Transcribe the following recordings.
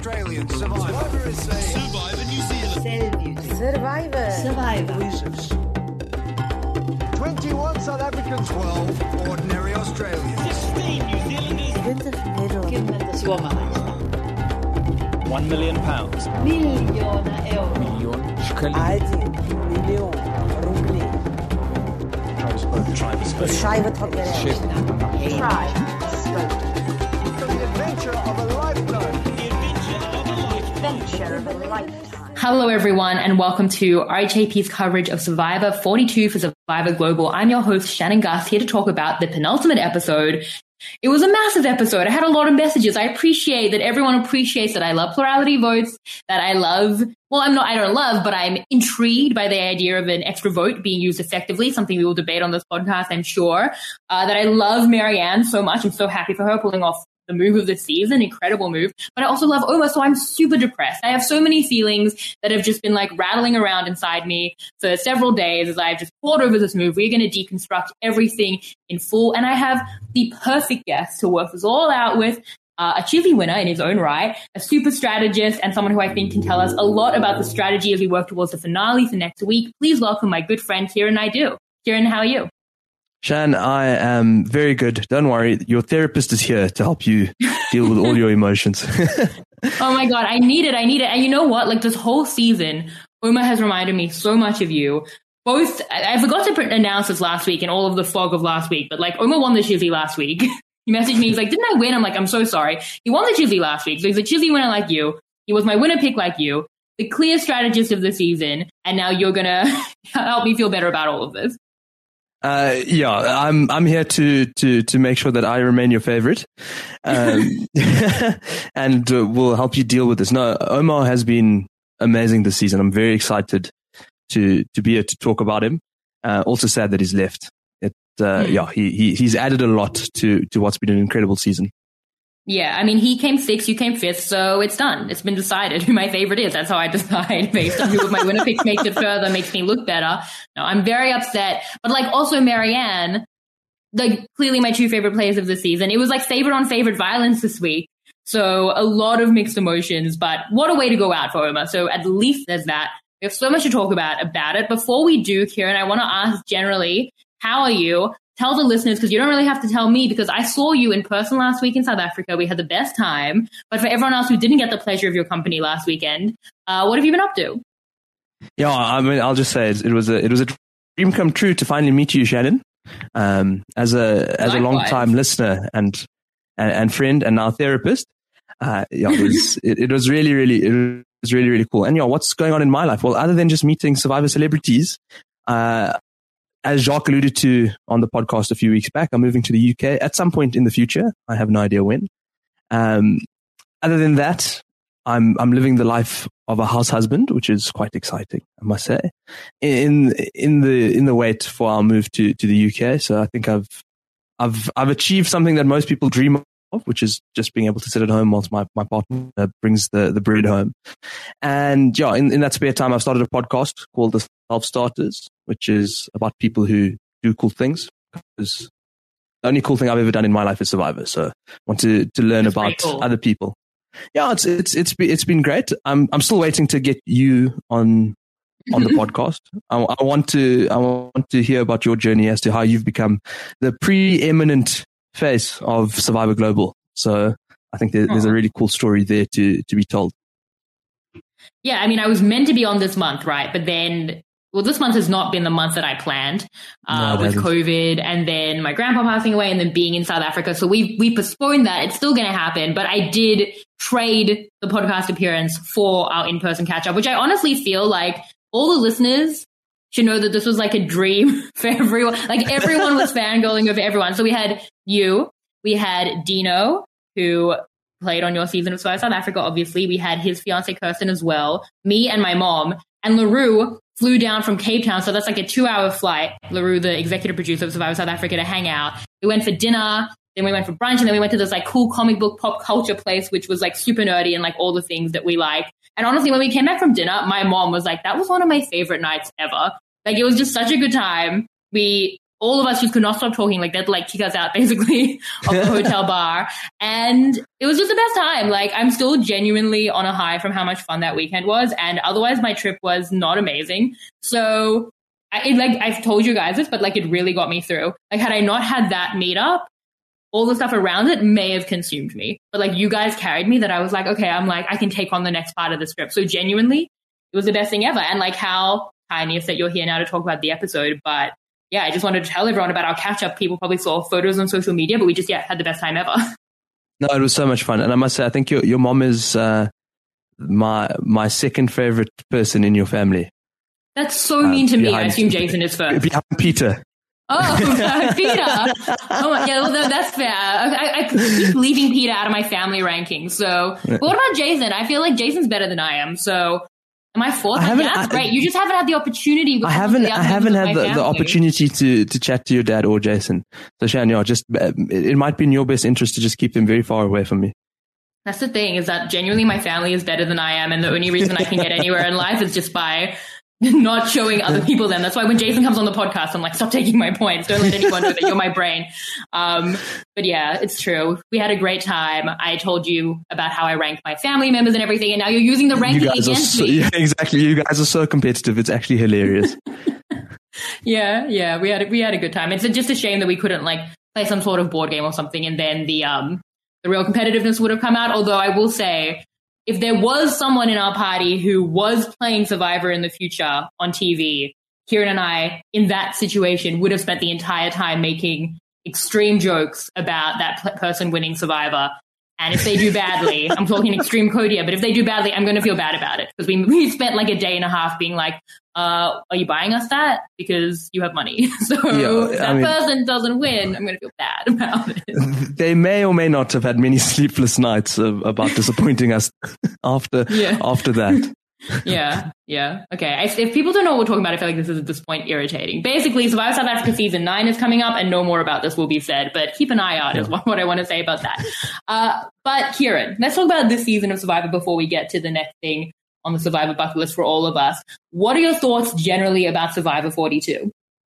Australian Survivor SA. Survivor New Zealand. Survivor. 21 South Africans. 12 ordinary Australians. 16 New Zealanders. 20 Suomalaiset. £1 million. Miljoona euroa. The adventure of a lifetime. Hello, everyone, and welcome to RHAP's coverage of Survivor 42 for Survivor Global. I'm your host, Shannon Gus, here to talk about the penultimate episode. It was a massive episode. I had a lot of messages. I appreciate that everyone appreciates that I love plurality votes, that I love, I don't love, but I'm intrigued by the idea of an extra vote being used effectively, something we will debate on this podcast, I'm sure. That I love Marianne so much. I'm so happy for her pulling off the move of the season, incredible move. But I also love Omar, so I'm super depressed. I have so many feelings that have just been like rattling around inside me for several days as I've just poured over this move. We're going to deconstruct everything in full. And I have the perfect guest to work this all out with, a Chizzy winner in his own right, a super strategist, and someone who I think can tell us a lot about the strategy as we work towards the finale for next week. Please welcome my good friend, Kieran Naidoo. Kieran, how are you? Shan, I am very good. Don't worry. Your therapist is here to help you deal with all your emotions. Oh my God, I need it. And you know what? Like this whole season, Omar has reminded me so much of you. Both, I forgot to announce this last week in all of the fog of last week, but like Omar won the Chizzy last week. He messaged me, he's like, didn't I win? I'm like, I'm so sorry. He won the Chizzy last week. So he's a Chizzy winner like you. He was my winner pick like you, the clear strategist of the season. And now you're going to help me feel better about all of this. I'm here to make sure that I remain your favorite, and we'll help you deal with this. No, Omar has been amazing this season. I'm very excited to be here to talk about him. Also sad that he's left. He's added a lot to what's been an incredible season. Yeah, I mean, he came 6th, you came 5th, so it's done. It's been decided who my favorite is. That's how I decide based on who of my winner picks makes it further, makes me look better. No, I'm very upset. But like also Marianne, like clearly my two favorite players of the season. It was like favorite on favorite violence this week. So a lot of mixed emotions, but what a way to go out for Omar. So at least there's that. We have so much to talk about it. Before we do, Kieran, I want to ask generally, how are you? Tell the listeners, because you don't really have to tell me, because I saw you in person last week in South Africa. We had the best time. But for everyone else who didn't get the pleasure of your company last weekend, what have you been up to? Yeah, I mean, I'll just say it was a dream come true to finally meet you, Shannon. As a long time listener and friend and now therapist. It was really cool. And what's going on in my life? Well, other than just meeting Survivor celebrities, as Jacques alluded to on the podcast a few weeks back, I'm moving to the UK at some point in the future. I have no idea when. Other than that, I'm living the life of a house husband, which is quite exciting, I must say. In the wait for our move to the UK, so I think I've achieved something that most people dream of, which is just being able to sit at home whilst my partner brings the bread home. And in that spare time, I've started a podcast called The Self-Starters, which is about people who do cool things. Because the only cool thing I've ever done in my life is Survivor. So I want to learn about other people. Yeah, it's been great. I'm still waiting to get you on the podcast. I want to hear about your journey as to how you've become the preeminent face of Survivor Global. So I think there's a really cool story there to be told. Yeah, I mean, I was meant to be on this month, right? But then, this month has not been the month that I planned with COVID and then my grandpa passing away and then being in South Africa. So we postponed that. It's still going to happen. But I did trade the podcast appearance for our in-person catch-up, which I honestly feel like all the listeners should know that this was like a dream for everyone. Like everyone was fangirling over everyone. So we had you, we had Dino, who played on your season of Survivor South Africa, obviously. We had his fiance Kirsten as well, me and my mom, and LaRue flew down from Cape Town. So that's like a 2-hour flight. LaRue, the executive producer of Survivor South Africa, to hang out. We went for dinner, then we went for brunch, and then we went to this like cool comic book pop culture place, which was like super nerdy and like all the things that we like. And honestly, when we came back from dinner, my mom was like, that was one of my favorite nights ever. Like it was just such a good time. We all of us just could not stop talking. Like they'd like kick us out basically of the hotel bar. And it was just the best time. Like I'm still genuinely on a high from how much fun that weekend was. And otherwise my trip was not amazing. So I've told you guys this, but like it really got me through. Like had I not had that meetup, all the stuff around it may have consumed me. But like you guys carried me that I was like, okay, I'm like, I can take on the next part of the script. So genuinely, it was the best thing ever. And like how tiniest that you're here now to talk about the episode. But yeah, I just wanted to tell everyone about our catch up. People probably saw photos on social media, but we just, had the best time ever. No, it was so much fun. And I must say, I think your mom is my second favorite person in your family. That's so mean to me. I assume Jason is first. Behind Peter. Oh, Peter. Oh, yeah, well, that's fair. I keep leaving Peter out of my family rankings. So, but what about Jason? I feel like Jason's better than I am. So, am I fourth? That's great. You just haven't had the opportunity. I haven't had the opportunity to chat to your dad or Jason. So, Shan, just it might be in your best interest to just keep them very far away from me. That's the thing, is that genuinely my family is better than I am, and the only reason I can get anywhere in life is just by not showing other people them. That's why when Jason comes on the podcast, I'm like, stop taking my points. Don't let anyone know that you're my brain. But yeah, it's true. We had a great time. I told you about how I ranked my family members and everything, and now you're using the ranking against me. Yeah, exactly. You guys are so competitive. It's actually hilarious. Yeah. We had a good time. It's just a shame that we couldn't like play some sort of board game or something, and then the real competitiveness would have come out. Although I will say, if there was someone in our party who was playing Survivor in the future on TV, Kieran and I, in that situation, would have spent the entire time making extreme jokes about that person winning Survivor. And if they do badly, I'm talking extreme code here, but if they do badly, I'm going to feel bad about it. Because we spent like a day and a half being like, are you buying us that? Because you have money. So if that person doesn't win, I'm going to feel bad about it. They may or may not have had many sleepless nights about disappointing us after that. Yeah. Okay. If people don't know what we're talking about, I feel like this is at this point irritating. Basically, Survivor South Africa Season 9 is coming up, and no more about this will be said, but keep an eye out is what I want to say about that. But Kieran, let's talk about this season of Survivor before we get to the next thing on the Survivor bucket list for all of us. What are your thoughts generally about Survivor 42?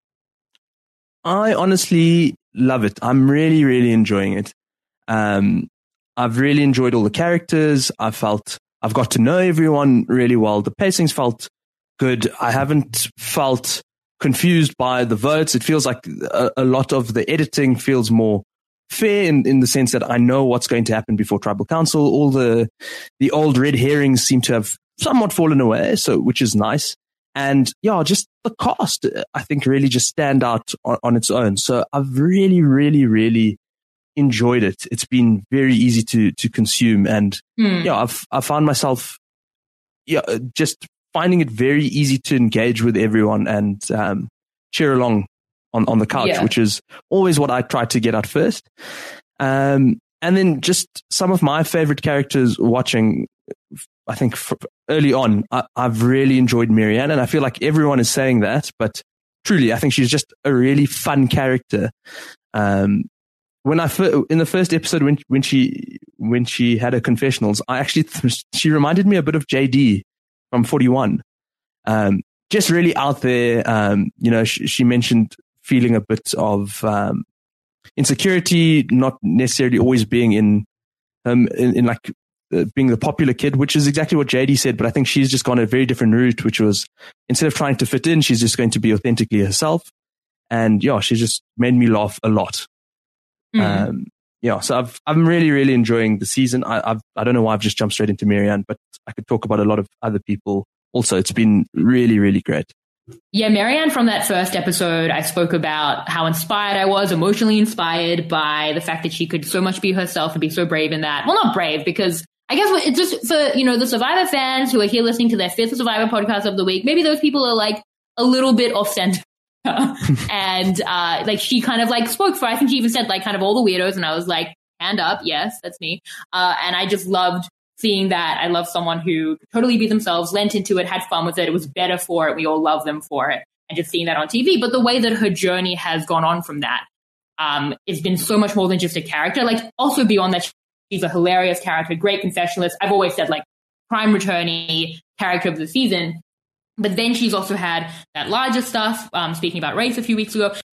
I honestly love it. I'm really, really enjoying it. I've really enjoyed all the characters. I've got to know everyone really well. The pacing's felt good. I haven't felt confused by the votes. It feels like a lot of the editing feels more fair in the sense that I know what's going to happen before Tribal Council. All the old red herrings seem to have somewhat fallen away, which is nice. And just the cast, I think, really just stand out on its own. So I've really, really, really enjoyed it. It's been very easy to consume, and I've found myself just finding it very easy to engage with everyone and cheer along on the couch, which is always what I try to get at first. And then just some of my favorite characters watching, I think early on, I've really enjoyed Marianne, and I feel like everyone is saying that, but truly, I think she's just a really fun character. In the first episode, when she had her confessionals, she reminded me a bit of JD from 41. Just really out there. She mentioned feeling a bit of insecurity, not necessarily always being in being the popular kid, which is exactly what JD said. But I think she's just gone a very different route, which was instead of trying to fit in, she's just going to be authentically herself. And she just made me laugh a lot. So I'm really, really enjoying the season. I don't know why I've just jumped straight into Marianne, but I could talk about a lot of other people also. It's been really, really great. Yeah, Marianne, from that first episode, I spoke about how inspired I was, emotionally inspired by the fact that she could so much be herself and be so brave in that. Well, not brave, because I guess it's just for, the Survivor fans who are here listening to their fifth Survivor podcast of the week, maybe those people are like a little bit off center. And she kind of like spoke for, I think she even said like kind of all the weirdos, and I was like, hand up, yes, that's me. And I just loved seeing that. I love someone who could totally be themselves, lent into it, had fun with it, it was better for it, we all love them for it, and just seeing that on TV. But the way that her journey has gone on from that, it's been so much more than just a character. Like, also beyond that, she's a hilarious character, great confessionalist. I've always said like crime returnee character of the season. But then she's also had that larger stuff, speaking about race a few weeks ago.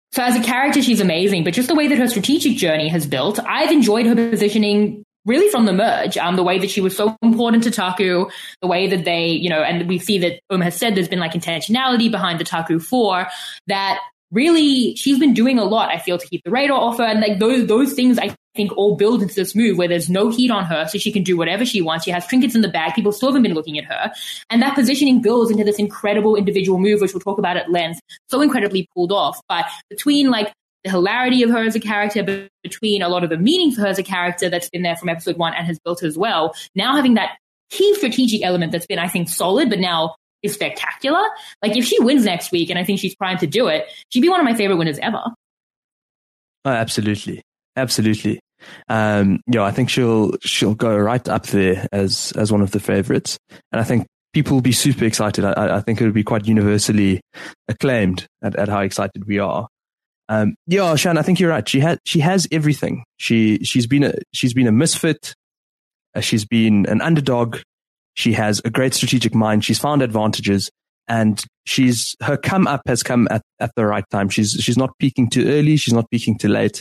So as a character, she's amazing, but just the way that her strategic journey has built, I've enjoyed her positioning really from the merge. The way that she was so important to Taku, the way that they, and we see that Oma has said there's been like intentionality behind the Taku 4, that really she's been doing a lot, I feel, to keep the radar off her. And like those things, I think, all build into this move where there's no heat on her, so she can do whatever she wants. She has trinkets in the bag. People still haven't been looking at her. And that positioning builds into this incredible individual move, which we'll talk about at length, so incredibly pulled off. But between like the hilarity of her as a character, between a lot of the meaning for her as a character that's been there from episode 1 and has built as well, now having that key strategic element that's been, I think, solid, but now is spectacular. Like, if she wins next week, and I think she's primed to do it, she'd be one of my favorite winners ever. Oh, absolutely. Absolutely. I think she'll go right up there as one of the favorites. And I think people will be super excited. I think it'll be quite universally acclaimed at how excited we are. Shan, I think you're right. She has everything. She's been a misfit. She's been an underdog. She has a great strategic mind. She's found advantages, and her come up has come at the right time. She's not peaking too early. She's not peaking too late.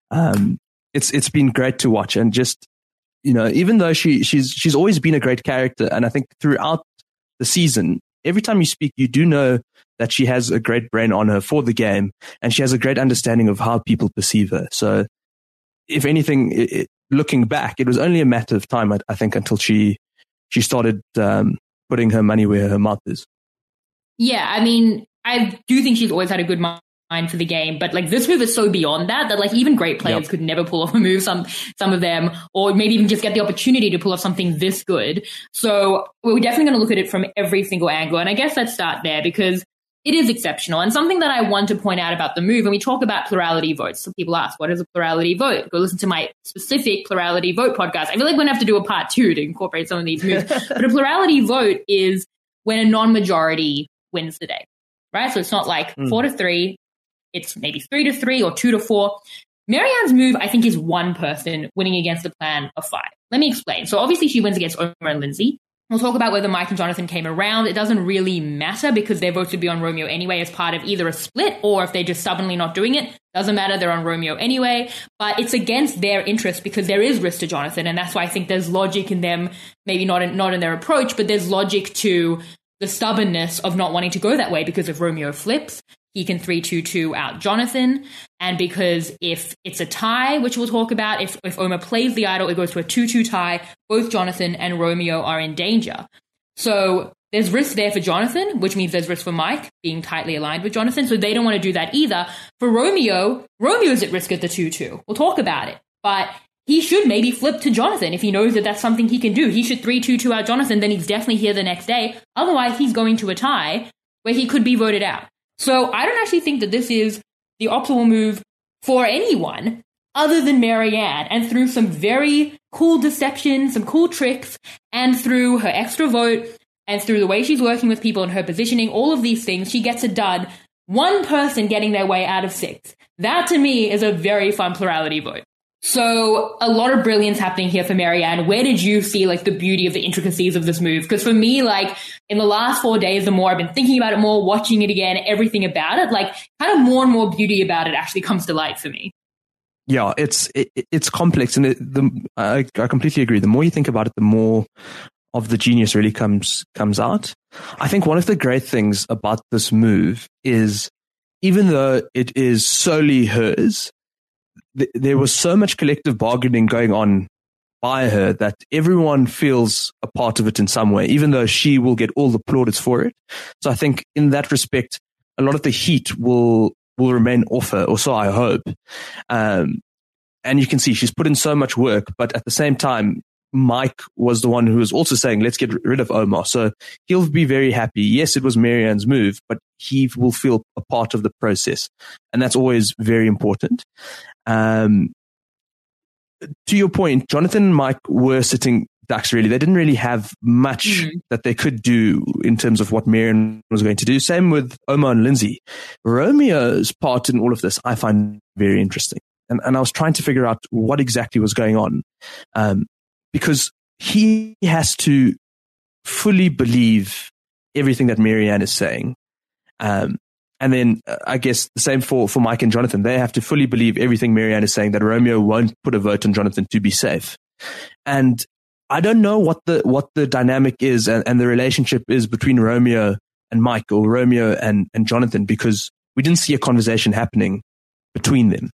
It's been great to watch, and just, even though she's always been a great character, and I think throughout the season, every time you speak, you do know that she has a great brain on her for the game, and she has a great understanding of how people perceive her. So, if anything, looking back, it was only a matter of time, I think, until she started putting her money where her mouth is. Yeah, I mean, I do think she's always had a good mind for the game, but like this move is so beyond that like even great players could never pull off a move, some of them, or maybe even just get the opportunity to pull off something this good. So we're definitely going to look at it from every single angle, and I guess let's start there because it is exceptional. And something that I want to point out about the move, when we talk about plurality votes, so people ask, what is a plurality vote? Go listen to my specific plurality vote podcast. I feel like we're going to have to do a part 2 to incorporate some of these moves. But a plurality vote is when a non-majority wins the day, right? So it's not like 4-3. It's maybe 3-3 or 2-4. Maryanne's move, I think, is one person winning against a plan of 5. Let me explain. So obviously she wins against Oma and Lindsay. We'll talk about whether Mike and Jonathan came around. It doesn't really matter because their votes would be on Romeo anyway as part of either a split, or if they're just stubbornly not doing it, doesn't matter, they're on Romeo anyway. But it's against their interest because there is risk to Jonathan, and that's why I think there's logic in them, maybe not in their approach, but there's logic to the stubbornness of not wanting to go that way, because if Romeo flips, he can 3-2-2 out Jonathan. And because if it's a tie, which we'll talk about, if Oma plays the idol, it goes to a 2-2 tie. Both Jonathan and Romeo are in danger. So there's risk there for Jonathan, which means there's risk for Mike being tightly aligned with Jonathan. So they don't want to do that either. For Romeo's at risk at the 2-2. We'll talk about it. But he should maybe flip to Jonathan if he knows that that's something he can do. He should 3-2-2 out Jonathan, then he's definitely here the next day. Otherwise, he's going to a tie where he could be voted out. So I don't actually think that this is the optimal move for anyone other than Maryanne. And through some very cool deception, some cool tricks, and through her extra vote, and through the way she's working with people and her positioning, all of these things, she gets it done. One person getting their way out of 6. That, to me, is a very fun plurality vote. So a lot of brilliance happening here for Maryanne. Where did you see like the beauty of the intricacies of this move? Because for me, like in the last 4 days, the more I've been thinking about it more, watching it again, everything about it, like kind of more and more beauty about it actually comes to light for me. Yeah, it's complex, and I completely agree. The more you think about it, the more of the genius really comes out. I think one of the great things about this move is, even though it is solely hers, there was so much collective bargaining going on by her that everyone feels a part of it in some way, even though she will get all the plaudits for it. So I think in that respect, a lot of the heat will remain off her, or so I hope. And you can see she's put in so much work, but at the same time, Mike was the one who was also saying, let's get rid of Omar. So he'll be very happy. Yes, it was Maryanne's move, but he will feel a part of the process. And that's always very important. To your point, Jonathan and Mike were sitting ducks, really. They didn't really have much that they could do in terms of what Maryanne was going to do. Same with Omar and Lindsay. Romeo's part in all of this, I find very interesting. And I was trying to figure out what exactly was going on. Because he has to fully believe everything that Maryanne is saying. And then I guess the same for Mike and Jonathan. They have to fully believe everything Marianne is saying, that Romeo won't put a vote on Jonathan to be safe. And I don't know what the dynamic is and the relationship is between Romeo and Mike, or Romeo and Jonathan, because we didn't see a conversation happening between them.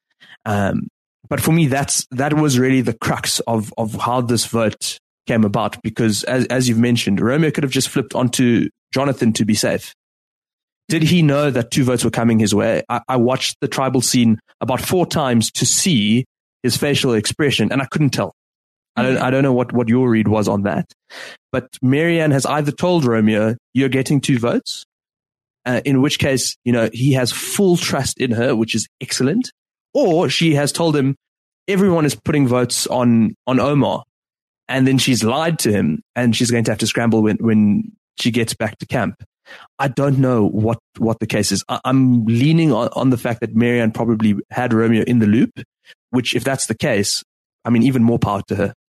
But for me, that was really the crux of how this vote came about, because as you've mentioned, Romeo could have just flipped onto Jonathan to be safe. Did he know that 2 votes were coming his way? I watched the tribal scene about 4 times to see his facial expression, and I couldn't tell. I don't know what your read was on that. But Marianne has either told Romeo, you're getting 2 votes, in which case, he has full trust in her, which is excellent. Or she has told him, everyone is putting votes on Omar. And then she's lied to him, and she's going to have to scramble when she gets back to camp. I don't know what the case is. I'm leaning on the fact that Marianne probably had Romeo in the loop, which, if that's the case, I mean, even more power to her.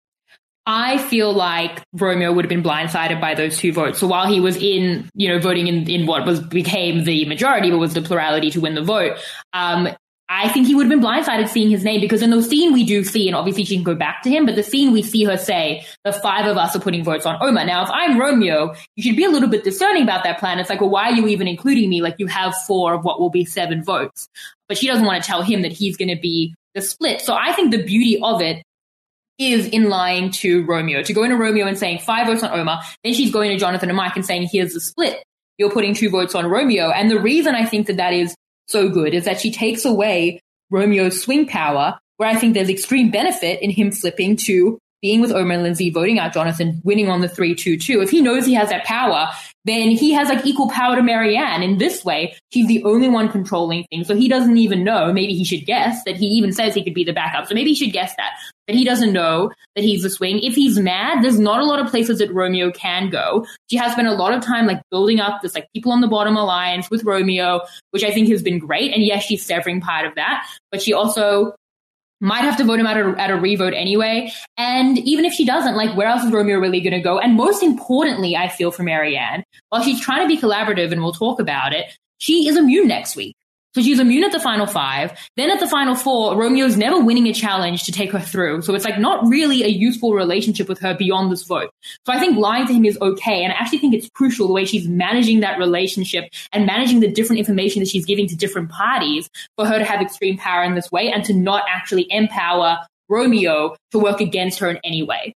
I feel like Romeo would have been blindsided by those 2 votes. So while he was voting in what became the majority, but was the plurality to win the vote, I think he would have been blindsided seeing his name, because in the scene we do see, and obviously she can go back to him, but the scene we see her say, the 5 of us are putting votes on Omar. Now, if I'm Romeo, you should be a little bit discerning about that plan. It's like, well, why are you even including me? Like, you have 4 of what will be 7 votes. But she doesn't want to tell him that he's going to be the split. So I think the beauty of it is in lying to Romeo, to go into Romeo and saying 5 votes on Omar. Then she's going to Jonathan and Mike and saying, here's the split. You're putting 2 votes on Romeo. And the reason I think that is so good is that she takes away Romeo's swing power, where I think there's extreme benefit in him flipping to being with Omar and Lindsay, voting out Jonathan, winning on the 3-2-2. If he knows he has that power, then he has like equal power to Marianne. In this way, she's the only one controlling things. So he doesn't even know. Maybe he should guess that he even says he could be the backup. So maybe he should guess that. But he doesn't know that he's the swing. If he's mad, there's not a lot of places that Romeo can go. She has spent a lot of time like building up this like people on the bottom alliance with Romeo, which I think has been great. And yes, she's severing part of that, but she also might have to vote him out at a revote anyway. And even if she doesn't, like, where else is Romeo really going to go? And most importantly, I feel for Marianne, while she's trying to be collaborative, and we'll talk about it, she is immune next week. So she's immune at the final 5. Then at the final 4, Romeo's never winning a challenge to take her through. So it's like not really a useful relationship with her beyond this vote. So I think lying to him is okay. And I actually think it's crucial the way she's managing that relationship and managing the different information that she's giving to different parties for her to have extreme power in this way and to not actually empower Romeo to work against her in any way.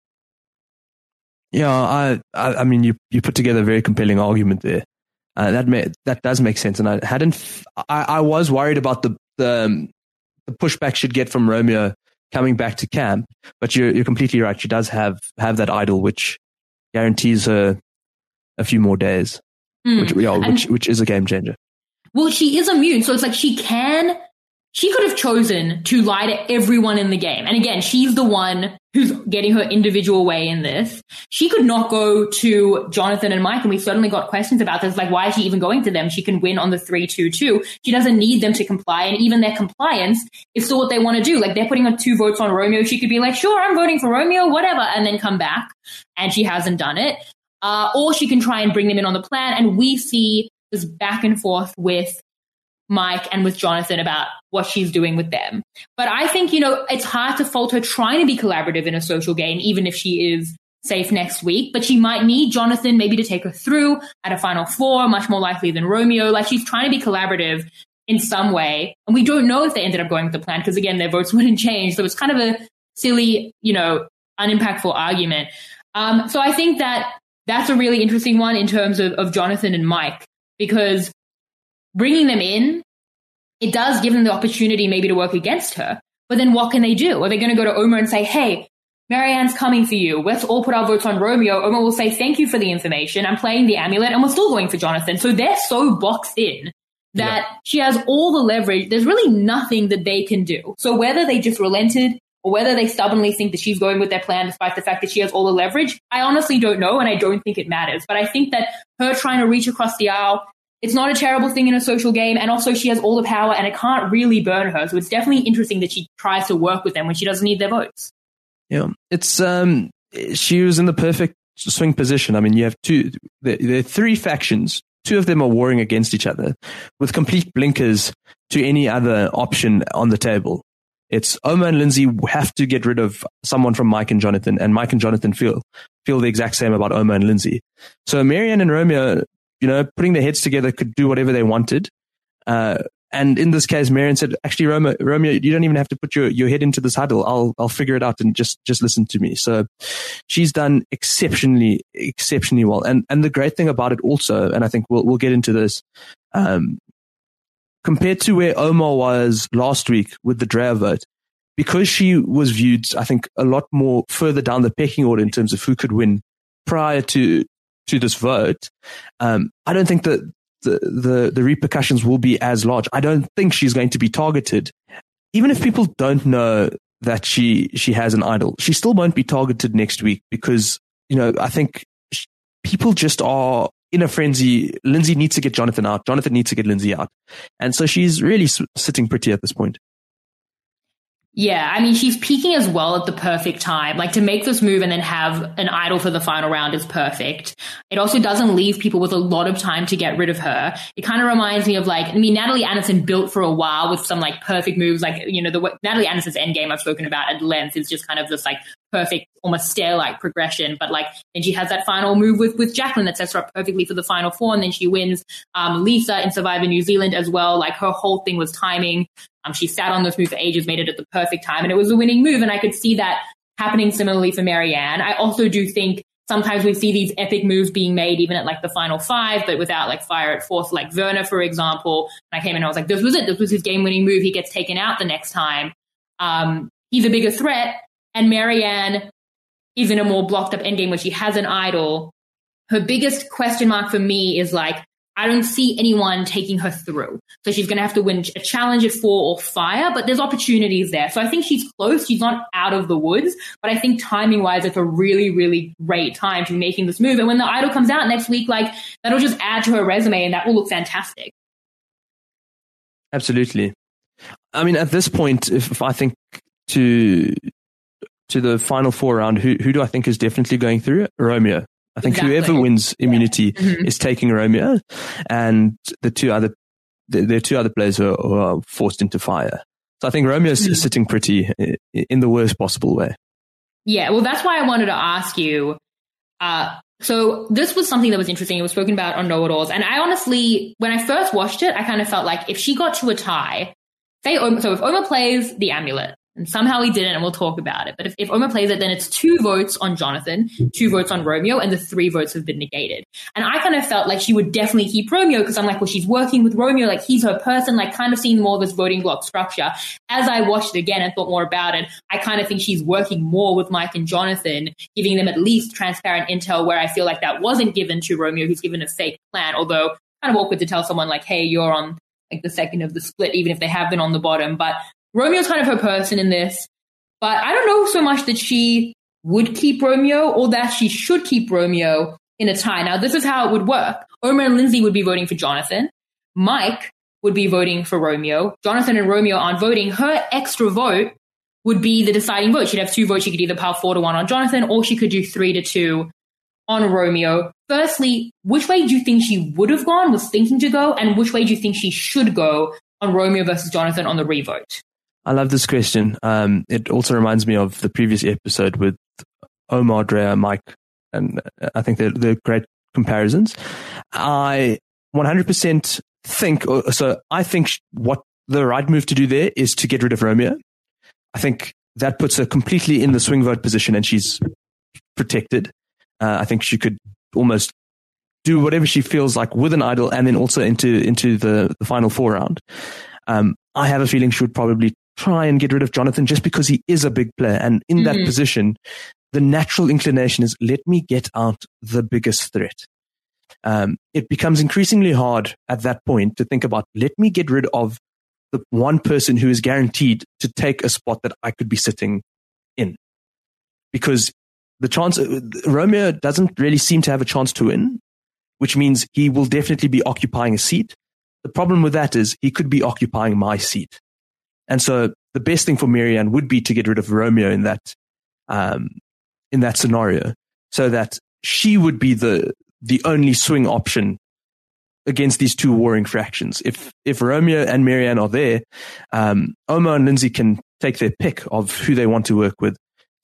Yeah, I mean, you put together a very compelling argument there. That does make sense, and I was worried about the pushback she'd get from Romeo coming back to camp, but you're completely right. She does have that idol, which guarantees her a few more days, which is a game changer. Well, she is immune, so it's like she could have chosen to lie to everyone in the game. And again, she's the one who's getting her individual way in this. She could not go to Jonathan and Mike, and we certainly got questions about this. Like, why is she even going to them? She can win on the 3-2-2. She doesn't need them to comply, and even their compliance is still what they want to do. Like, they're putting her 2 votes on Romeo. She could be like, sure, I'm voting for Romeo, whatever, and then come back. And she hasn't done it. Or she can try and bring them in on the plan, and we see this back and forth with Mike and with Jonathan about what she's doing with them. But I think, it's hard to fault her trying to be collaborative in a social game, even if she is safe next week. But she might need Jonathan maybe to take her through at a final 4, much more likely than Romeo. Like, she's trying to be collaborative in some way. And we don't know if they ended up going with the plan, because again, their votes wouldn't change. So it's kind of a silly, unimpactful argument. So I think that's a really interesting one in terms of Jonathan and Mike, because bringing them in, it does give them the opportunity maybe to work against her. But then what can they do? Are they going to go to Omar and say, hey, Marianne's coming for you. Let's all put our votes on Romeo. Omar will say, thank you for the information. I'm playing the amulet, and we're still going for Jonathan. So they're so boxed in that she has all the leverage. There's really nothing that they can do. So whether they just relented or whether they stubbornly think that she's going with their plan despite the fact that she has all the leverage, I honestly don't know, and I don't think it matters. But I think that her trying to reach across the aisle, it's not a terrible thing in a social game, and also she has all the power and it can't really burn her. So it's definitely interesting that she tries to work with them when she doesn't need their votes. Yeah, it's she was in the perfect swing position. I mean, you have there are 3 factions two of them are warring against each other with complete blinkers to any other option on the table. It's Omar and Lindsay have to get rid of someone from Mike and Jonathan, and Mike and Jonathan feel the exact same about Omar and Lindsay. So Marianne and Romeo, putting their heads together could do whatever they wanted. And in this case, Marianne said, actually, Romeo, you don't even have to put your head into this huddle. I'll figure it out and just listen to me. So she's done exceptionally well. And the great thing about it also, and I think we'll get into this, compared to where Omar was last week with the Drea vote, because she was viewed, I think, a lot more further down the pecking order in terms of who could win prior to this vote, I don't think that the repercussions will be as large. I don't think she's going to be targeted. Even if people don't know that she has an idol, she still won't be targeted next week because, I think people just are in a frenzy. Lindsay needs to get Jonathan out. Jonathan needs to get Lindsay out. And so she's really sitting pretty at this point. Yeah, I mean, she's peaking as well at the perfect time. Like, to make this move and then have an idol for the final round is perfect. It also doesn't leave people with a lot of time to get rid of her. It kind of reminds me of Natalie Anderson built for a while with some perfect moves. Natalie Anderson's endgame I've spoken about at length is just kind of this perfect, almost stair-like progression. But then she has that final move with Jacqueline that sets her up perfectly for the final four. And then she wins Lisa in Survivor New Zealand as well. Her whole thing was timing. She sat on this move for ages, made it at the perfect time, and it was a winning move. And I could see that happening similarly for Marianne. I also do think sometimes we see these epic moves being made even at the final five, but without fire at force, like Werner, for example. And I came in and I was like, this was it. This was his game-winning move. He gets taken out the next time. He's a bigger threat. And Marianne is in a more blocked up endgame where she has an idol. Her biggest question mark for me is I don't see anyone taking her through. So she's going to have to win a challenge at 4 or fire, but there's opportunities there. So I think she's close. She's not out of the woods, but I think timing wise, it's a really, really great time to be making this move. And when the idol comes out next week, that'll just add to her resume and that will look fantastic. Absolutely. I mean, at this point, if I think to the final 4 round, who do I think is definitely going through? Romeo. I think whoever wins immunity is taking Romeo, and there are 2 other players who are forced into fire. So I think Romeo is sitting pretty in the worst possible way. Yeah, well, that's why I wanted to ask you. So this was something that was interesting. It was spoken about on Know It Alls, and I honestly, when I first watched it, I kind of felt like if she got to a tie, if Omar plays the amulet, and somehow he didn't, and we'll talk about it. But if Omar plays it, then it's 2 votes on Jonathan, 2 votes on Romeo, and the 3 votes have been negated. And I kind of felt like she would definitely keep Romeo because I'm like, well, she's working with Romeo, he's her person, kind of seeing more of this voting block structure. As I watched it again and thought more about it, I kind of think she's working more with Mike and Jonathan, giving them at least transparent intel where I feel like that wasn't given to Romeo, who's given a fake plan. Although kind of awkward to tell someone hey, you're on the second of the split, even if they have been on the bottom. But Romeo's kind of her person in this, but I don't know so much that she would keep Romeo or that she should keep Romeo in a tie. Now, this is how it would work. Omar and Lindsay would be voting for Jonathan. Mike would be voting for Romeo. Jonathan and Romeo aren't voting. Her extra vote would be the deciding vote. She'd have 2 votes. She could either pile 4-1 on Jonathan, or she could do 3-2 on Romeo. Firstly, which way do you think she would have gone, was thinking to go, and which way do you think she should go on Romeo versus Jonathan on the revote? I love this question. It also reminds me of the previous episode with Omar, Drea, Mike, and I think they're great comparisons. I 100% think, I think what the right move to do there is to get rid of Romeo. I think that puts her completely in the swing vote position and she's protected. I think she could almost do whatever she feels like with an idol and then also into the final 4 round. I have a feeling she would probably try and get rid of Jonathan just because he is a big player. And in that position, the natural inclination is let me get out the biggest threat. It becomes increasingly hard at that point to think about, let me get rid of the one person who is guaranteed to take a spot that I could be sitting in. Because the chance, Romeo doesn't really seem to have a chance to win, which means he will definitely be occupying a seat. The problem with that is he could be occupying my seat. And so the best thing for Marianne would be to get rid of Romeo in that scenario, so that she would be the only swing option against these two warring fractions. If Romeo and Marianne are there, Omar and Lindsay can take their pick of who they want to work with.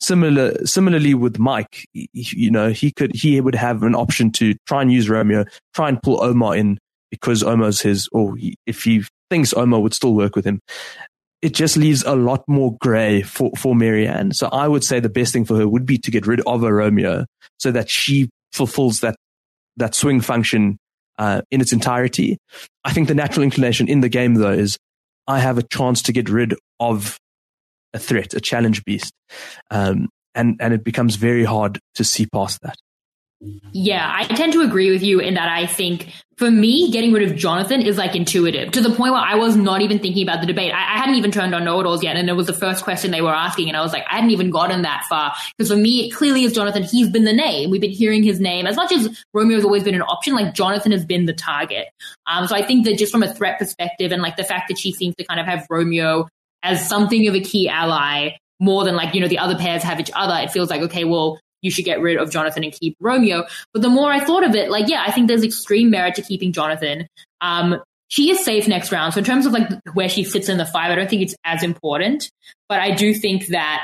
Similarly with Mike, he would have an option to try and use Romeo, try and pull Omar in because Omar's his, or if he thinks Omar would still work with him. It just leaves a lot more grey for Marianne. So I would say the best thing for her would be to get rid of a Romeo so that she fulfills that swing function in its entirety. I think the natural inclination in the game, though, is I have a chance to get rid of a threat, a challenge beast. And it becomes very hard to see past that. Yeah, I tend to agree with you in that I think for me, getting rid of Jonathan is like intuitive to the point where I was not even thinking about the debate. I hadn't even turned on know-it-alls yet. And it was the first question they were asking. And I was like, I hadn't even gotten that far. Because for me, it clearly is Jonathan. He's been the name. We've been hearing his name. As much as Romeo's always been an option, like Jonathan has been the target. So I think that just from a threat perspective and like the fact that she seems to kind of have Romeo as something of a key ally more than like, the other pairs have each other, it feels like, okay, well, you should get rid of Jonathan and keep Romeo. But the more I thought of it, like, yeah, I think there's extreme merit to keeping Jonathan. She is safe next round. So in terms of like where she sits in the five, I don't think it's as important. But I do think that,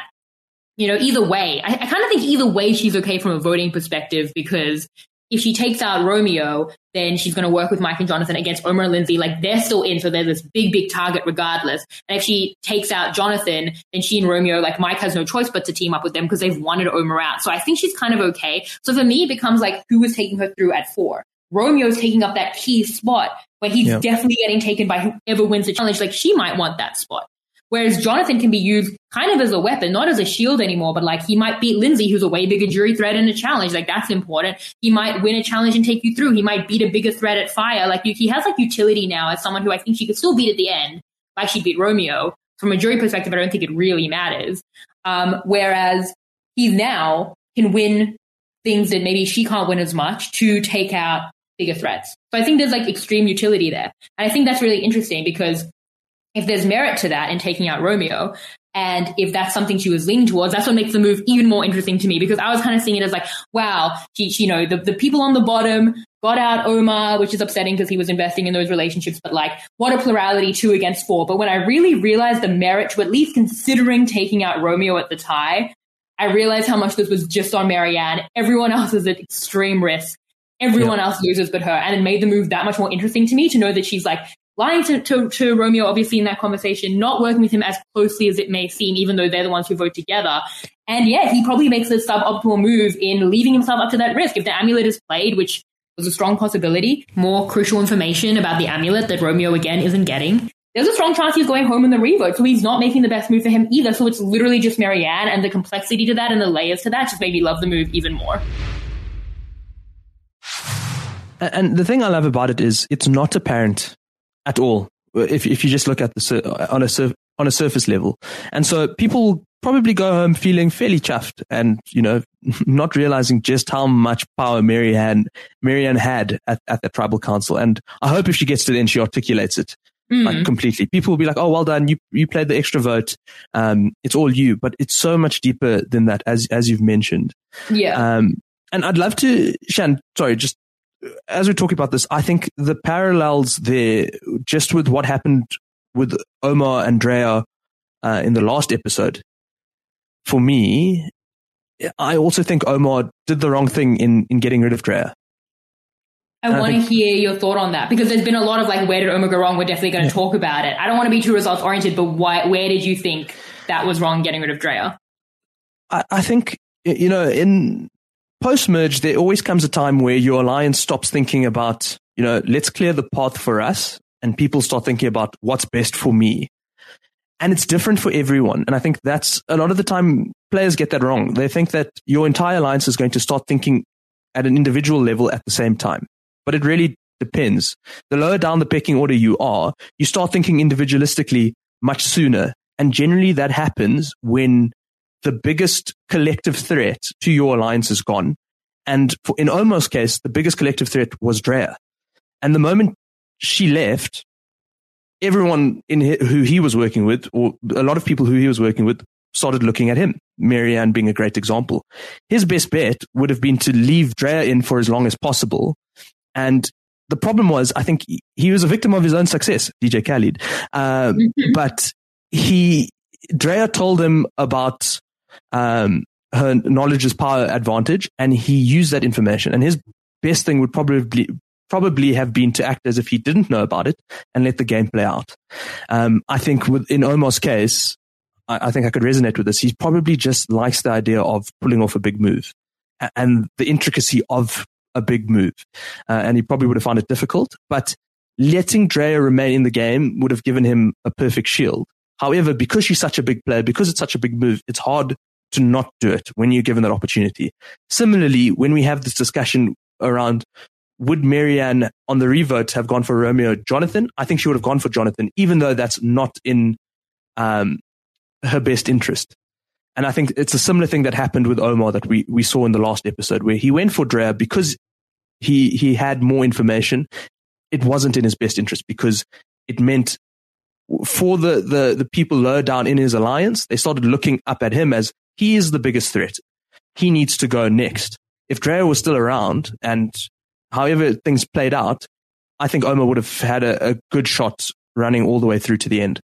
either way, I kind of think either way she's okay from a voting perspective, because if she takes out Romeo, then she's going to work with Mike and Jonathan against Omar and Lindsay. Like, they're still in, so they're this big, big target regardless. And if she takes out Jonathan, then she and Romeo, like, Mike has no choice but to team up with them because they've wanted Omar out. So I think she's kind of okay. So for me, it becomes like, who is taking her through at 4? Romeo's taking up that key spot where he's definitely getting taken by whoever wins the challenge. Like, she might want that spot. Whereas Jonathan can be used kind of as a weapon, not as a shield anymore, but like he might beat Lindsay, who's a way bigger jury threat in a challenge. Like, that's important. He might win a challenge and take you through. He might beat a bigger threat at fire. Like, he has like utility now as someone who I think she could still beat at the end, like she beat Romeo. From a jury perspective, I don't think it really matters. Whereas he now can win things that maybe she can't win as much to take out bigger threats. So I think there's like extreme utility there. And I think that's really interesting because if there's merit to that in taking out Romeo, and if that's something she was leaning towards, that's what makes the move even more interesting to me, because I was kind of seeing it as like, wow, the people on the bottom got out Omar, which is upsetting because he was investing in those relationships, but like, what a plurality, 2 against 4. But when I really realized the merit to at least considering taking out Romeo at the tie, I realized how much this was just on Marianne. Everyone else is at extreme risk. Everyone else loses but her. And it made the move that much more interesting to me to know that she's like, lying to Romeo, obviously, in that conversation, not working with him as closely as it may seem, even though they're the ones who vote together. And yeah, he probably makes a suboptimal move in leaving himself up to that risk. If the amulet is played, which was a strong possibility, more crucial information about the amulet that Romeo, again, isn't getting, there's a strong chance he's going home in the revote. So he's not making the best move for him either. So it's literally just Marianne, and the complexity to that and the layers to that just made me love the move even more. And the thing I love about it is it's not apparent at all, if you just look at on a surface level. And so people probably go home feeling fairly chuffed and, not realizing just how much power Marianne had at the tribal council. And I hope if she gets to the end, she articulates it like completely. People will be like, oh, well done. You played the extra vote. It's all you, but it's so much deeper than that, as you've mentioned. Yeah. And I'd love to, Shan, sorry, just as we talk about this, I think the parallels there, just with what happened with Omar and Drea in the last episode, for me, I also think Omar did the wrong thing in getting rid of Drea. I want to hear your thought on that, because there's been a lot of like, where did Omar go wrong? We're definitely going to talk about it. I don't want to be too results oriented, but where did you think that was wrong getting rid of Drea? I think, in post-merge, there always comes a time where your alliance stops thinking about, let's clear the path for us, and people start thinking about what's best for me. And it's different for everyone. And I think that's a lot of the time players get that wrong. They think that your entire alliance is going to start thinking at an individual level at the same time. But it really depends. The lower down the pecking order you are, you start thinking individualistically much sooner. And generally that happens when the biggest collective threat to your alliance is gone. And in Omar's case, the biggest collective threat was Drea. And the moment she left, everyone who he was working with, or a lot of people who he was working with, started looking at him. Marianne being a great example. His best bet would have been to leave Drea in for as long as possible. And the problem was, I think he was a victim of his own success, DJ Khaled. But Drea told him about her knowledge is power advantage, and he used that information. And his best thing would probably have been to act as if he didn't know about it and let the game play out. I think in Omar's case, I think I could resonate with this. He probably just likes the idea of pulling off a big move and the intricacy of a big move. And he probably would have found it difficult, but letting Drea remain in the game would have given him a perfect shield. However, because she's such a big player, because it's such a big move, it's hard to not do it when you're given that opportunity. Similarly, when we have this discussion around would Marianne on the revote have gone for Romeo Jonathan, I think she would have gone for Jonathan, even though that's not in her best interest. And I think it's a similar thing that happened with Omar that we saw in the last episode, where he went for Drea because he had more information. It wasn't in his best interest, because it meant for the people lower down in his alliance, they started looking up at him as he is the biggest threat. He needs to go next. If Drea was still around, and however things played out, I think Omar would have had a good shot running all the way through to the end.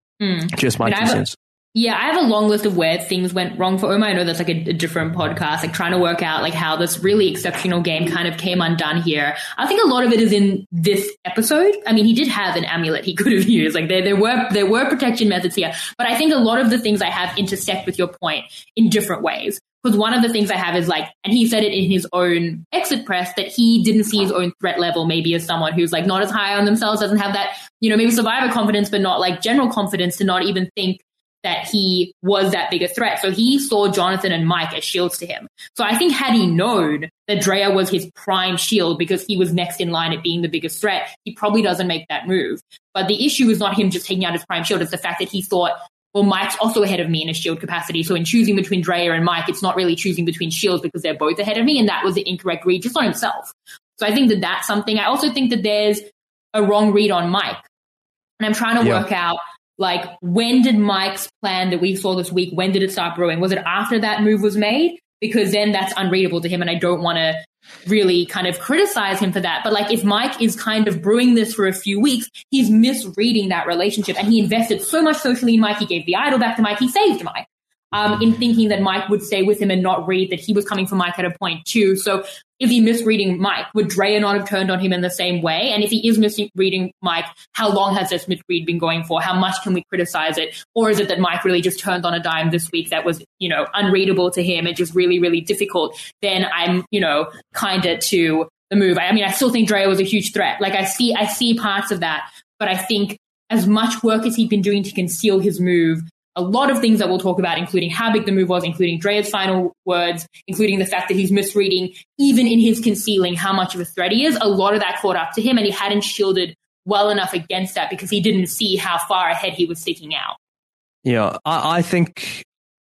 Just my 2 cents. Yeah, I have a long list of where things went wrong for Omar. I know that's like a different podcast, like trying to work out like how this really exceptional game kind of came undone here. I think a lot of it is in this episode. I mean, he did have an amulet he could have used. Like there were protection methods here, but I think a lot of the things I have intersect with your point in different ways. Because one of the things I have is like, and he said it in his own exit press, that he didn't see his own threat level maybe as someone who's like not as high on themselves, doesn't have that, maybe survivor confidence, but not like general confidence to not even think that he was that big a threat. So he saw Jonathan and Mike as shields to him. So I think had he known that Drea was his prime shield because he was next in line at being the biggest threat, he probably doesn't make that move. But the issue is not him just taking out his prime shield. It's the fact that he thought, well, Mike's also ahead of me in a shield capacity. So in choosing between Drea and Mike, it's not really choosing between shields because they're both ahead of me. And that was the incorrect read just on himself. So I think that that's something. I also think that there's a wrong read on Mike. And I'm trying to work out, like, when did Mike's plan that we saw this week, when did it start brewing? Was it after that move was made? Because then that's unreadable to him, and I don't want to really kind of criticize him for that. But, like, if Mike is kind of brewing this for a few weeks, he's misreading that relationship, and he invested so much socially in Mike. He gave the idol back to Mike. He saved Mike in thinking that Mike would stay with him and not read that he was coming for Mike at a point too. So if he's misreading Mike, would Drea not have turned on him in the same way? And if he is misreading Mike, how long has this misread been going for? How much can we criticize it? Or is it that Mike really just turned on a dime this week that was, unreadable to him and just really, really difficult? Then I'm, kinder to the move. I mean, I still think Drea was a huge threat. Like I see parts of that, but I think as much work as he'd been doing to conceal his move, a lot of things that we'll talk about, including how big the move was, including Drea's final words, including the fact that he's misreading, even in his concealing how much of a threat he is, a lot of that caught up to him, and he hadn't shielded well enough against that because he didn't see how far ahead he was sticking out. Yeah, I think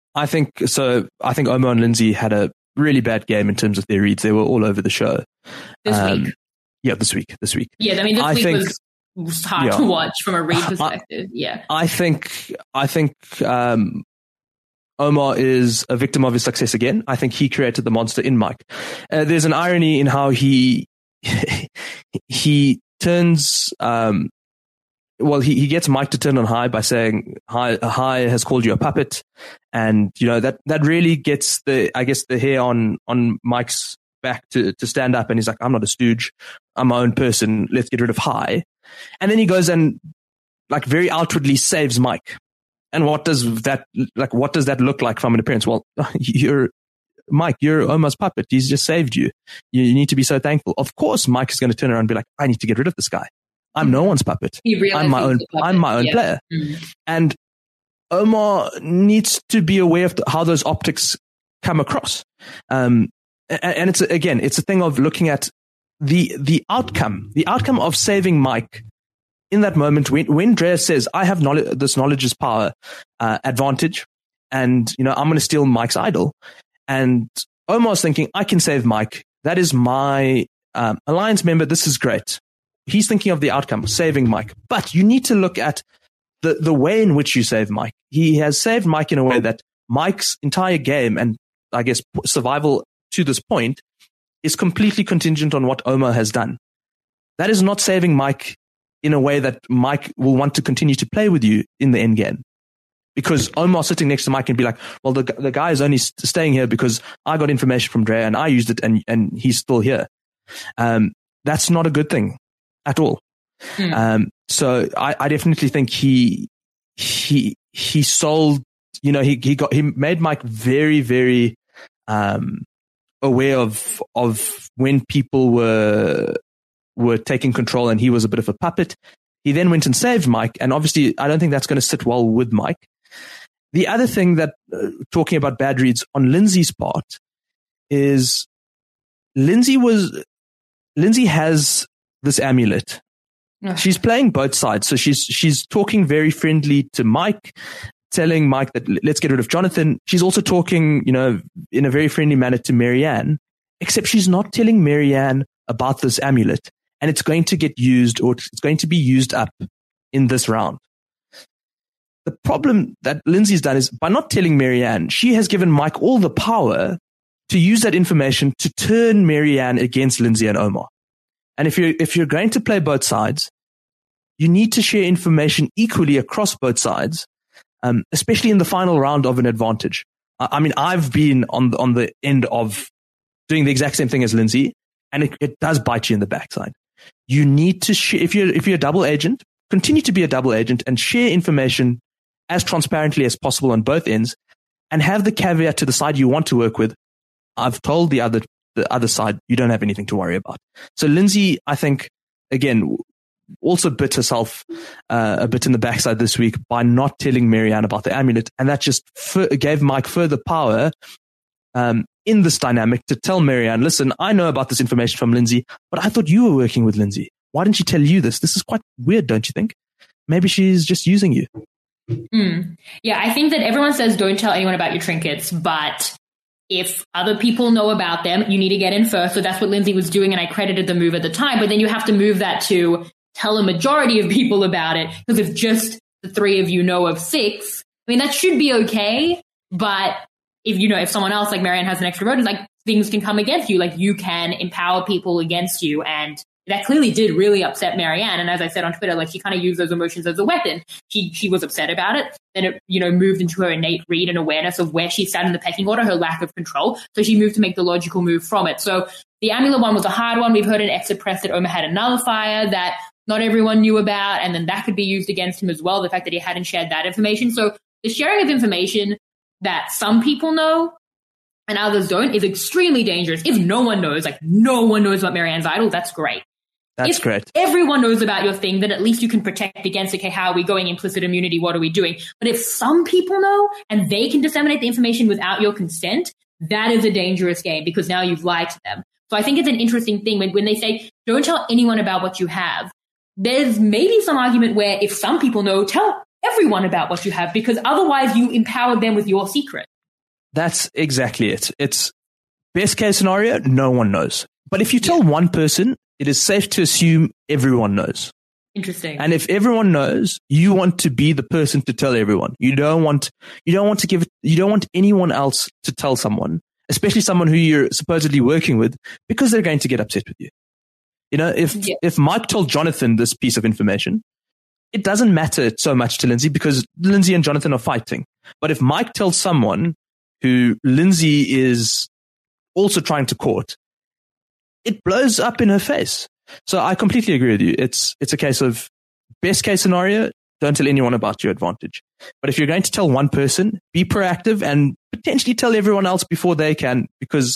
so. I think Omar and Lindsay had a really bad game in terms of their reads. They were all over the show. This week. Yeah, this week. Yeah, I mean, this week was hard to watch from a read perspective. I think Omar is a victim of his success again. I think he created the monster in Mike. There's an irony in how he turns. He gets Mike to turn on High by saying High has called you a puppet, and that really gets the hair on Mike's back to stand up, and he's like, I'm not a stooge, I'm my own person, let's get rid of High. And then he goes and like very outwardly saves Mike. And what does that look like from an appearance? Well, you're Omar's puppet. He's just saved you. You need to be so thankful. Of course, Mike is going to turn around and be like, I need to get rid of this guy. I'm no one's puppet. I'm my own player. Mm-hmm. And Omar needs to be aware of how those optics come across. And it's a thing of looking at the outcome of saving Mike in that moment when Drea says, I have this knowledge is power advantage, and I'm going to steal Mike's idol. And Omar's thinking, I can save Mike. That is my alliance member. This is great. He's thinking of the outcome, saving Mike. But you need to look at the way in which you save Mike. He has saved Mike in a way that Mike's entire game and I guess survival to this point is completely contingent on what Omar has done. that is not saving Mike in a way that Mike will want to continue to play with you in the end game. Because Omar sitting next to Mike can be like, well, the guy is only staying here because I got information from Dre and I used it and he's still here. That's not a good thing at all. So I definitely think he sold, he made Mike very, very, aware of when people were taking control and he was a bit of a puppet. He then went and saved Mike. And obviously I don't think that's going to sit well with Mike. The other thing that, talking about bad reads on Lindsay's part, is Lindsay has this amulet. She's playing both sides. So she's talking very friendly to Mike, telling Mike that let's get rid of Jonathan. She's also talking, in a very friendly manner to Marianne, except she's not telling Marianne about this amulet, and it's going to get used, or it's going to be used up in this round. The problem that Lindsay's done is, by not telling Marianne, she has given Mike all the power to use that information to turn Marianne against Lindsay and Omar. And if you're going to play both sides, you need to share information equally across both sides, especially in the final round of an advantage. I mean, I've been on the end of doing the exact same thing as Lindsay, and it does bite you in the backside. You need to share, if you're a double agent, continue to be a double agent and share information as transparently as possible on both ends, and have the caveat to the side you want to work with. I've told the other side, you don't have anything to worry about. So Lindsay, I think, again, also bit herself a bit in the backside this week by not telling Marianne about the amulet, and that just gave Mike further power in this dynamic to tell Marianne, listen, I know about this information from Lindsay, but I thought you were working with Lindsay. Why didn't she tell you this? This is quite weird, don't you think? Maybe she's just using you. Yeah, I think that everyone says don't tell anyone about your trinkets, but if other people know about them, you need to get in first. So that's what Lindsay was doing, and I credited the move at the time. But then you have to move that to tell a majority of people about it, because if just the three of you know of 6, I mean, that should be okay. But if someone else like Marianne has an extra vote, like, things can come against you. Like, you can empower people against you, and that clearly did really upset Marianne. And as I said on Twitter, like, she kind of used those emotions as a weapon. She was upset about it. Then it, moved into her innate read and awareness of where she sat in the pecking order, her lack of control. So she moved to make the logical move from it. So the amulet one was a hard one. We've heard in exit press that Omar had a nullifier that not everyone knew about, and then that could be used against him as well, the fact that he hadn't shared that information. So the sharing of information that some people know and others don't is extremely dangerous. If no one knows about Marianne's idol, that's great. That's great. If everyone knows about your thing, then at least you can protect against, okay, how are we going, implicit immunity, what are we doing? But if some people know and they can disseminate the information without your consent, that is a dangerous game, because now you've lied to them. So I think it's an interesting thing when they say, don't tell anyone about what you have. There's maybe some argument where if some people know, tell everyone about what you have, because otherwise you empower them with your secret. That's exactly it. It's best case scenario, no one knows. But if you tell one person, it is safe to assume everyone knows. Interesting. And if everyone knows, you want to be the person to tell everyone. You don't want anyone else to tell someone, especially someone who you're supposedly working with, because they're going to get upset with you. If Mike told Jonathan this piece of information, it doesn't matter so much to Lindsay, because Lindsay and Jonathan are fighting. But if Mike tells someone who Lindsay is also trying to court, it blows up in her face. So I completely agree with you. It's a case of best case scenario, don't tell anyone about your advantage. But if you're going to tell one person, be proactive and potentially tell everyone else before they can, because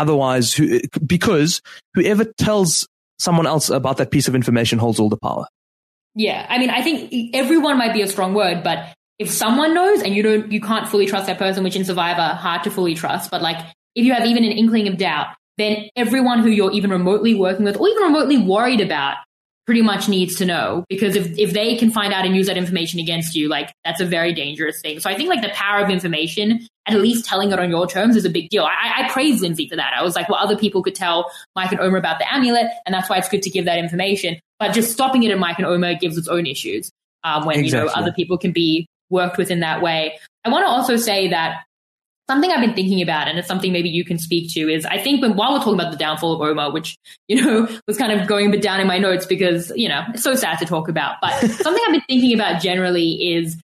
whoever tells someone else about that piece of information holds all the power. Yeah, I mean, I think everyone might be a strong word, but if someone knows and you can't fully trust that person, which in Survivor, hard to fully trust, but like if you have even an inkling of doubt, then everyone who you're even remotely working with or even remotely worried about pretty much needs to know, because if they can find out and use that information against you, like that's a very dangerous thing. So I think like the power of information, at least telling it on your terms, is a big deal. I praise Lindsay for that. I was like, well, other people could tell Mike and Omar about the amulet, and that's why it's good to give that information. But just stopping it at Mike and Omar gives its own issues when exactly. Other people can be worked with in that way. I want to also say that something I've been thinking about, and it's something maybe you can speak to, is I think while we're talking about the downfall of Omar, which, was kind of going a bit down in my notes because, it's so sad to talk about. But something I've been thinking about generally is,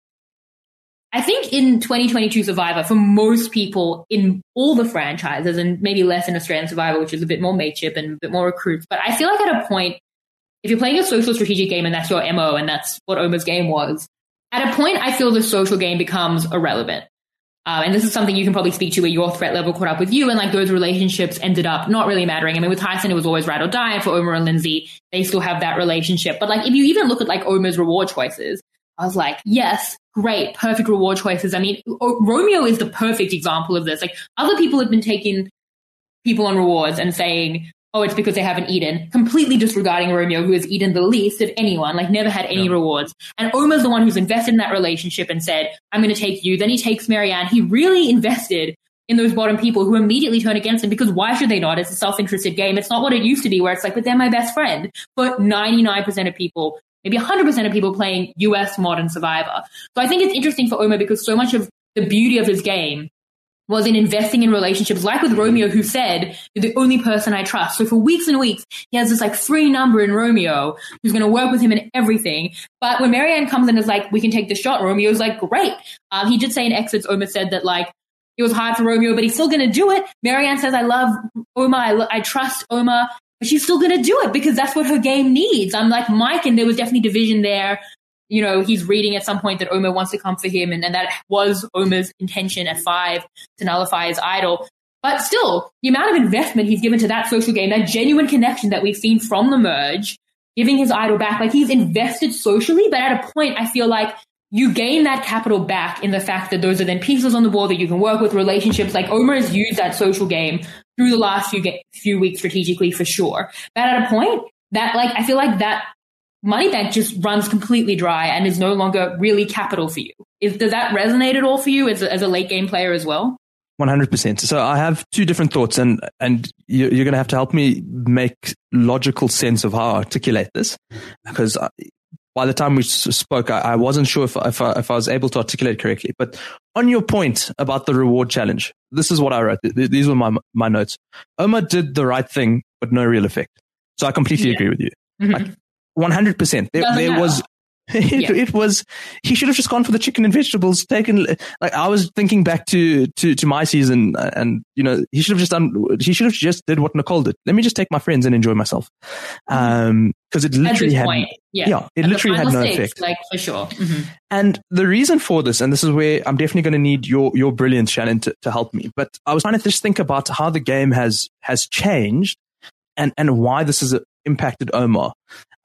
I think in 2022 Survivor, for most people in all the franchises, and maybe less in Australian Survivor, which is a bit more mateship and a bit more recruits, but I feel like at a point, if you're playing a social strategic game and that's your MO, and that's what Omar's game was, at a point I feel the social game becomes irrelevant. And this is something you can probably speak to where your threat level caught up with you, and like those relationships ended up not really mattering. I mean, with Tyson, it was always ride or die, and for Omar and Lindsay, they still have that relationship. But like, if you even look at like Omar's reward choices, I was like, yes, great, perfect reward choices. I mean, Romeo is the perfect example of this. Like, other people have been taking people on rewards and saying, oh, it's because they haven't eaten, completely disregarding Romeo, who has eaten the least of anyone, like never had any rewards. And Omar's the one who's invested in that relationship and said, I'm going to take you. Then he takes Marianne. He really invested in those bottom people who immediately turn against him, because why should they not? It's a self-interested game. It's not what it used to be where it's like, but they're my best friend. But 99% of people, maybe 100% of people playing US modern Survivor. So I think it's interesting for Omar because so much of the beauty of his game was in investing in relationships, like with Romeo, who said, you're the only person I trust. So for weeks and weeks, he has this like free number in Romeo who's going to work with him in everything. But when Marianne comes in and is like, we can take the shot, Romeo's like, great. He did say in Exits, Omar said that like, it was hard for Romeo, but he's still going to do it. Marianne says, I love Omar. I trust Omar. But she's still going to do it because that's what her game needs. I'm like Mike, and there was definitely division there. He's reading at some point that Omar wants to come for him, and that was Omar's intention at 5 to nullify his idol. But still, the amount of investment he's given to that social game, that genuine connection that we've seen from the merge, giving his idol back, like he's invested socially, but at a point I feel like you gain that capital back in the fact that those are then pieces on the board that you can work with, relationships. Like Omar has used that social game through the last few weeks strategically for sure. But at a point that like, I feel like that money bank just runs completely dry and is no longer really capital for you. Does that resonate at all for you as a late game player as well? 100%. So I have two different thoughts, and you're going to have to help me make logical sense of how I articulate this, because by the time we spoke, I wasn't sure if I was able to articulate correctly. But on your point about the reward challenge, this is what I wrote. These were my notes. Omar did the right thing, but no real effect. So I completely agree with you. Mm-hmm. Like 100%. There was. It was, he should have just gone for the chicken and vegetables, like I was thinking back to my season, and he should have just did what Nicole did. Let me just take my friends and enjoy myself. Cause it literally had, it literally had no effect. Like for sure. Mm-hmm. And the reason for this, and this is where I'm definitely going to need your brilliance, Shannon, to help me. But I was trying to just think about how the game has changed and why this has impacted Omar.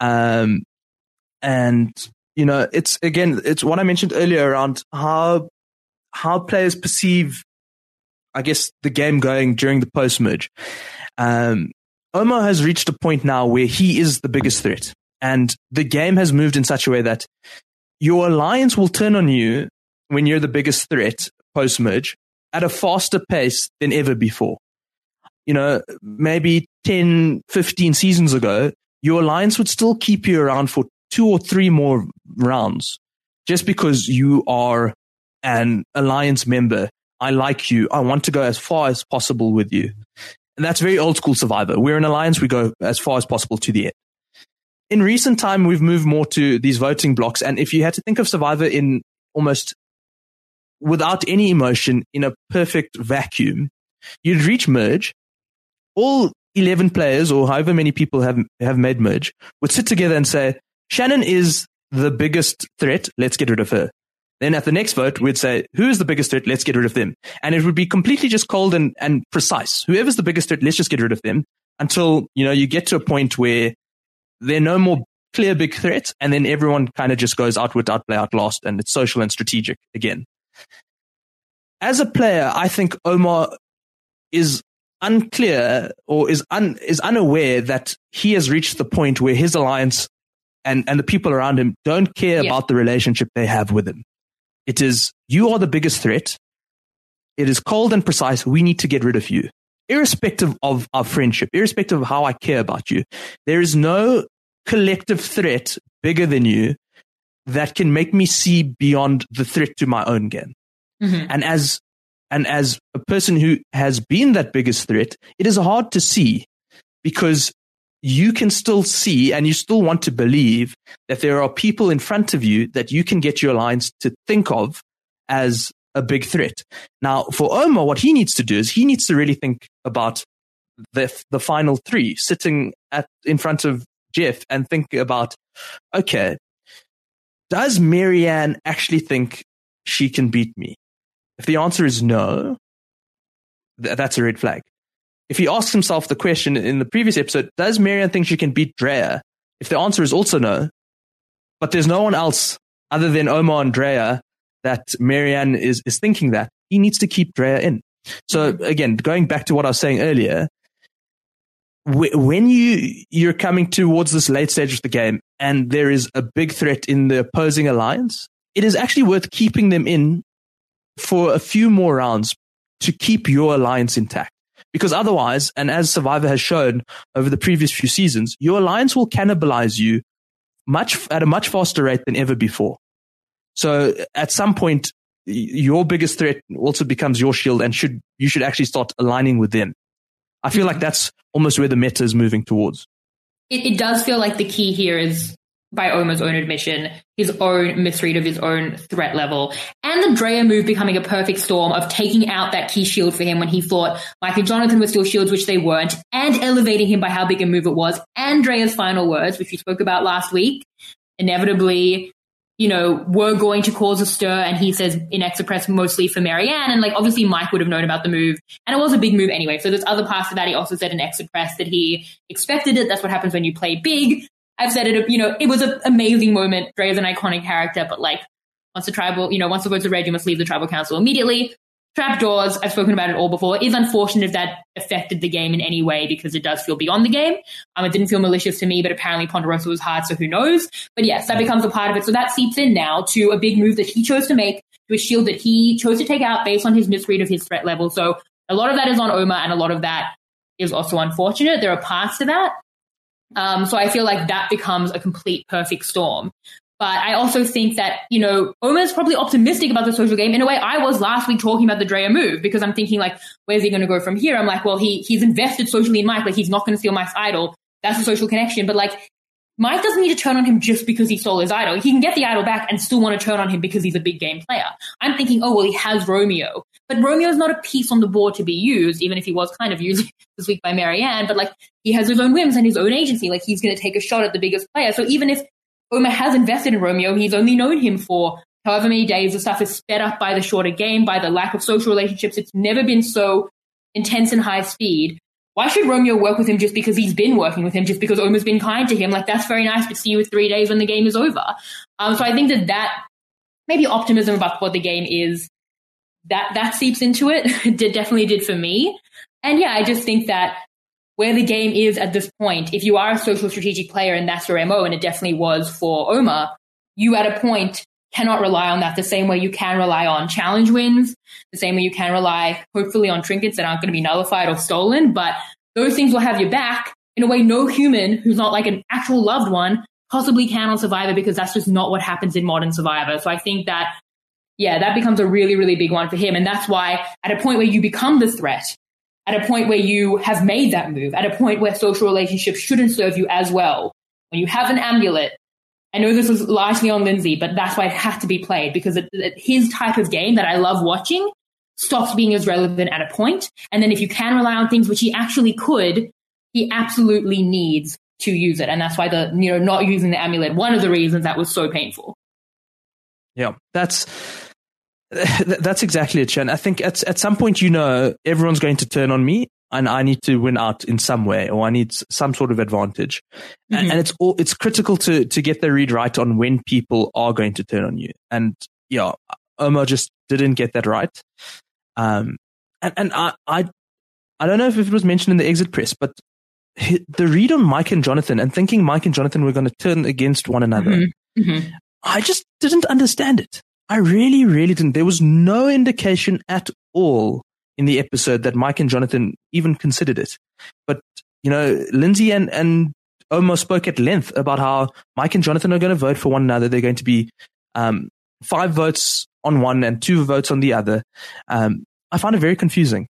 And it's what I mentioned earlier around how players perceive, I guess, the game going during the post-merge. Omar has reached a point now where he is the biggest threat, and the game has moved in such a way that your alliance will turn on you when you're the biggest threat post-merge at a faster pace than ever before. Maybe 10, 15 seasons ago, your alliance would still keep you around for 2 or 3 more rounds just because you are an alliance member. I like you. I want to go as far as possible with you. And that's very old school Survivor. We're an alliance. We go as far as possible to the end. In recent time, we've moved more to these voting blocks. And if you had to think of Survivor in almost without any emotion, in a perfect vacuum, you'd reach merge. All 11 players or however many people have made merge would sit together and say, Shannon is the biggest threat. Let's get rid of her. Then at the next vote, we'd say, who is the biggest threat? Let's get rid of them. And it would be completely just cold and precise. Whoever's the biggest threat, let's just get rid of them until, you get to a point where there are no more clear big threats. And then everyone kind of just goes outwit, outplay, outlast, and it's social and strategic again. As a player, I think Omar is unclear or is unaware that he has reached the point where his alliance and the people around him don't care about the relationship they have with him. It is, you are the biggest threat. It is cold and precise. We need to get rid of you. Irrespective of our friendship, irrespective of how I care about you, there is no collective threat bigger than you that can make me see beyond the threat to my own game. Mm-hmm. And as And as a person who has been that biggest threat, it is hard to see because you can still see and you still want to believe that there are people in front of you that you can get your alliance to think of as a big threat. Now, for Omar, what he needs to do is he needs to really think about the final three, sitting in front of Jeff and think about, okay, does Marianne actually think she can beat me? If the answer is no, that's a red flag. If he asks himself the question in the previous episode, does Marianne think she can beat Drea? If the answer is also no, but there's no one else other than Omar and Drea that Marianne is thinking that, he needs to keep Drea in. So again, going back to what I was saying earlier, when you're coming towards this late stage of the game and there is a big threat in the opposing alliance, it is actually worth keeping them in for a few more rounds to keep your alliance intact. Because otherwise, and as Survivor has shown over the previous few seasons, your alliance will cannibalize you at a much faster rate than ever before. So at some point, your biggest threat also becomes your shield, and you should actually start aligning with them. I feel like that's almost where the meta is moving towards. It does feel like the key here is, by Omar's own admission, his own misread of his own threat level, and the Drea move becoming a perfect storm of taking out that key shield for him when he thought Mike and Jonathan were still shields, which they weren't, and elevating him by how big a move it was, and Drea's final words, which we spoke about last week, inevitably, were going to cause a stir, and he says in Exopress mostly for Marianne, and obviously Mike would have known about the move, and it was a big move anyway. So there's other parts of that. He also said in Exopress that he expected it. That's what happens when you play big. I've said it, it was an amazing moment. Drea's an iconic character, but once the votes are read, you must leave the tribal council immediately. Trapdoors, I've spoken about it all before. It is unfortunate if that affected the game in any way because it does feel beyond the game. It didn't feel malicious to me, but apparently Ponderosa was hard, so who knows? But yes, that becomes a part of it. So that seeps in now to a big move that he chose to make, to a shield that he chose to take out based on his misread of his threat level. So a lot of that is on Omar, and a lot of that is also unfortunate. There are parts to that. So I feel like that becomes a complete perfect storm. But I also think that, Omar's probably optimistic about the social game. In a way, I was last week talking about the Drea move because I'm thinking, where's he going to go from here? I'm like, well, he's invested socially in Mike. He's not going to steal Mike's idol. That's a social connection. But, Mike doesn't need to turn on him just because he stole his idol. He can get the idol back and still want to turn on him because he's a big game player. I'm thinking, oh, well, he has Romeo. But Romeo is not a piece on the board to be used, even if he was kind of used this week by Marianne. But, he has his own whims and his own agency. He's going to take a shot at the biggest player. So even if Omar has invested in Romeo, he's only known him for however many days. The stuff is sped up by the shorter game, by the lack of social relationships. It's never been so intense and high speed. Why should Romeo work with him just because he's been working with him, just because Omar's been kind to him? That's very nice, but see you in 3 days when the game is over. So I think that maybe optimism about what the game is, that seeps into it. It definitely did for me. And yeah, I just think that where the game is at this point, if you are a social strategic player and that's your MO, and it definitely was for Omar, you at a point cannot rely on that the same way you can rely on challenge wins, the same way you can rely, hopefully, on trinkets that aren't going to be nullified or stolen. But those things will have your back in a way no human who's not an actual loved one possibly can on Survivor, because that's just not what happens in modern Survivor. So I think that, that becomes a really, really big one for him. And that's why at a point where you become the threat, at a point where you have made that move, at a point where social relationships shouldn't serve you as well, when you have an amulet, I know this was largely on Lindsay, but that's why it had to be played, because his type of game that I love watching stops being as relevant at a point. And then if you can rely on things, which he actually could, he absolutely needs to use it. And that's why not using the amulet, one of the reasons that was so painful. Yeah, that's exactly it, Shan. I think at some point, everyone's going to turn on me and I need to win out in some way, or I need some sort of advantage. Mm-hmm. And it's critical to get the read right on when people are going to turn on you. And Omar just didn't get that right. And I don't know if it was mentioned in the exit press, but the read on Mike and Jonathan and thinking Mike and Jonathan were going to turn against one another, mm-hmm. Mm-hmm. I just didn't understand it. I really, really didn't. There was no indication at all in the episode that Mike and Jonathan even considered it. But, Lindsay and Omar spoke at length about how Mike and Jonathan are going to vote for one another. They're going to be 5 votes on one and 2 votes on the other. I found it very confusing.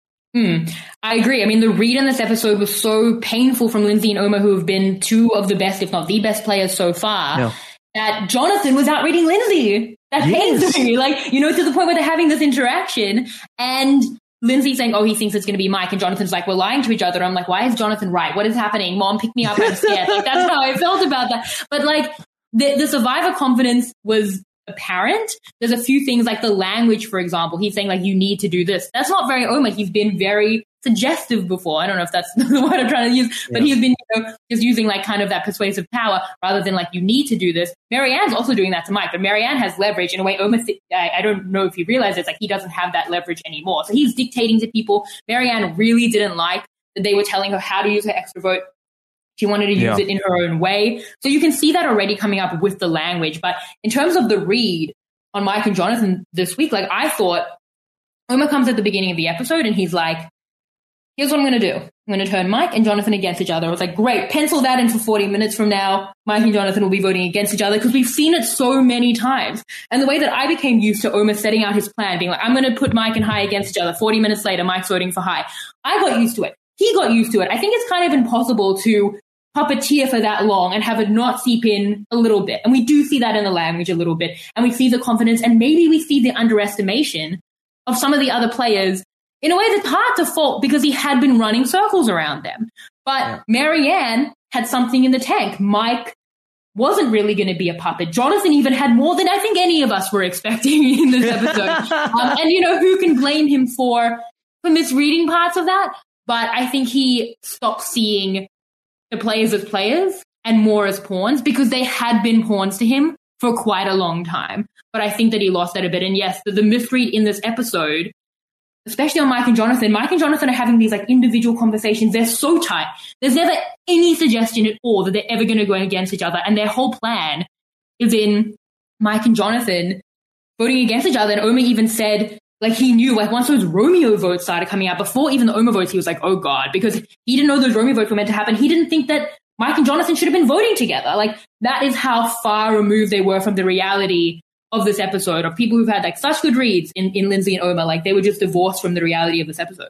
I agree. I mean, the read in this episode was so painful from Lindsay and Omar, who have been two of the best, if not the best players so far, that Jonathan was out reading Lindsay. That pains me. Like, you know, to the point where they're having this interaction and Lindsay's saying, oh, he thinks it's going to be Mike. And Jonathan's like, we're lying to each other. I'm like, why is Jonathan right? What is happening? Mom, pick me up. I'm scared. Like, that's how I felt about that. But like the survivor confidence was apparent. There's a few things like the language, for example. He's saying like, you need to do this. That's not very Omar. He's been very suggestive before. I don't know if that's the word I'm trying to use, but he's been, you know, just using like kind of that persuasive power rather than like, you need to do this. Marianne's also doing that to Mike, but Marianne has leverage in a way. Omar, I don't know if you realize it's like he doesn't have that leverage anymore. So he's dictating to people. Marianne really didn't like that they were telling her how to use her extra vote. She wanted to use it in her own way. So you can see that already coming up with the language. But in terms of the read on Mike and Jonathan this week, like I thought Omar comes at the beginning of the episode and he's like, here's what I'm going to do. I'm going to turn Mike and Jonathan against each other. I was like, great, pencil that in for 40 minutes from now. Mike and Jonathan will be voting against each other because we've seen it so many times. And the way that I became used to Omar setting out his plan, being like, I'm going to put Mike and Hai against each other. 40 minutes later, Mike's voting for Hai. I got used to it. He got used to it. I think it's kind of impossible to puppeteer for that long and have it not seep in a little bit. And we do see that in the language a little bit. And we see the confidence and maybe we see the underestimation of some of the other players in a way that's hard to fault because he had been running circles around them. But Marianne had something in the tank. Mike wasn't really going to be a puppet. Jonathan even had more than I think any of us were expecting in this episode. And, you know, who can blame him for misreading parts of that? But I think he stopped seeing the players as players and more as pawns because they had been pawns to him for quite a long time. But I think that he lost that a bit. And yes, the misread in this episode, especially on Mike and Jonathan are having these like individual conversations. They're so tight. There's never any suggestion at all that they're ever going to go against each other. And their whole plan is in Mike and Jonathan voting against each other. And Omar even said, like he knew, like once those Romeo votes started coming out, before even the Omar votes, he was like, oh God, because he didn't know those Romeo votes were meant to happen. He didn't think that Mike and Jonathan should have been voting together. Like that is how far removed they were from the reality of this episode, of people who've had like such good reads in Lindsay and Omar. Like they were just divorced from the reality of this episode.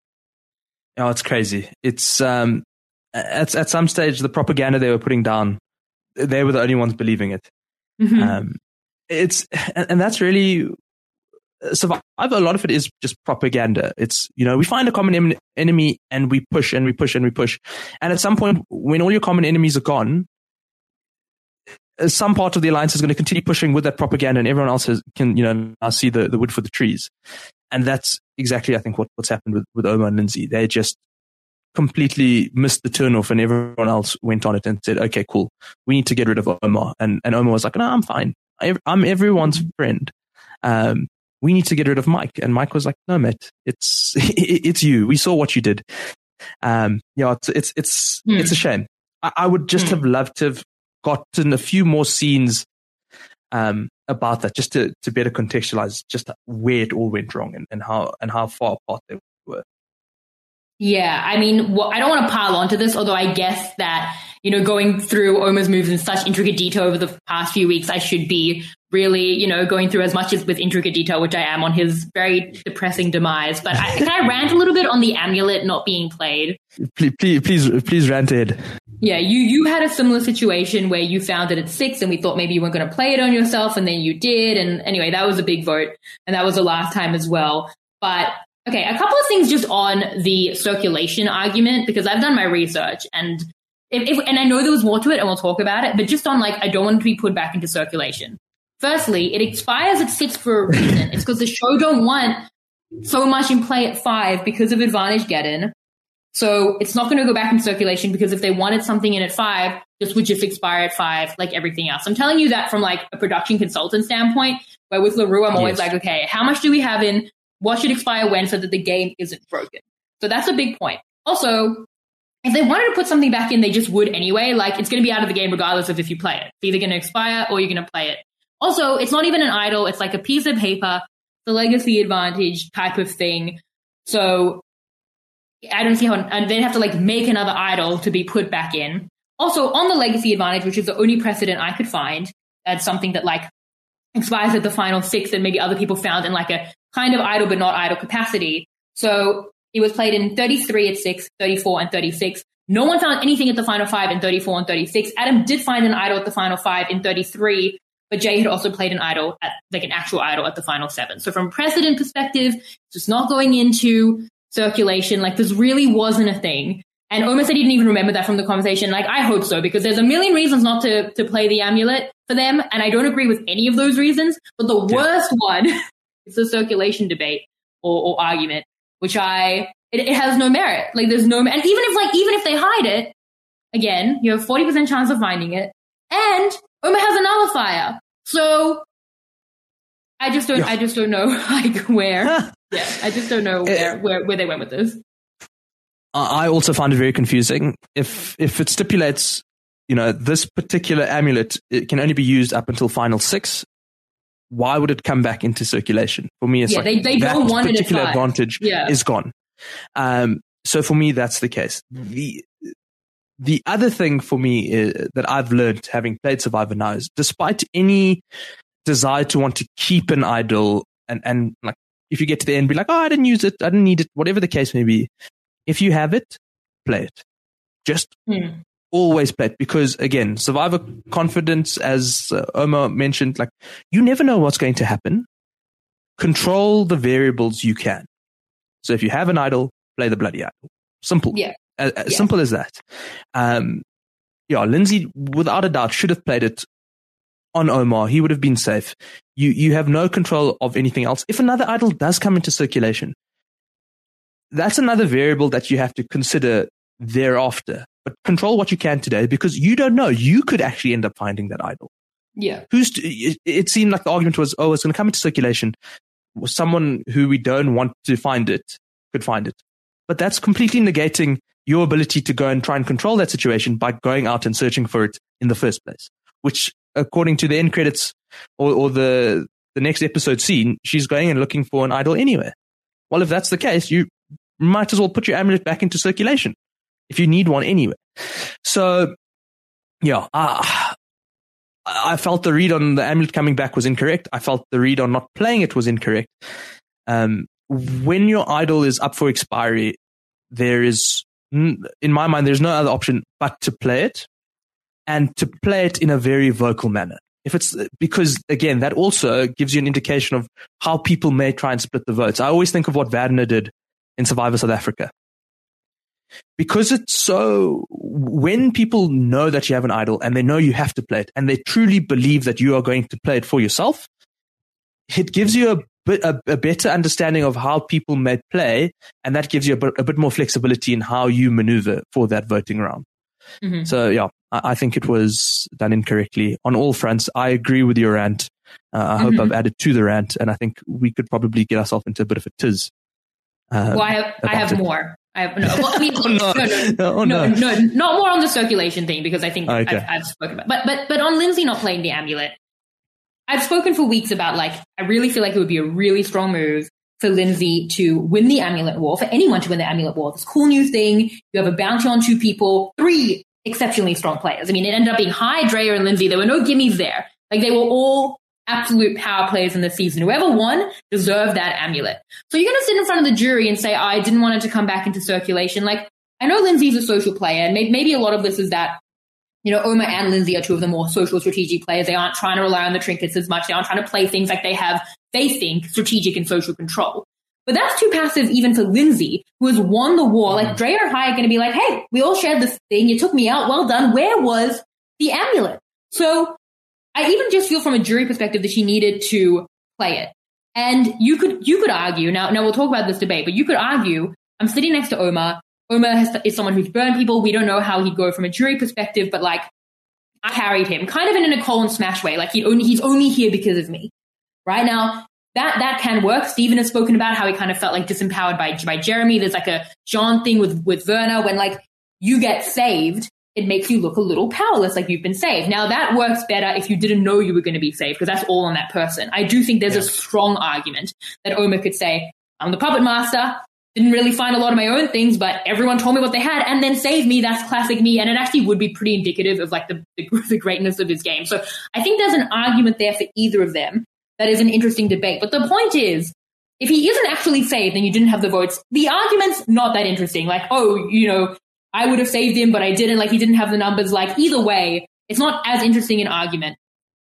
Oh, it's crazy. It's at some stage, the propaganda they were putting down, they were the only ones believing it. Mm-hmm. And that's really Survivor. A lot of it is just propaganda. It's, you know, we find a common enemy and we push and we push and we push. And at some point, when all your common enemies are gone, some part of the alliance is going to continue pushing with that propaganda, and everyone else can, you know, now see the wood for the trees. And that's exactly, I think, what's happened with Omar and Lindsay. They just completely missed the turnoff, and everyone else went on it and said, okay, cool, we need to get rid of Omar. And Omar was like, no, I'm fine. I'm everyone's friend. We need to get rid of Mike. And Mike was like, no, mate, it's you. We saw what you did. It's a shame. I would just have loved to have gotten a few more scenes about that, just to better contextualize just where it all went wrong and how far apart they were. Yeah, I mean, I don't want to pile onto this, although I guess that, you know, going through Omar's moves in such intricate detail over the past few weeks, I should be really, you know, going through as much as with intricate detail, which I am on his very depressing demise. But can I rant a little bit on the amulet not being played? Please rant ahead. Yeah, you had a similar situation where you found it at 6 and we thought maybe you weren't going to play it on yourself, and then you did. And anyway, that was a big vote, and that was the last time as well. But okay, a couple of things just on the circulation argument, because I've done my research, and and I know there was more to it, and we'll talk about it, but just on like, I don't want it to be put back into circulation. Firstly, it expires at 6 for a reason. It's because the show don't want so much in play at 5 because of Advantage Get-In. So it's not going to go back in circulation, because if they wanted something in at 5, this would just expire at 5 like everything else. I'm telling you that from like a production consultant standpoint, where with LaRue, I'm always like, okay, how much do we have in? What should expire when, so that the game isn't broken? So that's a big point. Also, if they wanted to put something back in, they just would anyway. Like, it's going to be out of the game regardless of if you play it. It's either going to expire or you're going to play it. Also, it's not even an idol. It's like a piece of paper, the legacy advantage type of thing. So I don't see how, and they'd have to like make another idol to be put back in. Also, on the legacy advantage, which is the only precedent I could find, that's something that like expires at the final 6 that maybe other people found in like a kind of idle but not idle capacity. So it was played in 33 at 6, 34 and 36. No one found anything at the final 5 in 34 and 36. Adam did find an idle at the final 5 in 33, but Jay had also played an idle at like an actual idle at the final 7. So from precedent perspective, just not going into circulation, like this really wasn't a thing. And Omar said he didn't even remember that from the conversation. Like, I hope so, because there's a million reasons not to play the amulet for them. And I don't agree with any of those reasons. But the worst one is the circulation debate or argument, which it has no merit. Like, there's no, and even if they hide it, again, you have 40% chance of finding it. And Omar has a nullifier. So I just don't know, like, where. I just don't know where they went with this. I also find it very confusing. If it stipulates, this particular amulet, it can only be used up until final 6, why would it come back into circulation? For me, it's they don't want it at 5. That particular advantage is gone. So for me, that's the case. The other thing for me that I've learned having played Survivor now is, despite any desire to want to keep an idol and like, if you get to the end, be like, oh, I didn't use it, I didn't need it, whatever the case may be. If you have it, play it. Just always play it. Because again, Survivor confidence, as Omar mentioned, like, you never know what's going to happen. Control the variables you can. So if you have an idol, play the bloody idol. Simple. Yeah. Simple as that. Lindsay, without a doubt, should have played it on Omar. He would have been safe. You have no control of anything else. If another idol does come into circulation, that's another variable that you have to consider thereafter. But control what you can today, because you don't know. You could actually end up finding that idol. Yeah. It seemed like the argument was, it's going to come into circulation. Someone who we don't want to find it could find it. But that's completely negating your ability to go and try and control that situation by going out and searching for it in the first place, which, according to the end credits or the next episode scene, she's going and looking for an idol anyway. Well, if that's the case, you might as well put your amulet back into circulation if you need one anyway. So, I felt the read on the amulet coming back was incorrect. I felt the read on not playing it was incorrect. When your idol is up for expiry, there is, in my mind, there's no other option but to play it, and to play it in a very vocal manner. Because again, that also gives you an indication of how people may try and split the votes. I always think of what Wagner did in Survivor South Africa. Because it's so, when people know that you have an idol and they know you have to play it and they truly believe that you are going to play it for yourself, it gives you a better understanding of how people may play, and that gives you a bit more flexibility in how you maneuver for that voting round. Mm-hmm. So I think it was done incorrectly on all fronts. I agree with your rant. I hope I've added to the rant, and I think we could probably get ourselves into a bit of a tiz. I have more. Not more on the circulation thing, because I think I've spoken about. But on Lindsay not playing the amulet, I've spoken for weeks about, like, I really feel like it would be a really strong move for Lindsay to win the amulet war, for anyone to win the amulet war. This cool new thing. You have a bounty on 2 people, 3 exceptionally strong players. I mean, it ended up being Hai, Drea, and Lindsay. There were no gimmies there. Like, they were all absolute power players in the season. Whoever won deserved that amulet. So you're going to sit in front of the jury and say, I didn't want it to come back into circulation. Like, I know Lindsay's a social player, and maybe a lot of this is that, Omar and Lindsay are 2 of the more social strategic players. They aren't trying to rely on the trinkets as much. They aren't trying to play things like they think, strategic and social control. But that's too passive even for Lindsay, who has won the war. Like, Drea and Hai are going to be like, hey, we all shared this thing. You took me out. Well done. Where was the amulet? So I even just feel from a jury perspective that she needed to play it. And you could argue, now we'll talk about this debate, but you could argue, I'm sitting next to Omar. Omar is someone who's burned people. We don't know how he'd go from a jury perspective, but, like, I carried him kind of in a Nicole and Smash way. Like, he's only here because of me. Right now, that can work. Steven has spoken about how he kind of felt like disempowered by Jeremy. There's like a Jean thing with Werner. When, like, you get saved, it makes you look a little powerless, like you've been saved. Now, that works better if you didn't know you were going to be saved, because that's all on that person. I do think there's a strong argument that Omar could say, I'm the puppet master, didn't really find a lot of my own things, but everyone told me what they had and then saved me. That's classic me. And it actually would be pretty indicative of, like, the greatness of his game. So I think there's an argument there for either of them. That is an interesting debate. But the point is, If he isn't actually saved and you didn't have the votes, the argument's not that interesting. Like, oh, I would have saved him, but I didn't. Like, he didn't have the numbers. Like, either way, it's not as interesting an argument.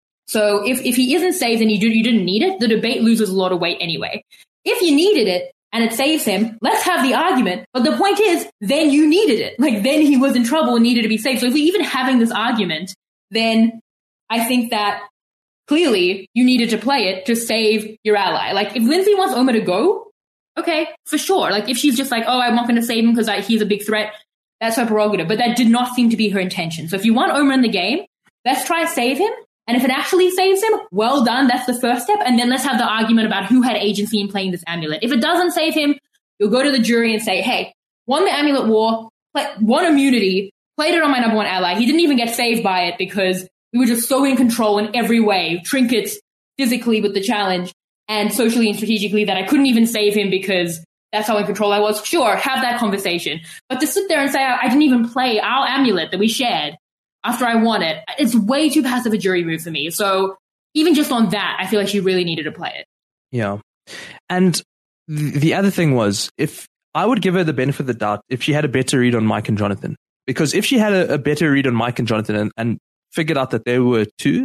So if he isn't saved and you didn't need it, the debate loses a lot of weight anyway. If you needed it and it saves him, let's have the argument. But the point is, then you needed it. Like, then he was in trouble and needed to be saved. So if we're even having this argument, then I think that clearly you needed to play it to save your ally. Like, if Lindsay wants Omar to go, okay, for sure. Like, if she's just like, oh, I'm not going to save him because he's a big threat, that's her prerogative. But that did not seem to be her intention. So if you want Omar in the game, let's try to save him. And if it actually saves him, well done. That's the first step. And then let's have the argument about who had agency in playing this amulet. If it doesn't save him, you'll go to the jury and say, hey, won the amulet war, won immunity, played it on my number one ally. He didn't even get saved by it because we were just so in control in every way, trinkets, physically with the challenge, and socially and strategically, that I couldn't even save him because that's how in control I was. Sure, have that conversation. But to sit there and say, I didn't even play our amulet that we shared after I won it, it's way too passive a jury move for me. So even just on that, I feel like she really needed to play it. Yeah. And the other thing was, if I would give her the benefit of the doubt if she had a better read on Mike and Jonathan. Because if she had a better read on Mike and Jonathan and figured out that there were two,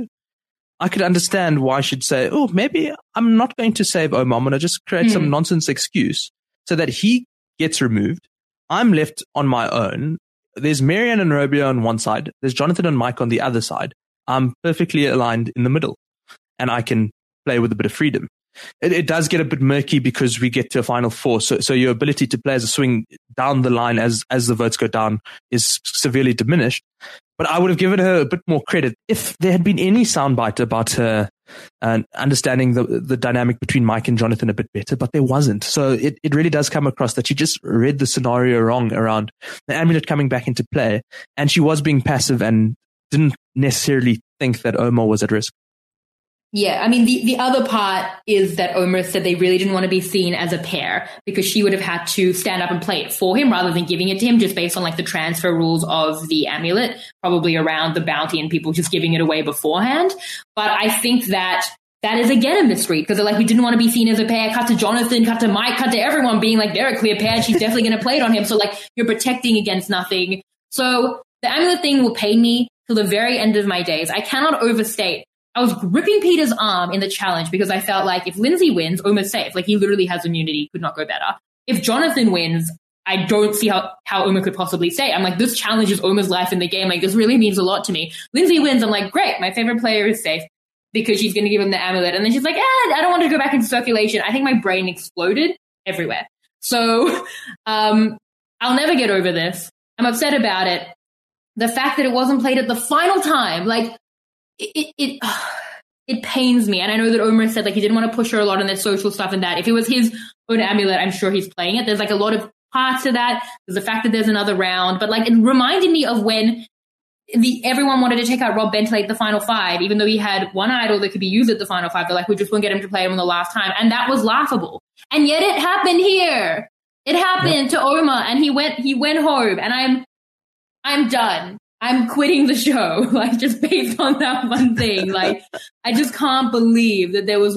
I could understand why she'd say, oh, maybe I'm not going to save Omar. I'm going to just create some nonsense excuse so that he gets removed. I'm left on my own. There's Marianne and Robia on one side. There's Jonathan and Mike on the other side. I'm perfectly aligned in the middle, and I can play with a bit of freedom. It does get a bit murky because we get to a final four. So your ability to play as a swing down the line as the votes go down is severely diminished. But I would have given her a bit more credit if there had been any soundbite about her understanding the dynamic between Mike and Jonathan a bit better, but there wasn't. So it really does come across that she just read the scenario wrong around the amulet coming back into play, and she was being passive and didn't necessarily think that Omar was at risk. Yeah, I mean, the other part is that Omar said they really didn't want to be seen as a pair because she would have had to stand up and play it for him rather than giving it to him just based on like the transfer rules of the amulet, probably around the bounty and people just giving it away beforehand. But I think that is again a misread because like we didn't want to be seen as a pair. Cut to Jonathan, cut to Mike, cut to everyone being like they're a clear pair. She's definitely going to play it on him. So like you're protecting against nothing. So the amulet thing will pain me till the very end of my days. I cannot overstate. I was gripping Peter's arm in the challenge because I felt like if Lindsay wins, Omar's safe. Like he literally has immunity, could not go better. If Jonathan wins, I don't see how Omar could possibly stay. I'm like, this challenge is Omar's life in the game. Like this really means a lot to me. Lindsay wins, I'm like, great, my favorite player is safe because she's going to give him the amulet. And then she's like, I don't want to go back into circulation. I think my brain exploded everywhere. So I'll never get over this. I'm upset about it. The fact that it wasn't played at the final time, like, it pains me. And I know that Omar said like he didn't want to push her a lot on that social stuff and that. If it was his own amulet, I'm sure he's playing it. There's like a lot of parts to that. There's the fact that there's another round. But like it reminded me of when everyone wanted to take out Rob Bentley at the final five, even though he had one idol that could be used at the final five. They're like, we just won't get him to play him on the last time. And that was laughable. And yet it happened here. It happened to Omar and he went home and I'm done. I'm quitting the show, like just based on that one thing. Like, I just can't believe that there was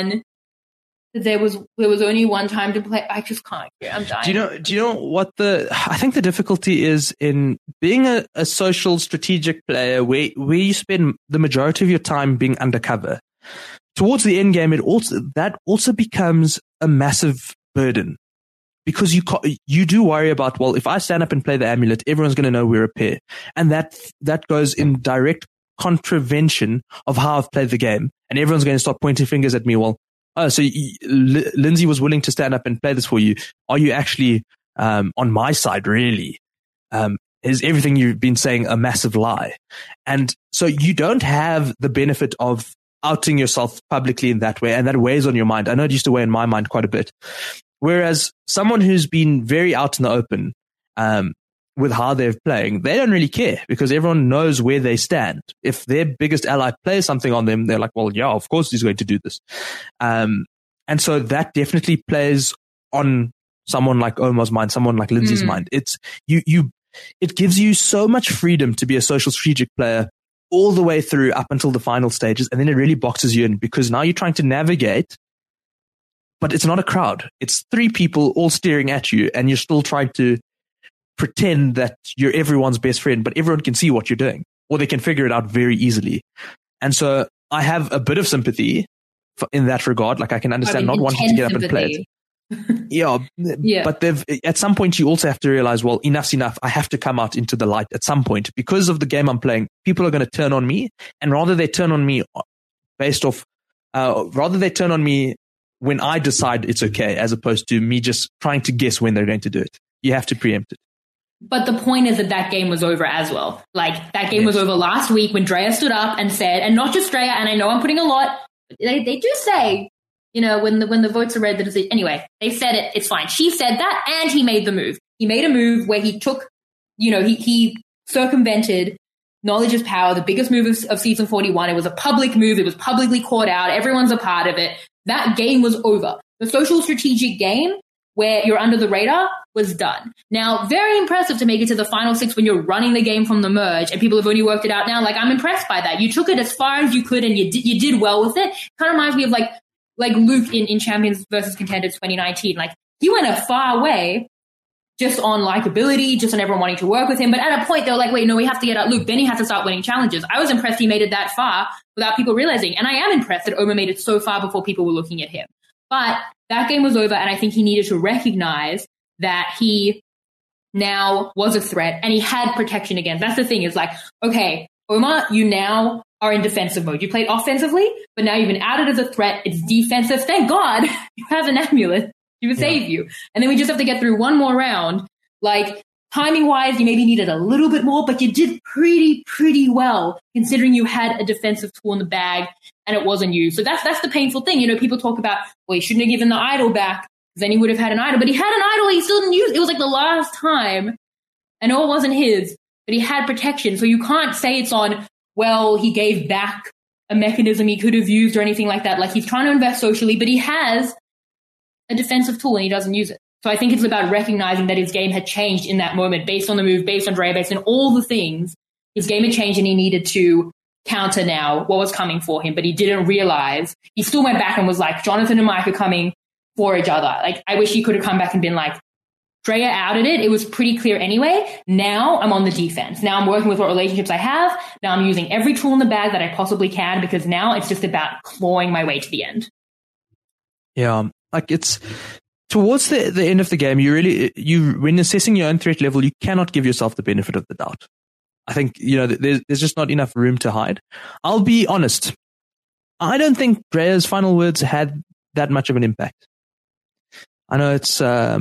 only one time to play. I just can't. I'm dying. Do you know what I think the difficulty is in being a social strategic player where you spend the majority of your time being undercover. Towards the end game, that also becomes a massive burden. Because you do worry about, well, if I stand up and play the amulet, everyone's going to know we're a pair. And that goes in direct contravention of how I've played the game. And everyone's going to start pointing fingers at me. Well, so Lindsay was willing to stand up and play this for you. Are you actually on my side, really? Is everything you've been saying a massive lie? And so you don't have the benefit of outing yourself publicly in that way. And that weighs on your mind. I know it used to weigh in my mind quite a bit. Whereas someone who's been very out in the open with how they're playing, they don't really care because everyone knows where they stand. If their biggest ally plays something on them, they're like, well, yeah, of course he's going to do this. And so that definitely plays on someone like Omar's mind, someone like Lindsay's mind. It gives you so much freedom to be a social strategic player all the way through up until the final stages. And then it really boxes you in because now you're trying to navigate. but it's not a crowd. It's 3 people all staring at you, and you're still trying to pretend that you're everyone's best friend, but everyone can see what you're doing, or they can figure it out very easily. And so I have a bit of sympathy in that regard. Like, I can understand not wanting to get up and play it. Yeah. But at some point you also have to realize, well, enough's enough. I have to come out into the light at some point because of the game I'm playing. People are going to turn on me, and rather they turn on me when I decide it's okay, as opposed to me just trying to guess when they're going to do it. You have to preempt it. But the point is that game was over as well. Like, that game was over last week when Drea stood up and said, and not just Drea, and I know I'm putting a lot, they do say, you know, when the votes are read, anyway, they said it, it's fine. She said that, and he made the move. He made a move where he took, you know, he circumvented knowledge is power, the biggest move of season 41. It was a public move. It was publicly caught out. Everyone's a part of it. That game was over. The social strategic game where you're under the radar was done. Now, very impressive to make it to the final 6 when you're running the game from the merge and people have only worked it out now. Like, I'm impressed by that. You took it as far as you could and you did well with it. Kind of reminds me of like Luke in Champions versus Contenders 2019. Like, he went a far way just on likability, just on everyone wanting to work with him. But at a point, they were like, wait, no, we have to get out Luke. Then he has to start winning challenges. I was impressed he made it that far without people realizing. And I am impressed that Omer made it so far before people were looking at him. But that game was over, and I think he needed to recognize that he now was a threat and he had protection against. That's the thing, is like, okay, Omer, you now are in defensive mode. You played offensively, but now you've been outed as a threat. It's defensive. Thank God you have an amulet. He would save you. And then we just have to get through one more round. Like, timing-wise, you maybe needed a little bit more, but you did pretty well, considering you had a defensive tool in the bag and it wasn't used. So that's the painful thing. You know, people talk about, well, he shouldn't have given the idol back, because then he would have had an idol. But he had an idol, he still didn't use it. It was like the last time. I know it wasn't his, but he had protection. So you can't say it's on, well, he gave back a mechanism he could have used or anything like that. Like, he's trying to invest socially, but he has a defensive tool and he doesn't use it. So I think it's about recognizing that his game had changed in that moment based on the move, based on Drea, based on all the things. His game had changed and he needed to counter now what was coming for him, but he didn't realize. He still went back and was like, Jonathan and Mike are coming for each other. Like, I wish he could have come back and been like, Drea outed it. It was pretty clear anyway. Now I'm on the defense. Now I'm working with what relationships I have. Now I'm using every tool in the bag that I possibly can, because now it's just about clawing my way to the end. Yeah. Like, it's towards the end of the game, when assessing your own threat level, you cannot give yourself the benefit of the doubt. I think, you know, there's just not enough room to hide. I'll be honest. I don't think Drea's final words had that much of an impact. I know it's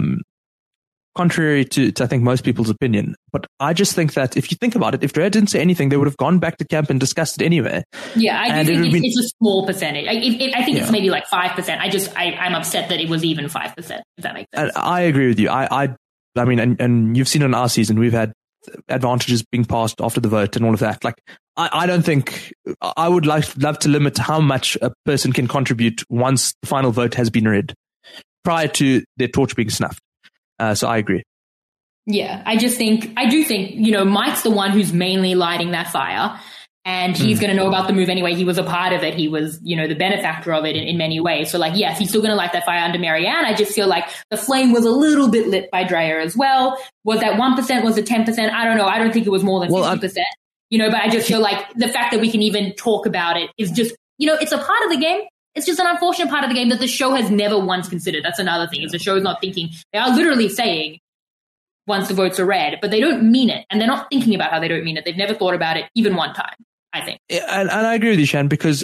contrary to I think most people's opinion, but I just think that if you think about it, if Drea didn't say anything, they would have gone back to camp and discussed it anyway. Yeah, I do think it's a small percentage. I think it's maybe like 5%. I'm upset that it was even 5%, if that makes sense. I agree with you. I mean, and you've seen in our season, we've had advantages being passed after the vote and all of that. Like, I don't think, I would love to limit how much a person can contribute once the final vote has been read, prior to their torch being snuffed. So I agree. Yeah, I do think, you know, Mike's the one who's mainly lighting that fire, and he's going to know about the move anyway. He was a part of it. He was, you know, the benefactor of it in many ways. So, like, yes, he's still going to light that fire under Marianne. I just feel like the flame was a little bit lit by Drea as well. Was that 1%? Was it 10%? I don't know. I don't think it was more than 50%. You know, but I just feel like the fact that we can even talk about it is just, you know, it's a part of the game. It's just an unfortunate part of the game that the show has never once considered. That's another thing, is the show is not thinking. They are literally saying, once the votes are read, but they don't mean it. And they're not thinking about how they don't mean it. They've never thought about it even one time, I think. And I agree with you, Shan, because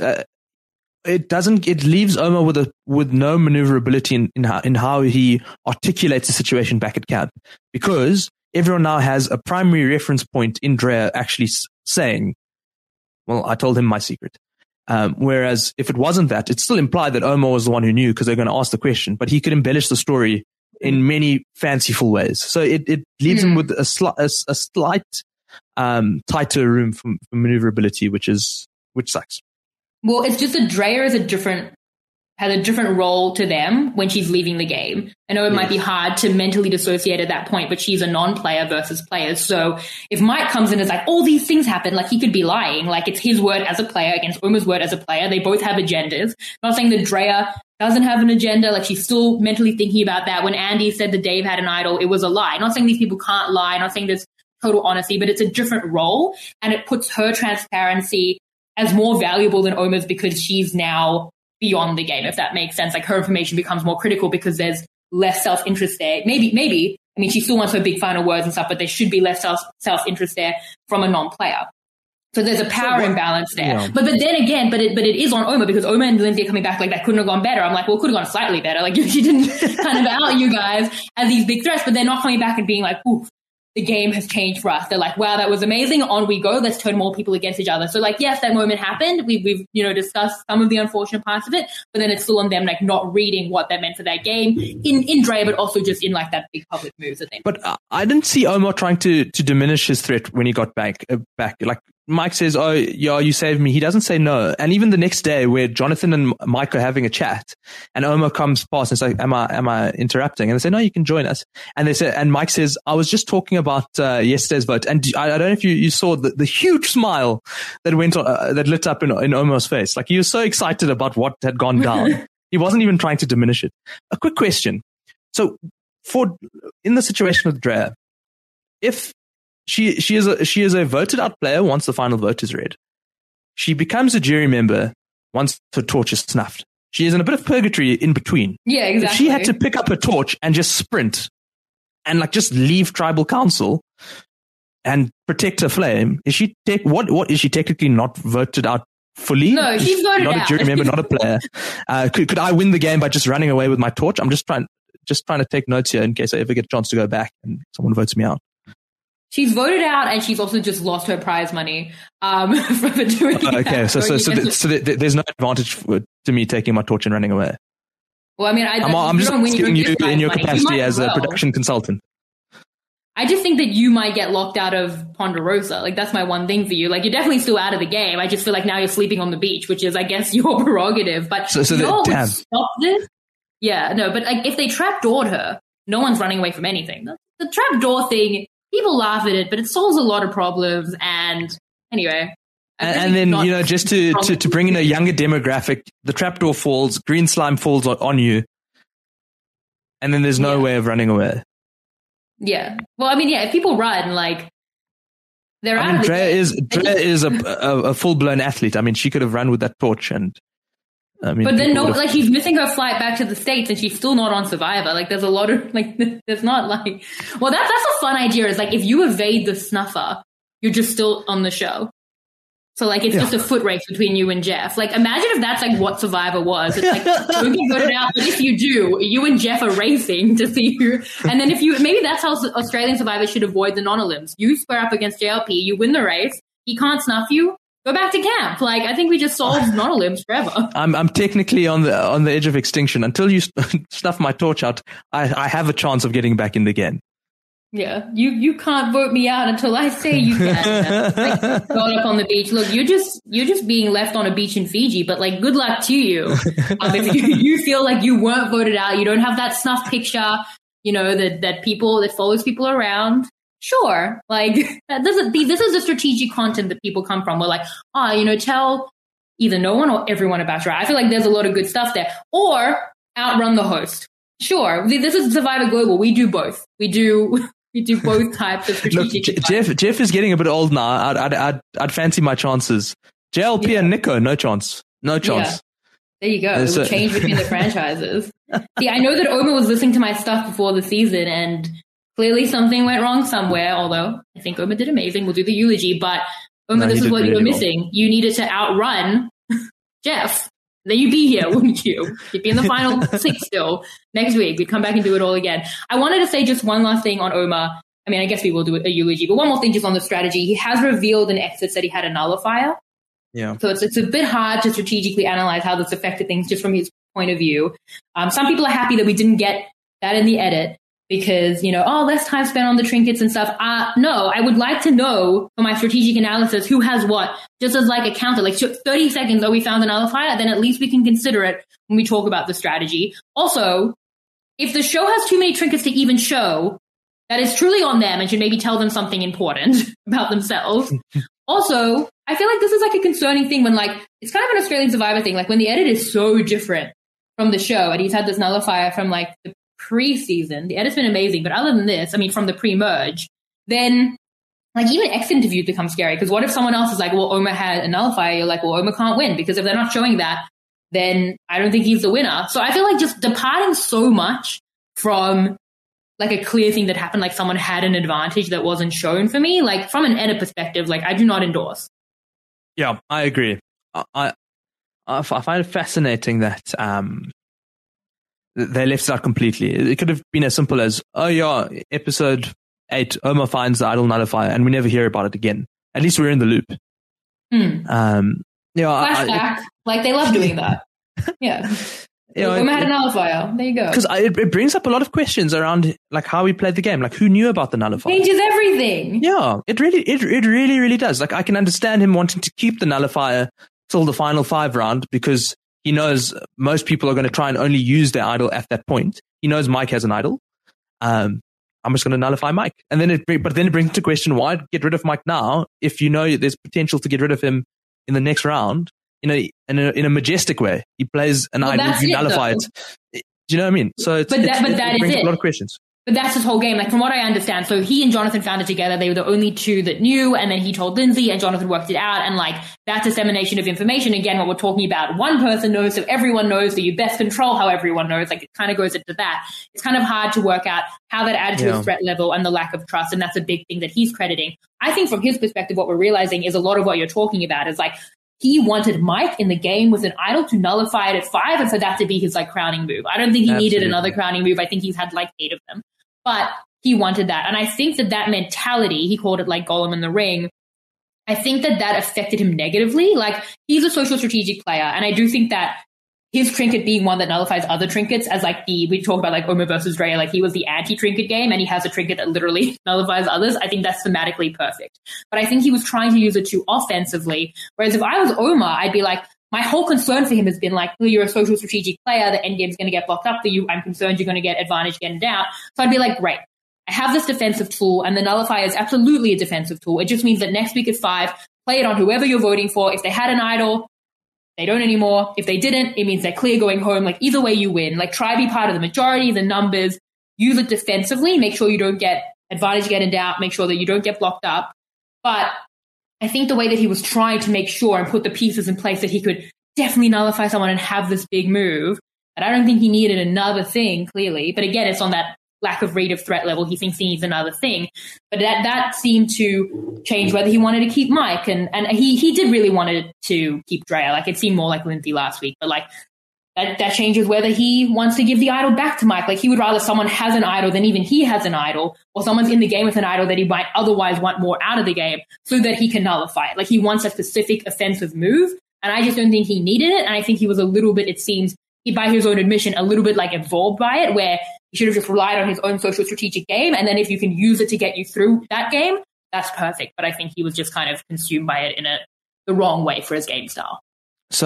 it leaves Omer with no maneuverability in how he articulates the situation back at camp, because everyone now has a primary reference point in Drea actually saying, well, I told him my secret. Whereas if it wasn't that, it's still implied that Omer was the one who knew, because they're going to ask the question, but he could embellish the story in many fanciful ways. So it leaves him with a slight tighter room for maneuverability, which sucks. Well, it's just that Drea has a different role to them when she's leaving the game. I know it might be hard to mentally dissociate at that point, but she's a non-player versus players. So if Mike comes in and is like, all these things happen, like, he could be lying. Like, it's his word as a player against Omer's word as a player. They both have agendas. I'm not saying that Drea doesn't have an agenda. Like, she's still mentally thinking about that. When Andy said that Dave had an idol, it was a lie. Not saying these people can't lie, not saying there's total honesty, but it's a different role, and it puts her transparency as more valuable than Omar's because she's now beyond the game, if that makes sense. Like, her information becomes more critical because there's less self-interest there. Maybe. I mean, she still wants her big final words and stuff, but there should be less self-interest there from a non-player. So there's a power imbalance there. Yeah. But then again, but it is on Omar, because Omar and Lindsay are coming back like, that couldn't have gone better. I'm like, well, it could have gone slightly better. Like, she didn't kind of out you guys as these big threats, but they're not coming back and being like, oof, the game has changed for us. They're like, wow, that was amazing. On we go. Let's turn more people against each other. So, like, yes, that moment happened. We've discussed some of the unfortunate parts of it, but then it's still on them, like, not reading what that meant for that game in Drea, but also just in, like, that big public moves that they made. But I didn't see Omar trying to diminish his threat when he got back. Like, Mike says, oh, yeah, you saved me. He doesn't say no. And even the next day where Jonathan and Mike are having a chat and Omar comes past and it's like, am I interrupting? And they say, no, you can join us. And they say, and Mike says, I was just talking about yesterday's vote. And I don't know if you saw the huge smile that went on, that lit up in Omar's face. Like, he was so excited about what had gone down. He wasn't even trying to diminish it. A quick question. So in the situation with Drea, if she is a voted out player once the final vote is read, she becomes a jury member once her torch is snuffed. She is in a bit of purgatory in between. Yeah, exactly. If she had to pick up a torch and just sprint and, like, just leave tribal council and protect her flame, is she what is she technically not voted out fully? No, she's voted out. Not a jury member, not a player. Could I win the game by just running away with my torch? I'm just trying to take notes here in case I ever get a chance to go back and someone votes me out. She's voted out, and she's also just lost her prize money for doing that. Okay, so there's no advantage to me taking my torch and running away. Well, I mean, I'm just asking you in your capacity as a production consultant. I just think that you might get locked out of Ponderosa. Like, that's my one thing for you. Like, you're definitely still out of the game. I just feel like now you're sleeping on the beach, which is, I guess, your prerogative. But so would stop this? Yeah, no, but, like, if they trapdoored her, no one's running away from anything. The trapdoor thing, people laugh at it, but it solves a lot of problems. And anyway. And then, just to bring in a younger demographic, the trapdoor falls, green slime falls on you, and then there's no way of running away. Yeah. Well, I mean, yeah, if people run, like, they're out of the game. Drea is a full-blown athlete. I mean, she could have run with that torch and... I mean, but then she's missing her flight back to the States and she's still not on Survivor. Like, there's a lot of, like, there's not, like... Well, that's a fun idea. Is, like, if you evade the snuffer, you're just still on the show. So, like, it's just a foot race between you and Jeff. Like, imagine if that's, like, what Survivor was. It's like, don't get voted out, but if you do, you and Jeff are racing to see who... And then maybe that's how Australian Survivors should avoid the non-Olymps. You square up against JLP, you win the race, he can't snuff you, go back to camp. Like, I think we just solved non-Olymps forever. I'm technically on the edge of extinction. Until you snuff my torch out, I have a chance of getting back in the game. Yeah, you can't vote me out until I say you can. Like, going up on the beach. Look, you're just being left on a beach in Fiji, but, like, good luck to you. If you feel like you weren't voted out, you don't have that snuff picture, that follows people around. Sure, like, this is the strategic content that people come from. We're like, tell either no one or everyone about your. I feel like there's a lot of good stuff there, or outrun the host. Sure, this is Survivor Global. We do both. We do both types of strategic. Look, Jeff is getting a bit old now. I'd fancy my chances. JLP and Nico, no chance. Yeah. There you go. It would change between the franchises. See, I know that Omar was listening to my stuff before the season, and clearly something went wrong somewhere. Although I think Omar did amazing. We'll do the eulogy, but Omar, this is what you were missing. You needed to outrun Jeff. Then you'd be here, wouldn't you? You'd be in the final 6 still. Next week, we'd come back and do it all again. I wanted to say just one last thing on Omar. I mean, I guess we will do a eulogy, but one more thing just on the strategy. He has revealed in exits that he had a nullifier. Yeah. So it's a bit hard to strategically analyze how this affected things just from his point of view. Some people are happy that we didn't get that in the edit because, less time spent on the trinkets and stuff. No, I would like to know for my strategic analysis who has what, just as like a counter, like 30 seconds, we found a nullifier, then at least we can consider it when we talk about the strategy. Also, if the show has too many trinkets to even show, that is truly on them and should maybe tell them something important about themselves. Also, I feel like this is like a concerning thing when, like, it's kind of an Australian Survivor thing, like when the edit is so different from the show, and he's had this nullifier from like the preseason. The edit's been amazing, but other than this, I mean, from the pre-merge, then like even exit interviews become scary, because what if someone else is like, well, Omar had a nullifier? You're like, well, Omar can't win, because if they're not showing that, then I don't think he's the winner. So I feel like just departing so much from like a clear thing that happened, like someone had an advantage that wasn't shown, for me, like from an edit perspective, like I do not endorse. Yeah, I agree. I find it fascinating that they left it out completely. It could have been as simple as, oh yeah, episode 8, Omar finds the idol nullifier, and we never hear about it again. At least we're in the loop. Flashback, like they love doing that. Yeah. Omar had a nullifier. There you go. Because it brings up a lot of questions around like how we played the game. Like, who knew about the nullifier? Changes everything. Yeah, it really does. Like, I can understand him wanting to keep the nullifier till the final 5 round, because he knows most people are going to try and only use their idol at that point. He knows Mike has an idol. I'm just going to nullify Mike. And then it brings into question, why get rid of Mike now if you know there's potential to get rid of him in the next round? In a majestic way, he plays an idol, you nullify it. Do you know what I mean? So it brings up a lot of questions. But that's his whole game. Like, from what I understand, so he and Jonathan found it together. They were the only two that knew, and then he told Lindsay, and Jonathan worked it out. And like, that dissemination of information, again, what we're talking about, one person knows, so everyone knows, so you best control how everyone knows. Like, it kind of goes into that. It's kind of hard to work out how that adds to his threat level and the lack of trust, and that's a big thing that he's crediting. I think from his perspective, what we're realizing is a lot of what you're talking about is like, he wanted Mike in the game with an idol to nullify it at 5, and for that to be his like crowning move. I don't think he needed another crowning move. I think he's had like 8 of them, but he wanted that. And I think that mentality, he called it like Gollum in the Ring, I think that affected him negatively. Like, he's a social strategic player, and I do think that his trinket being one that nullifies other trinkets, as like we talk about like Omar versus Drea, like he was the anti-trinket game, and he has a trinket that literally nullifies others. I think that's thematically perfect. But I think he was trying to use it too offensively. Whereas if I was Omar, I'd be like, my whole concern for him has been like, you're a social strategic player, the endgame's going to get blocked up for you. I'm concerned you're going to get advantage getting down. So I'd be like, great, I have this defensive tool, and the nullifier is absolutely a defensive tool. It just means that next week at 5, play it on whoever you're voting for. If they had an idol, they don't anymore. If they didn't, it means they're clear going home. Like, either way you win. Like, try to be part of the majority, the numbers, use it defensively, make sure you don't get advantage getting down, make sure that you don't get blocked up. But I think the way that he was trying to make sure and put the pieces in place that he could definitely nullify someone and have this big move, and I don't think he needed another thing, clearly. But again, it's on that lack of read of threat level. He thinks he needs another thing. But that seemed to change whether he wanted to keep Mike. And he did really want to keep Drea. Like, it seemed more like Lindsay last week. But like, that changes whether he wants to give the idol back to Mike. Like, he would rather someone has an idol than even he has an idol, or someone's in the game with an idol that he might otherwise want more out of the game so that he can nullify it. Like, he wants a specific offensive move. And I just don't think he needed it. And I think he was a little bit, it seems, by his own admission, a little bit like involved by it, where he should have just relied on his own social strategic game. And then if you can use it to get you through that game, that's perfect. But I think he was just kind of consumed by it in the wrong way for his game style. So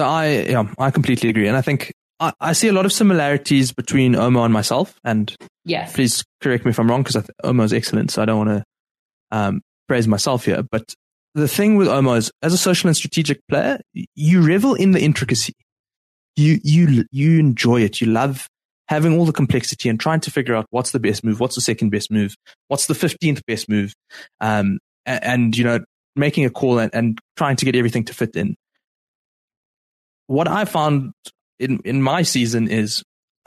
I completely agree. And I think I see a lot of similarities between Omar and myself. And yes, please correct me if I'm wrong, because Omar is excellent. So I don't want to praise myself here. But the thing with Omar is, as a social and strategic player, you revel in the intricacy. You enjoy it. You love having all the complexity and trying to figure out what's the best move, what's the second best move, what's the 15th best move, and you know, making a call and trying to get everything to fit in. What I found in my season is,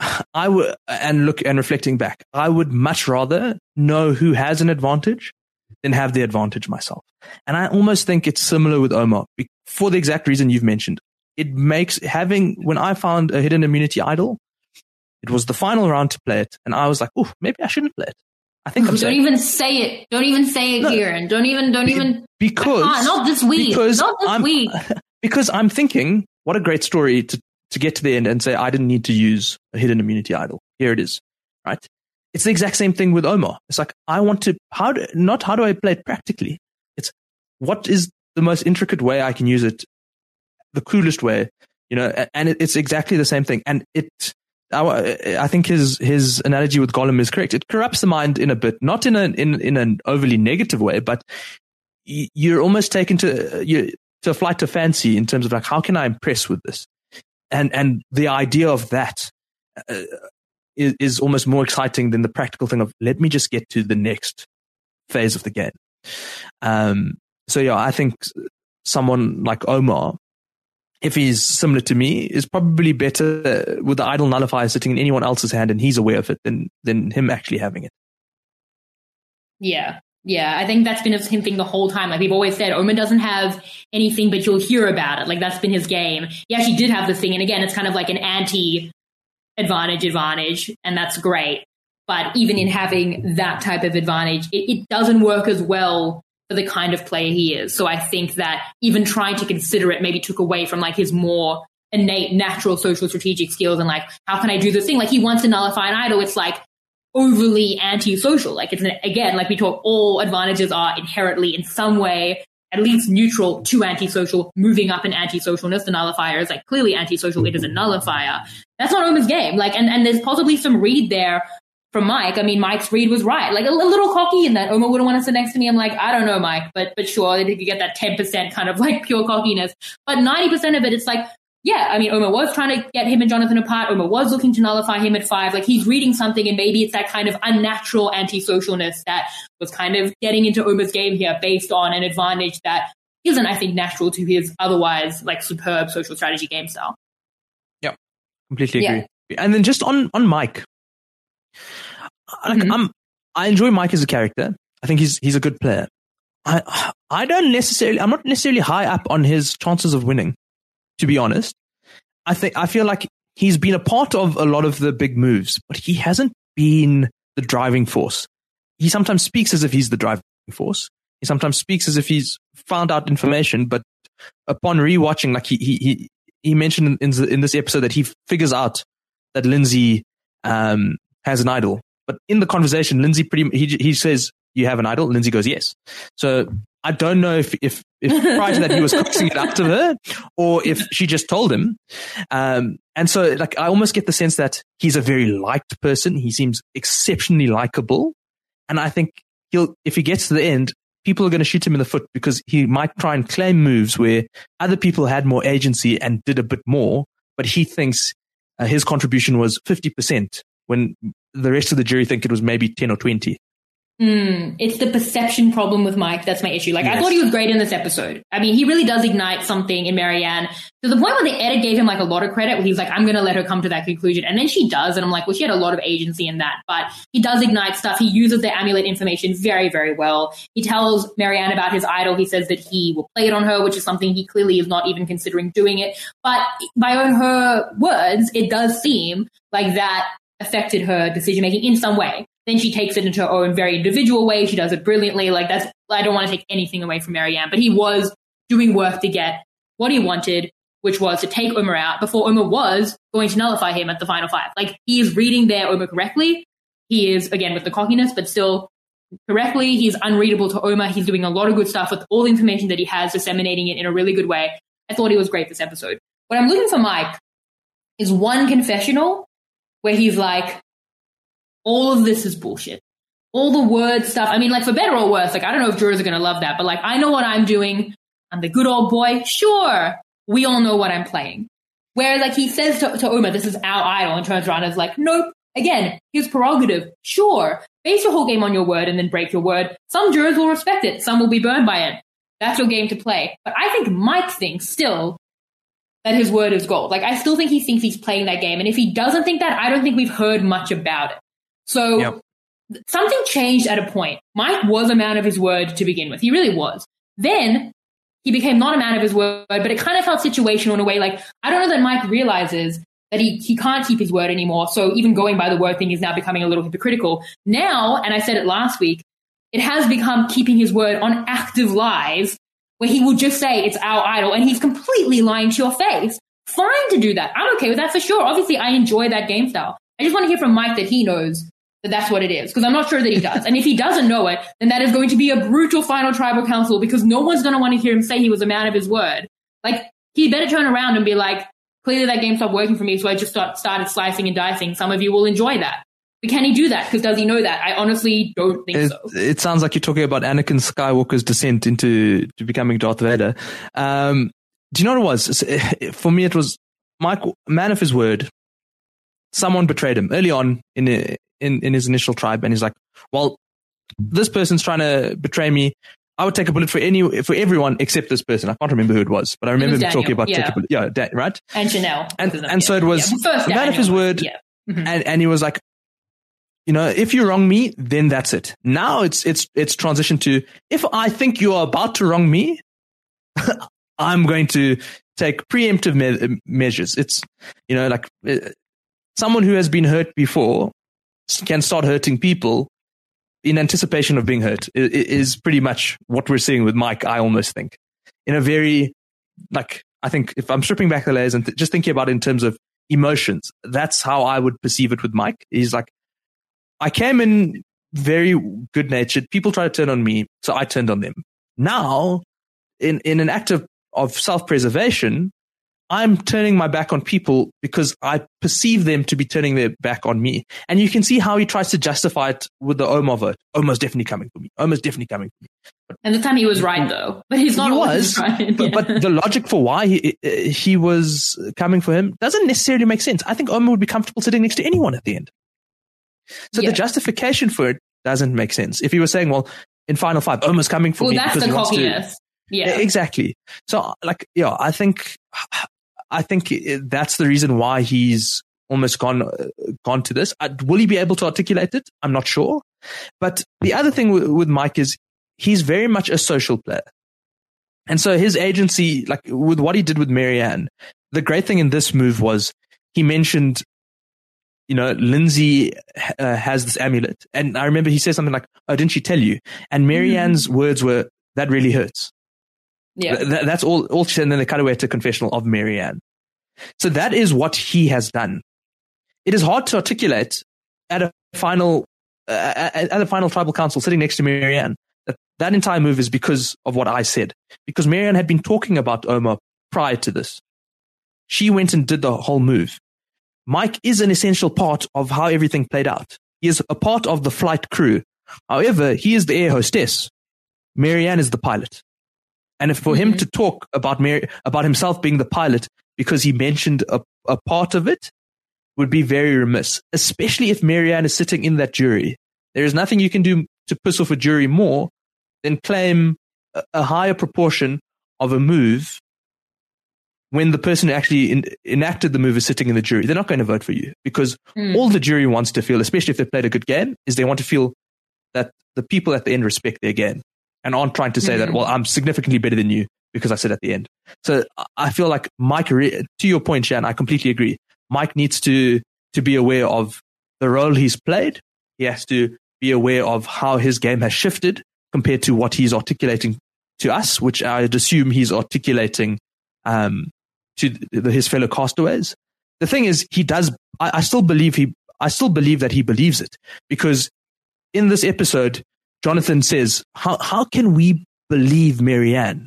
reflecting back, I would much rather know who has an advantage than have the advantage myself. And I almost think it's similar with Omar, for the exact reason you've mentioned. It makes when I found a hidden immunity idol, it was the final round to play it, and I was like, "Oh, maybe I shouldn't play it." I think don't even say it. Don't even say it here, and don't even because not this week. Because I'm thinking, what a great story to get to the end and say I didn't need to use a hidden immunity idol. Here it is, right? It's the exact same thing with Omar. It's like, I want to how do I play it practically? It's what is the most intricate way I can use it, the coolest way, you know, and it's exactly the same thing. And I think his analogy with Gollum is correct. It corrupts the mind in a bit, not in an overly negative way, but you're almost taken to a flight of fancy in terms of like, how can I impress with this? And the idea of that is almost more exciting than the practical thing of let me just get to the next phase of the game. So yeah, I think someone like Omar, if he's similar to me, is probably better with the idle nullifier sitting in anyone else's hand and he's aware of it than him actually having it. Yeah. Yeah, I think that's been his thing the whole time. Like we've always said, Omen doesn't have anything, but you'll hear about it. Like that's been his game. He actually did have the thing, and again, it's kind of like an anti-advantage, and that's great. But even in having that type of advantage, it doesn't work as well for the kind of player he is. So I think that even trying to consider it maybe took away from like his more innate, natural social strategic skills and like, how can I do this thing? Like he wants to nullify an idol. It's like overly anti-social. Like it's again, like we talk, all advantages are inherently in some way at least neutral to antisocial, moving up in antisocialness. The nullifier is like clearly antisocial. It is a nullifier. That's not Omen's game. Like, and there's possibly some read there from Mike. I mean, Mike's read was right. Like a little cocky in that Omen wouldn't want to sit next to me. I'm like, I don't know, Mike, but sure, I think you get that 10% kind of like pure cockiness. But 90% of it, it's like, yeah, I mean, Omen was trying to get him and Jonathan apart. Omen was looking to nullify him at 5. Like he's reading something, and maybe it's that kind of unnatural antisocialness that was kind of getting into Omen's game here based on an advantage that isn't, I think, natural to his otherwise like superb social strategy game style. Yeah, completely agree. And then just on Mike, like I enjoy Mike as a character. I think he's a good player. I'm not necessarily high up on his chances of winning, to be honest. I feel like he's been a part of a lot of the big moves, but he hasn't been the driving force. He sometimes speaks as if he's the driving force. He sometimes speaks as if he's found out information, but upon rewatching, like he mentioned in this episode that he figures out that Lindsay has an idol. But in the conversation, Lindsay he says, "You have an idol?" Lindsay goes, "Yes." So I don't know if prior to that he was coaxing it out of her, or if she just told him. And so, like, I almost get the sense that he's a very liked person. He seems exceptionally likable, and I think if he gets to the end, people are going to shoot him in the foot because he might try and claim moves where other people had more agency and did a bit more, but he thinks his contribution was 50% when the rest of the jury think it was maybe 10 or 20. It's the perception problem with Mike. That's my issue. Like, yes. I thought he was great in this episode. I mean, he really does ignite something in Marianne to the point where the edit gave him like a lot of credit where he's like, I'm going to let her come to that conclusion. And then she does. And I'm like, well, she had a lot of agency in that, but he does ignite stuff. He uses the amulet information very, very well. He tells Marianne about his idol. He says that he will play it on her, which is something he clearly is not even considering doing it. But by her words, it does seem like that affected her decision-making in some way. Then she takes it into her own very individual way. She does it brilliantly. Like I don't want to take anything away from Marianne, but he was doing work to get what he wanted, which was to take Omar out before Omar was going to nullify him at the final 5. Like he is reading their Omar correctly. He is, again, with the cockiness, but still correctly. He's unreadable to Omar. He's doing a lot of good stuff with all the information that he has, disseminating it in a really good way. I thought he was great this episode. What I'm looking for Mike is one confessional where he's like, all of this is bullshit. All the word stuff. I mean, like, for better or worse, like, I don't know if jurors are going to love that, but like, I know what I'm doing. I'm the good old boy. Sure. We all know what I'm playing. Whereas, like, he says to Omar, this is our idol, and turns around and is like, nope. Again, his prerogative. Sure. Base your whole game on your word and then break your word. Some jurors will respect it. Some will be burned by it. That's your game to play. But I think Mike thinks still that his word is gold. Like, I still think he thinks he's playing that game. And if he doesn't think that, I don't think we've heard much about it. So something changed at a point. Mike was a man of his word to begin with. He really was. Then he became not a man of his word, but it kind of felt situational in a way. Like, I don't know that Mike realizes that he can't keep his word anymore. So even going by the word thing is now becoming a little hypocritical. Now, and I said it last week, it has become keeping his word on active lies where he will just say it's our idol and he's completely lying to your face. Fine to do that. I'm okay with that for sure. Obviously, I enjoy that game style. I just want to hear from Mike that he knows that that's what it is, because I'm not sure that he does. And if he doesn't know it, then that is going to be a brutal final tribal council because no one's going to want to hear him say he was a man of his word. Like, he better turn around and be like, clearly that game stopped working for me, so I just started slicing and dicing. Some of you will enjoy that. But can he do that? Because does he know that? I honestly don't think so. It sounds like you're talking about Anakin Skywalker's descent into becoming Darth Vader. Do you know what it was? For me, it was Mike, man of his word. someone betrayed him early on in his initial tribe, and he's like, well, this person's trying to betray me. I would take a bullet for everyone except this person. I can't remember who it was, but I remember him talking about taking a bullet. Yeah, right? And Chanel. And so it was a man of his word, and he was like, if you wrong me, then that's it. Now it's transitioned to, if I think you are about to wrong me, I'm going to take preemptive measures. It's, someone who has been hurt before can start hurting people in anticipation of being hurt is pretty much what we're seeing with Mike, I almost think. In a very, I think if I'm stripping back the layers and just thinking about it in terms of emotions, that's how I would perceive it with Mike. He's like, I came in very good-natured. People tried to turn on me, so I turned on them. Now, in an act of self-preservation, I'm turning my back on people because I perceive them to be turning their back on me. And you can see how he tries to justify it with the Omar vote. Omar's definitely coming for me. Omar's definitely coming for me. And the time he was right, though. But he's not always right. But the logic for why he was coming for him doesn't necessarily make sense. I think Omar would be comfortable sitting next to anyone at the end. So the justification for it doesn't make sense. If he was saying, well, in Final Five, Omar's coming for me because he wants to. Cockiness. Yeah, exactly. So, I think that's the reason why he's almost gone to this. Will he be able to articulate it? I'm not sure. But the other thing with Mike is he's very much a social player. And so his agency, with what he did with Marianne, the great thing in this move was he mentioned, Lindsay has this amulet. And I remember he said something like, oh, didn't she tell you? And Marianne's words were, that really hurts. Yeah. That's all she said. And then they cut away to confessional of Marianne. So that is what he has done. It is hard to articulate at a final tribal council sitting next to Marianne. That entire move is because of what I said. Because Marianne had been talking about Omar prior to this. She went and did the whole move. Mike is an essential part of how everything played out. He is a part of the flight crew. However, he is the air hostess. Marianne is the pilot. And for him to talk about himself being the pilot because he mentioned a part of it would be very remiss, especially if Marianne is sitting in that jury. There is nothing you can do to piss off a jury more than claim a higher proportion of a move when the person who actually enacted the move is sitting in the jury. They're not going to vote for you because all the jury wants to feel, especially if they played a good game, is they want to feel that the people at the end respect their game and aren't trying to say that, well, I'm significantly better than you because I said at the end. So I feel like Mike, to your point, Shan, I completely agree. Mike needs to be aware of the role he's played. He has to be aware of how his game has shifted compared to what he's articulating to us, which I'd assume he's articulating to his fellow castaways. The thing is, he does. I still believe that he believes it, because in this episode, Jonathan says, "How can we believe Marianne?"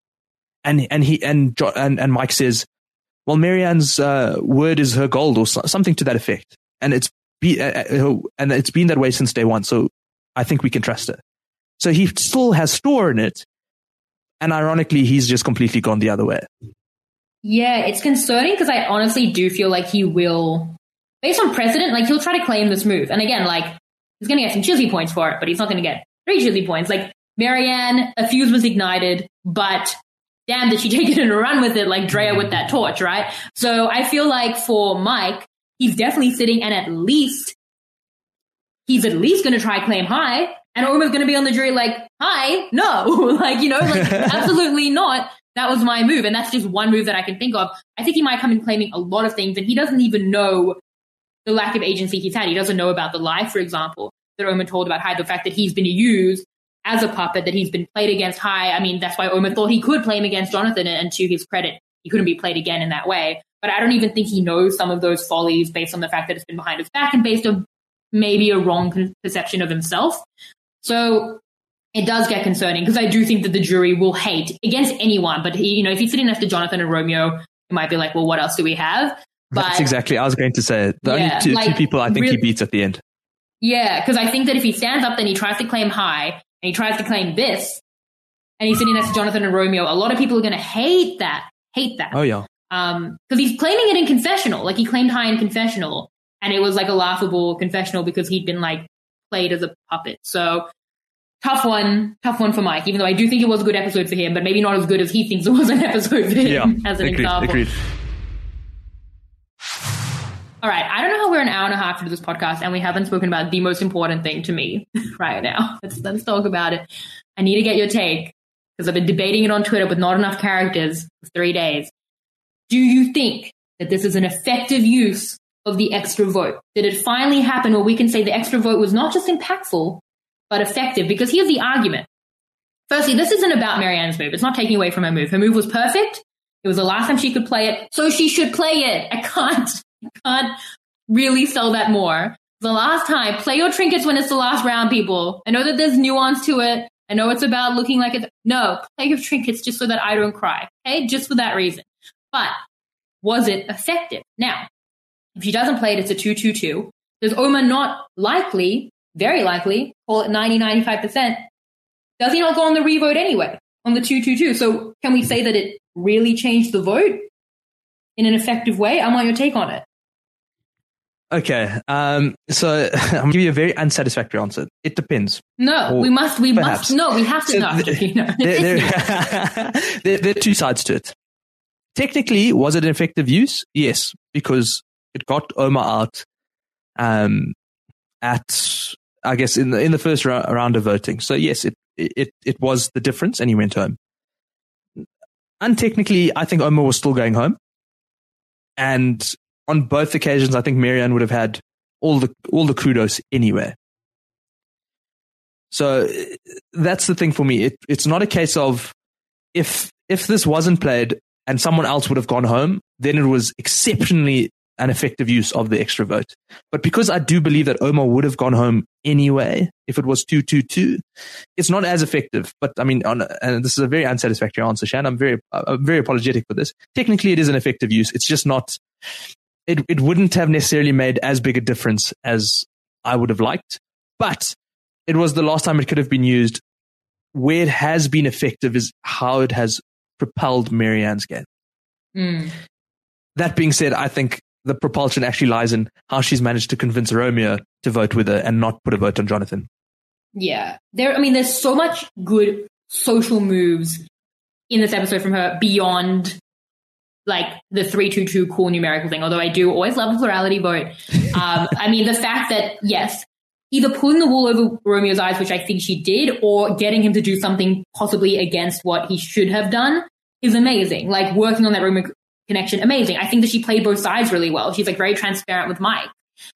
And Mike says, "Well, Marianne's word is her gold," or something to that effect, and it's been that way since day one. So I think we can trust her. So he still has store in it, and ironically, he's just completely gone the other way. Yeah, it's concerning because I honestly do feel like he will, based on precedent, he'll try to claim this move. And again, he's going to get some chizzy points for it, but he's not going to get 3 chizzy points. Marianne, a fuse was ignited, but damn, did she take it and run with it like Drea with that torch, right? So I feel like for Mike, he's definitely sitting, and he's at least going to try claim high, and Omar's going to be on the jury hi, no, absolutely not. That was my move, and that's just one move that I can think of. I think he might come in claiming a lot of things, and he doesn't even know the lack of agency he's had. He doesn't know about the lie, for example, that Omar told about High, the fact that he's been used as a puppet, that he's been played against High. I mean, that's why Omar thought he could claim against Jonathan, and to his credit, he couldn't be played again in that way. But I don't even think he knows some of those follies based on the fact that it's been behind his back and based on maybe a wrong perception of himself. So it does get concerning, because I do think that the jury will hate against anyone. But if he's sitting next to Jonathan and Romeo, it might be like, well, what else do we have? But that's exactly, I was going to say, the only two people I think he beats at the end. Yeah, because I think that if he stands up, then he tries to claim High, and he tries to claim this, and he's sitting next to Jonathan and Romeo, a lot of people are going to hate that. Oh, yeah. Because he's claiming it in confessional. He claimed High in confessional. And it was like a laughable confessional because he'd been like played as a puppet. So tough one for Mike, even though I do think it was a good episode for him, but maybe not as good as he thinks it was an episode for him as an example. Agreed. All right. I don't know how we're an hour and a half into this podcast and we haven't spoken about the most important thing to me right now. Let's talk about it. I need to get your take because I've been debating it on Twitter with not enough characters for 3 days. Do you think that this is an effective use of the extra vote? Did it finally happen where we can say the extra vote was not just impactful, but effective? Because here's the argument. Firstly, this isn't about Marianne's move. It's not taking away from her move. Her move was perfect. It was the last time she could play it, so she should play it. I can't really sell that more. The last time, play your trinkets when it's the last round, people. I know that there's nuance to it. I know it's about looking like it. No, play your trinkets just so that I don't cry. Okay, just for that reason. But was it effective? Now, if she doesn't play it, it's a 2-2-2. Does Omar not likely, very likely, call it 90-95%? Does he not go on the revote anyway, on the 2-2-2? So can we say that it really changed the vote in an effective way? I want your take on it. Okay, so I'm going to give you a very unsatisfactory answer. It depends. No, we have to know. There are two sides to it. Technically, was it an effective use? Yes, because it got Omar out at, I guess, in the first round of voting. So yes, it was the difference, and he went home. Untechnically, I think Omar was still going home, and on both occasions, I think Marianne would have had all the kudos anyway. So that's the thing for me. It's not a case of if this wasn't played and someone else would have gone home, then it was exceptionally an effective use of the extra vote. But because I do believe that Omar would have gone home anyway if it was 2-2-2, it's not as effective. But I mean, and this is a very unsatisfactory answer, Shan. I'm very apologetic for this. Technically, it is an effective use. It's just not. It wouldn't have necessarily made as big a difference as I would have liked, but it was the last time it could have been used. Where it has been effective is how it has propelled Marianne's game. That being said, I think the propulsion actually lies in how she's managed to convince Romeo to vote with her and not put a vote on Jonathan. Yeah. There's so much good social moves in this episode from her beyond like the 3-2-2 cool numerical thing, although I do always love a plurality vote. I mean, the fact that, yes, either pulling the wool over Romeo's eyes, which I think she did, or getting him to do something possibly against what he should have done is amazing. Like working on that Romeo connection, amazing. I think that she played both sides really well. She's like very transparent with Mike.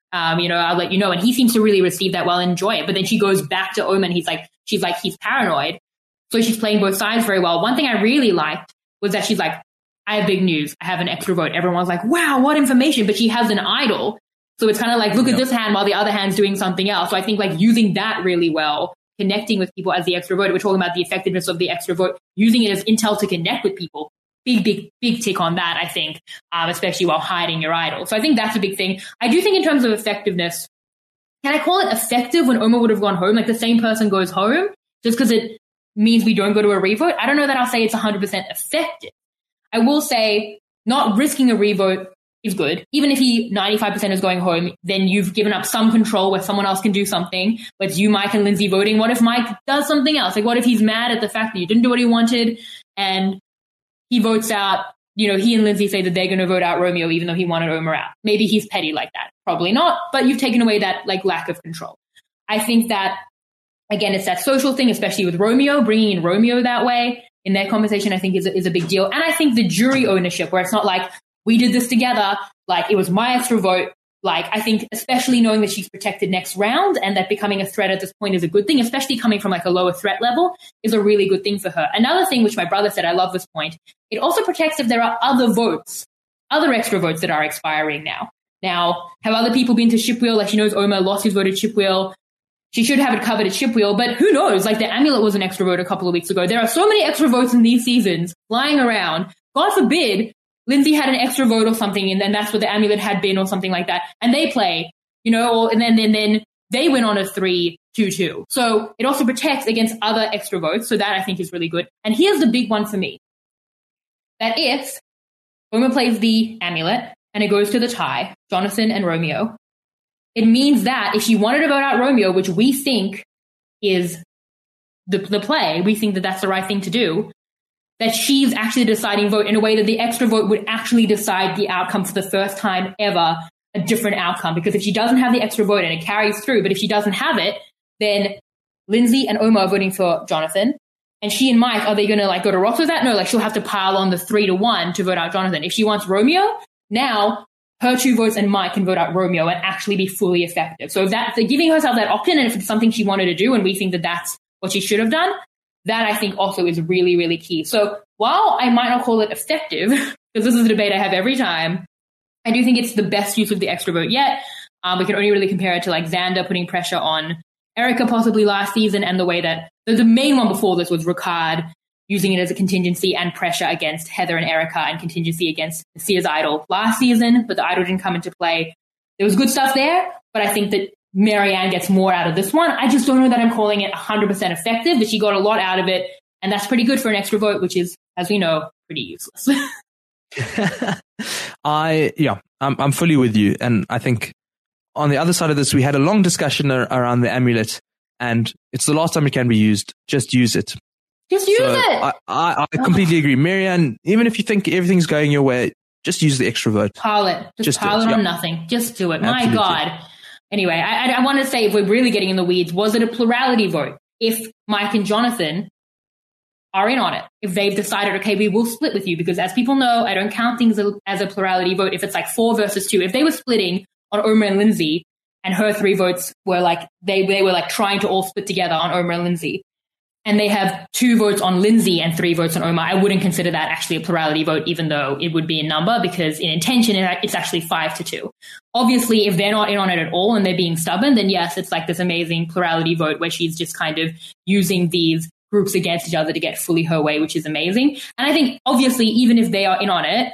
I'll let you know. And he seems to really receive that well and enjoy it. But then she goes back to Omar and she's paranoid. So she's playing both sides very well. One thing I really liked was that she's like, I have big news. I have an extra vote. Everyone's like, wow, what information? But she has an idol. So it's kind of like, look at this hand while the other hand's doing something else. So I think like using that really well, connecting with people as the extra vote. We're talking about the effectiveness of the extra vote, using it as intel to connect with people. Big tick on that, I think, especially while hiding your idol. So I think that's a big thing. I do think in terms of effectiveness, can I call it effective when Omar would have gone home? Like the same person goes home just because it means we don't go to a revote? I don't know that I'll say it's 100% effective. I will say not risking a revote is good. Even if 95% is going home, then you've given up some control where someone else can do something. Whether it's you, Mike, and Lindsay voting. What if Mike does something else? Like what if he's mad at the fact that you didn't do what he wanted and he votes out, he and Lindsay say that they're going to vote out Romeo even though he wanted Omar out. Maybe he's petty like that. Probably not, but you've taken away that like lack of control. I think that, again, it's that social thing, especially with Romeo, bringing in Romeo that way in their conversation, I think is a big deal. And I think the jury ownership, where it's not like we did this together, like it was my extra vote. Like I think especially knowing that she's protected next round and that becoming a threat at this point is a good thing, especially coming from like a lower threat level is a really good thing for her. Another thing which my brother said, I love this point, it also protects if there are other votes, other extra votes that are expiring now. Now, have other people been to Shipwheel? Like she knows Omar lost his vote at Shipwheel. She should have it covered at Shipwheel, but who knows? Like the amulet was an extra vote a couple of weeks ago. There are so many extra votes in these seasons flying around. God forbid Lindsay had an extra vote or something, and then that's what the amulet had been or something like that. And they play, and then they went on a 3-2-2. So it also protects against other extra votes. So that I think is really good. And here's the big one for me. That if Omar plays the amulet and it goes to the tie, Jonathan and Romeo, it means that if she wanted to vote out Romeo, which we think is the play, we think that that's the right thing to do, that she's actually the deciding vote in a way that the extra vote would actually decide the outcome for the first time ever, a different outcome. Because if she doesn't have the extra vote and it carries through, but if she doesn't have it, then Lindsay and Omar are voting for Jonathan. And she and Mike, are they going to like go to Ross with that? No, like she'll have to pile on the 3-1 to vote out Jonathan. If she wants Romeo, now her 2 votes and Mike can vote out Romeo and actually be fully effective. So if that's giving herself that option, and if it's something she wanted to do and we think that that's what she should have done, that I think also is really, really key. So while I might not call it effective, because this is a debate I have every time, I do think it's the best use of the extra vote yet. We can only really compare it to like Xander putting pressure on Erica possibly last season, and the way that the main one before this was Ricard using it as a contingency and pressure against Heather and Erica, and contingency against Sia's idol last season, but the idol didn't come into play. There was good stuff there, but I think that Marianne gets more out of this one. I just don't know that I'm calling it 100% effective, but she got a lot out of it, and that's pretty good for an extra vote, which is, as we know, pretty useless. I'm fully with you, and I think on the other side of this, we had a long discussion around the amulet, and it's the last time it can be used. Just use it. Just use it. I completely agree. Marianne, even if you think everything's going your way, just use the extra vote. Pile it. Just pile it on nothing. Just do it. Absolutely. My God. Anyway, I want to say, if we're really getting in the weeds, was it a plurality vote? If Mike and Jonathan are in on it, if they've decided, okay, we will split with you, because as people know, I don't count things as a plurality vote if it's like 4 versus 2. If they were splitting on Omar and Lindsay, and her 3 votes were like, they were like trying to all split together on Omar and Lindsay, and they have 2 votes on Lindsay and 3 votes on Omar, I wouldn't consider that actually a plurality vote, even though it would be a number, because in intention, it's actually 5-2. Obviously, if they're not in on it at all and they're being stubborn, then yes, it's like this amazing plurality vote where she's just kind of using these groups against each other to get fully her way, which is amazing. And I think, obviously, even if they are in on it,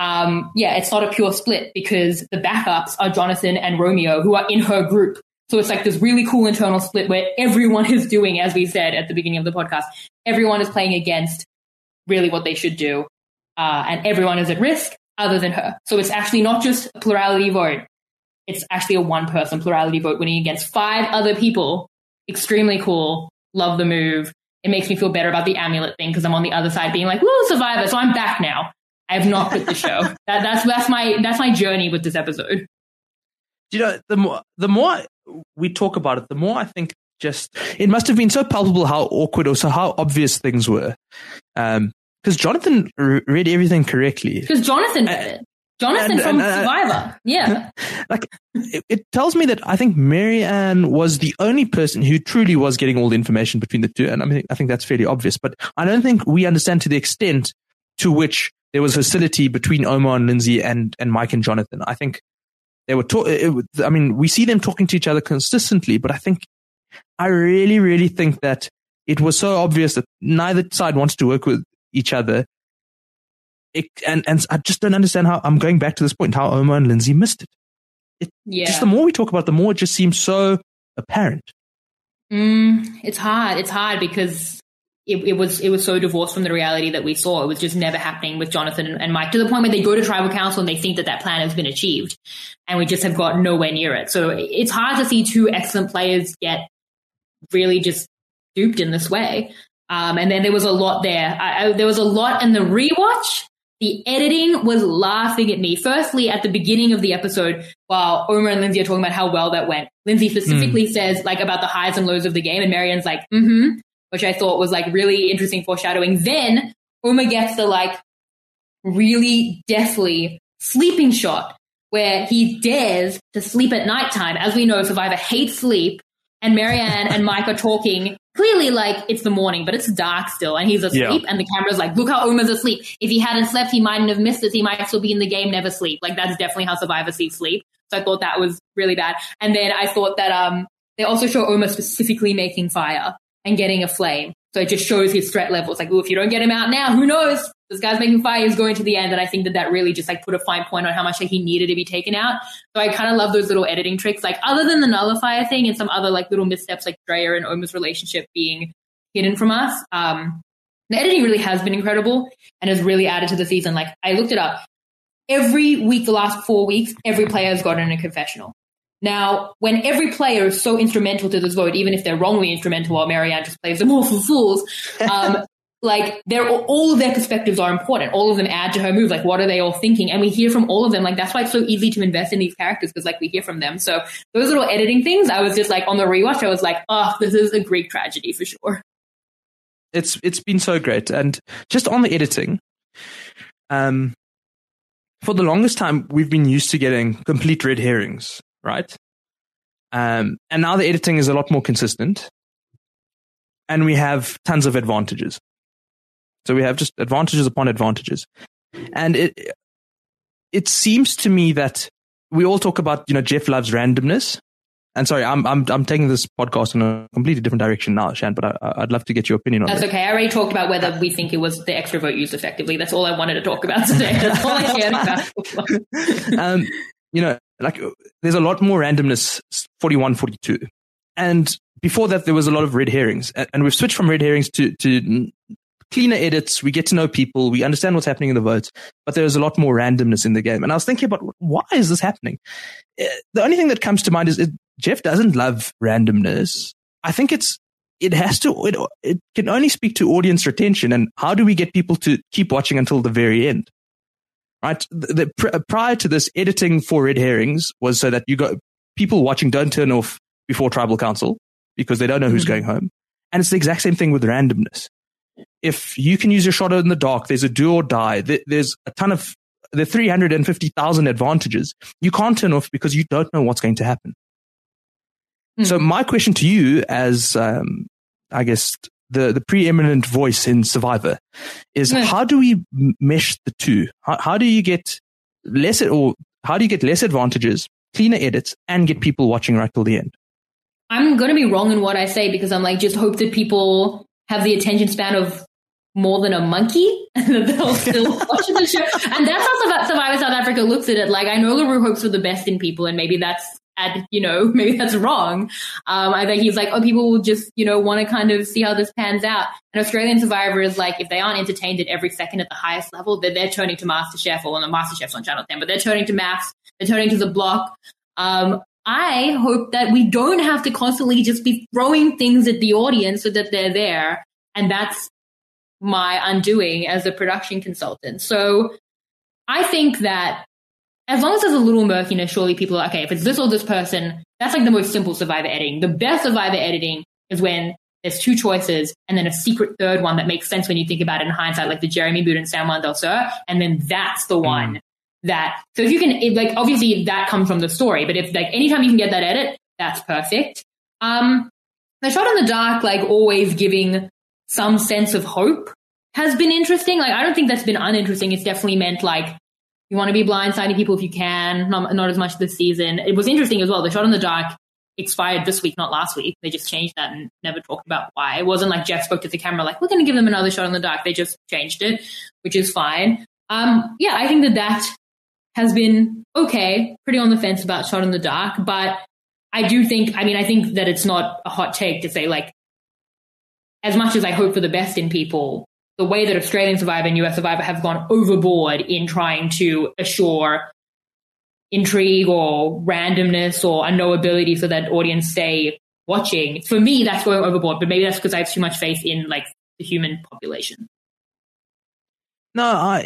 it's not a pure split, because the backups are Jonathan and Romeo, who are in her group. So it's like this really cool internal split where everyone is doing, as we said at the beginning of the podcast, everyone is playing against really what they should do. And everyone is at risk other than her. So it's actually not just a plurality vote. It's actually a 1-person plurality vote winning against 5 other people. Extremely cool. Love the move. It makes me feel better about the amulet thing, because I'm on the other side being like, woo, Survivor. So I'm back now. I have not quit the show. That's my journey with this episode. You know, the more we talk about it, the more I think it must have been so palpable how awkward or so how obvious things were. Because Jonathan read everything correctly. Because Jonathan did it. Jonathan from Survivor. Yeah. Like, it tells me that I think Marianne was the only person who truly was getting all the information between the two. And I think that's fairly obvious. But I don't think we understand to the extent to which there was hostility between Omar and Lindsay and Mike and Jonathan. I think they were we see them talking to each other consistently, but I really, really think that it was so obvious that neither side wanted to work with each other. And I just don't understand how, I'm going back to this point, how Omar and Lindsay missed it. Just the more we talk about it, the more it just seems so apparent. It's hard because it was so divorced from the reality that we saw. It was just never happening with Jonathan and Mike, to the point where they go to tribal council and they think that plan has been achieved, and we just have got nowhere near it. So it's hard to see 2 excellent players get really just duped in this way. And then there was a lot there. There was a lot in the rewatch. The editing was laughing at me. Firstly, at the beginning of the episode, while Omar and Lindsay are talking about how well that went, Lindsay specifically says like about the highs and lows of the game, and Marianne's like, which I thought was like really interesting foreshadowing. Then Omar gets the like really deathly sleeping shot where he dares to sleep at nighttime. As we know, Survivor hates sleep, and Marianne and Mike are talking clearly like it's the morning, but it's dark still, and he's asleep, and the camera's like, look how Omar's asleep. If he hadn't slept, he mightn't have missed it. He might still be in the game, never sleep. Like, that's definitely how Survivor sees sleep. So I thought that was really bad. And then I thought that they also show Omar specifically making fire and getting a flame. So it just shows his threat level. It's like, if you don't get him out now, who knows? This guy's making fire, he's going to the end. And I think that really just like put a fine point on how much like he needed to be taken out. So I kind of love those little editing tricks. Like, other than the nullifier thing and some other like little missteps, like Drea and Omar's relationship being hidden from us, the editing really has been incredible and has really added to the season. Like, I looked it up. Every week, the last 4 weeks, every player has gotten a confessional. Now, when every player is so instrumental to this vote, even if they're wrongly instrumental while Marianne just plays them all for fools, like all of their perspectives are important. All of them add to her move. Like, what are they all thinking? And we hear from all of them. Like, that's why it's so easy to invest in these characters, because like we hear from them. So those little editing things, I was just like on the rewatch, I was like, oh, this is a Greek tragedy for sure. It's been so great. And just on the editing, for the longest time, we've been used to getting complete red herrings, right? And now the editing is a lot more consistent, and we have tons of advantages. So we have just advantages upon advantages. And it seems to me that we all talk about, Jeff loves randomness. And sorry, I'm taking this podcast in a completely different direction now, Shan, but I'd love to get your opinion on it. That's okay. I already talked about whether we think it was the extra vote used effectively. That's all I wanted to talk about today. That's all I cared about. Like there's a lot more randomness, 41, 42. And before that, there was a lot of red herrings. And we've switched from red herrings to cleaner edits. We get to know people. We understand what's happening in the votes, but there's a lot more randomness in the game. And I was thinking about, why is this happening? The only thing that comes to mind is Jeff doesn't love randomness. I think it can only speak to audience retention. And how do we get people to keep watching until the very end? Right. Prior to this, editing for red herrings was so that people watching don't turn off before Tribal Council because they don't know who's going home. And it's the exact same thing with randomness. If you can use your shot in the dark, there's a do or die. There's there are 350,000 advantages. You can't turn off because you don't know what's going to happen. So my question to you as, I guess, the preeminent voice in Survivor is how do we mesh the two? How do you get less advantages, cleaner edits, and get people watching right till the end? I'm going to be wrong in what I say because I'm like, just hope that people have the attention span of more than a monkey and that they'll still watch the show. And that's how Survivor South Africa looks at it. Like, I know LaRue hopes for the best in people, and maybe that's maybe that's wrong. I think he's like, people will just, want to kind of see how this pans out. And Australian Survivor is like, if they aren't entertained at every second at the highest level, then they're turning to MasterChef, or the MasterChef's on Channel 10, but they're turning to Maths, they're turning to The Block. I hope that we don't have to constantly just be throwing things at the audience so that they're there. And that's my undoing as a production consultant. So I think that as long as there's a little murkiness, surely people are, okay, if it's this or this person, that's like the most simple Survivor editing. The best Survivor editing is when there's two choices and then a secret third one that makes sense when you think about it in hindsight, like the Jeremy Boot and Samuel Del Sur, and then that's the one that, so if you can, obviously that comes from the story, but if anytime you can get that edit, that's perfect. The shot in the dark, always giving some sense of hope has been interesting. I don't think that's been uninteresting. It's definitely meant you want to be blindsiding people if you can, not as much this season. It was interesting as well. The shot in the dark expired this week, not last week. They just changed that and never talked about why. It wasn't like Jeff spoke to the camera we're going to give them another shot in the dark. They just changed it, which is fine. I think that has been okay, pretty on the fence about shot in the dark, but I do think, I think that it's not a hot take to say as much as I hope for the best in people, the way that Australian Survivor and US Survivor have gone overboard in trying to assure intrigue or randomness or unknowability so that audience stay watching, for me, that's going overboard. But maybe that's because I have too much faith in the human population. No,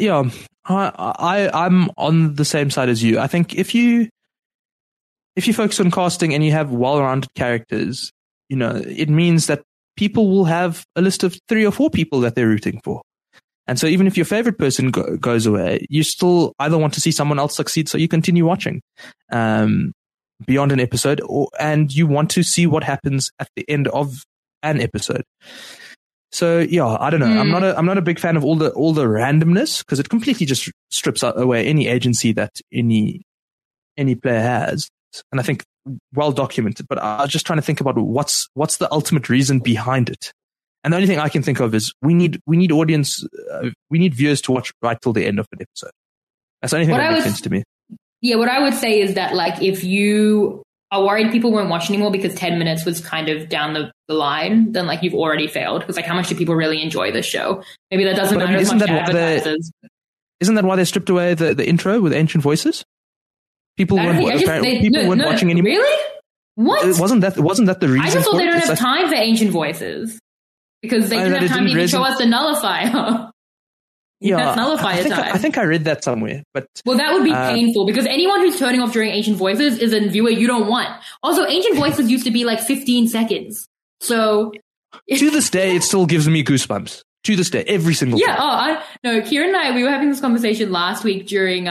I'm on the same side as you. I think if you focus on casting and you have well-rounded characters, it means that people will have a list of 3 or 4 people that they're rooting for. And so even if your favorite person goes away, you still either want to see someone else succeed, so you continue watching beyond an episode, and you want to see what happens at the end of an episode. So I don't know. I'm not a big fan of all the randomness, because it completely just strips away any agency that any player has. And I think well documented, but I was just trying to think about what's the ultimate reason behind it. And the only thing I can think of is we need audience, we need viewers to watch right till the end of an episode. That's the only thing that makes sense to me. Yeah, what I would say is that if you are worried people won't watch anymore because 10 minutes was kind of down the line, then you've already failed. Because how much do people really enjoy this show? Maybe that doesn't matter as much to advertisers. Isn't that why they stripped away the intro with ancient voices? People weren't watching anymore. Really? What? Wasn't that the reason? I just thought they don't have time for Ancient Voices because they didn't have time to even show us the nullifier. Yeah, that's nullifier time. I think I read that somewhere. But that would be painful because anyone who's turning off during Ancient Voices is a viewer you don't want. Also, Ancient Voices used to be like 15 seconds. So to this day, it still gives me goosebumps. To this day, every single time. No, Kieran and I, we were having this conversation last week during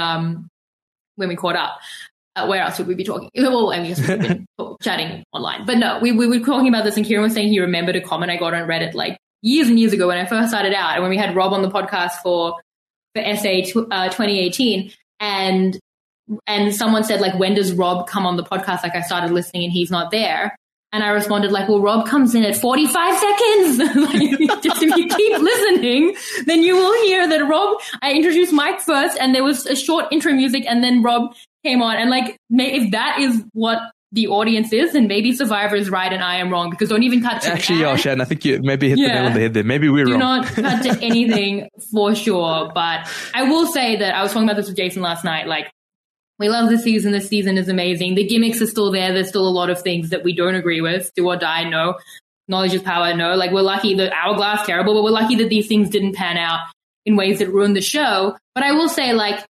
when we caught up. Where else would we be talking? Well, I mean, we've been chatting online. But no, we were talking about this and Kieran was saying he remembered a comment I got on Reddit like years and years ago when I first started out and when we had Rob on the podcast for SA 2018 and someone said like, when does Rob come on the podcast? Like I started listening and he's not there. And I responded like, well, Rob comes in at 45 seconds. Like, just if you keep listening, then you will hear that I introduced Mike first and there was a short intro music and then Rob came on. And like, if that is what the audience is, then maybe Survivor is right and I am wrong because don't even cut to Actually, Shan, I think you maybe hit the nail on the head there. Maybe we're wrong. Do not cut to anything for sure. But I will say that I was talking about this with Jason last night. Like, we love this season. This season is amazing. The gimmicks are still there. There's still a lot of things that we don't agree with. Do or die, no. Knowledge is power, no. Like, we're lucky that Hourglass, terrible, but we're lucky that these things didn't pan out in ways that ruined the show. But I will say, like,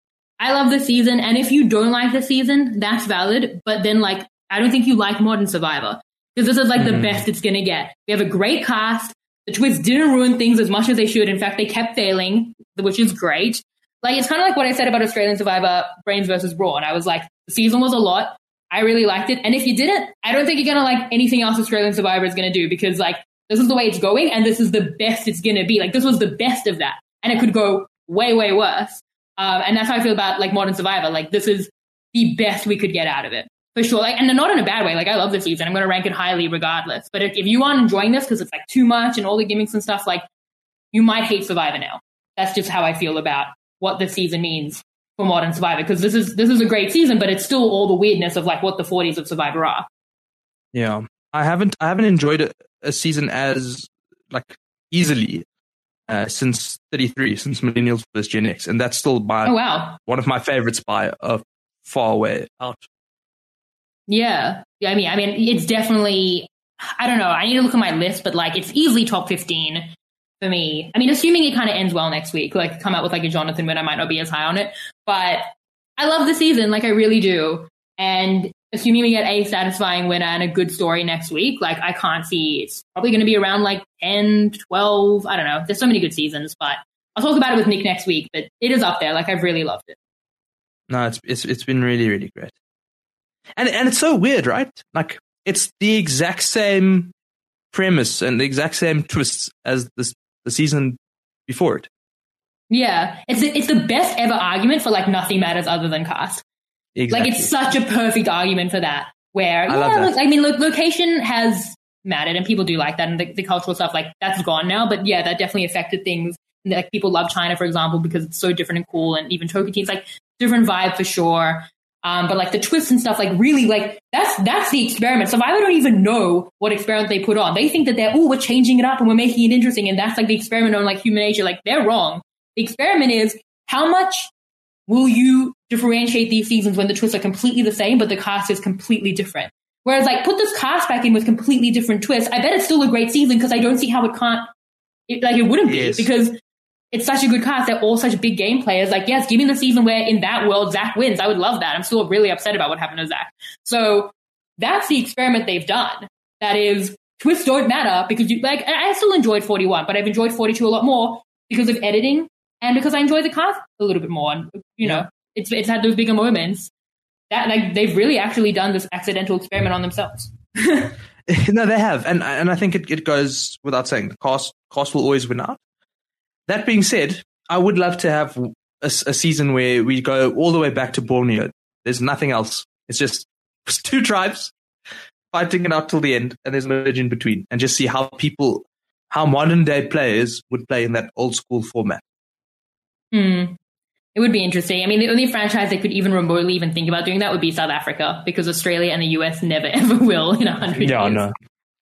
I love the season. And if you don't like the season, that's valid. But then, like, I don't think you like Modern Survivor. Because this is, like, the best it's going to get. We have a great cast. The twists didn't ruin things as much as they should. In fact, they kept failing, which is great. Like, it's kind of like what I said about Australian Survivor, Brains versus Brawn. I was like, the season was a lot. I really liked it. And if you didn't, I don't think you're going to like anything else Australian Survivor is going to do because, like, this is the way it's going and this is the best it's going to be. Like, this was the best of that. And it could go way, way worse. And that's how I feel about, like, Modern Survivor. Like, this is the best we could get out of it. For sure. Like, and not in a bad way. Like, I love this season. I'm going to rank it highly regardless. But if you aren't enjoying this because it's, like, too much and all the gimmicks and stuff, like, you might hate Survivor now. That's just how I feel about what this season means for Modern Survivor, because this is a great season, but it's still all the weirdness of like what the 40s of Survivor are. Yeah, I haven't enjoyed a season as like easily since 33, since Millennials vs Gen X, and that's still one of my favorites by a far way out. Yeah, I mean, it's definitely, I don't know. I need to look at my list, but like it's easily top 15. For me, I mean, assuming it kind of ends well next week, like come out with like a Jonathan win, I might not be as high on it, but I love the season, like I really do. And assuming we get a satisfying winner and a good story next week, like I can't see, it's probably going to be around like 10, 12, I don't know. There's so many good seasons, but I'll talk about it with Nick next week, but it is up there. Like I've really loved it. No, it's been really, really great. And it's so weird, right? Like it's the exact same premise and the exact same twists as the season before it. Yeah, it's the best ever argument for like nothing matters other than cast. Exactly. Like it's such a perfect argument for that. Where I love that. I mean, location has mattered and people do like that, and the cultural stuff like that's gone now. But yeah, that definitely affected things. Like people love China, for example, because it's so different and cool, and even Tokyo, like different vibe for sure. But like the twists and stuff, like really, like that's the experiment. Survivor don't even know what experiment they put on. They think that we're changing it up and we're making it interesting, and that's like the experiment on like human nature. Like they're wrong. The experiment is how much will you differentiate these seasons when the twists are completely the same, but the cast is completely different. Whereas like put this cast back in with completely different twists. I bet it's still a great season because I don't see how it wouldn't be because it's such a good cast. They're all such big game players. Like, yes, give me the season where in that world, Zach wins. I would love that. I'm still really upset about what happened to Zach. So that's the experiment they've done. That is, twists don't matter because I still enjoyed 41, but I've enjoyed 42 a lot more because of editing and because I enjoy the cast a little bit more. And, you know, it's had those bigger moments that like they've really actually done this accidental experiment on themselves. No, they have. And I think it goes without saying, the cast will always win out. That being said, I would love to have a season where we go all the way back to Borneo. There's nothing else. It's just two tribes fighting it out till the end, and there's no village in between, and just see how modern day players would play in that old school format. It would be interesting. I mean, the only franchise that could even remotely even think about doing that would be South Africa, because Australia and the US never ever will in 100 years. Yeah, no.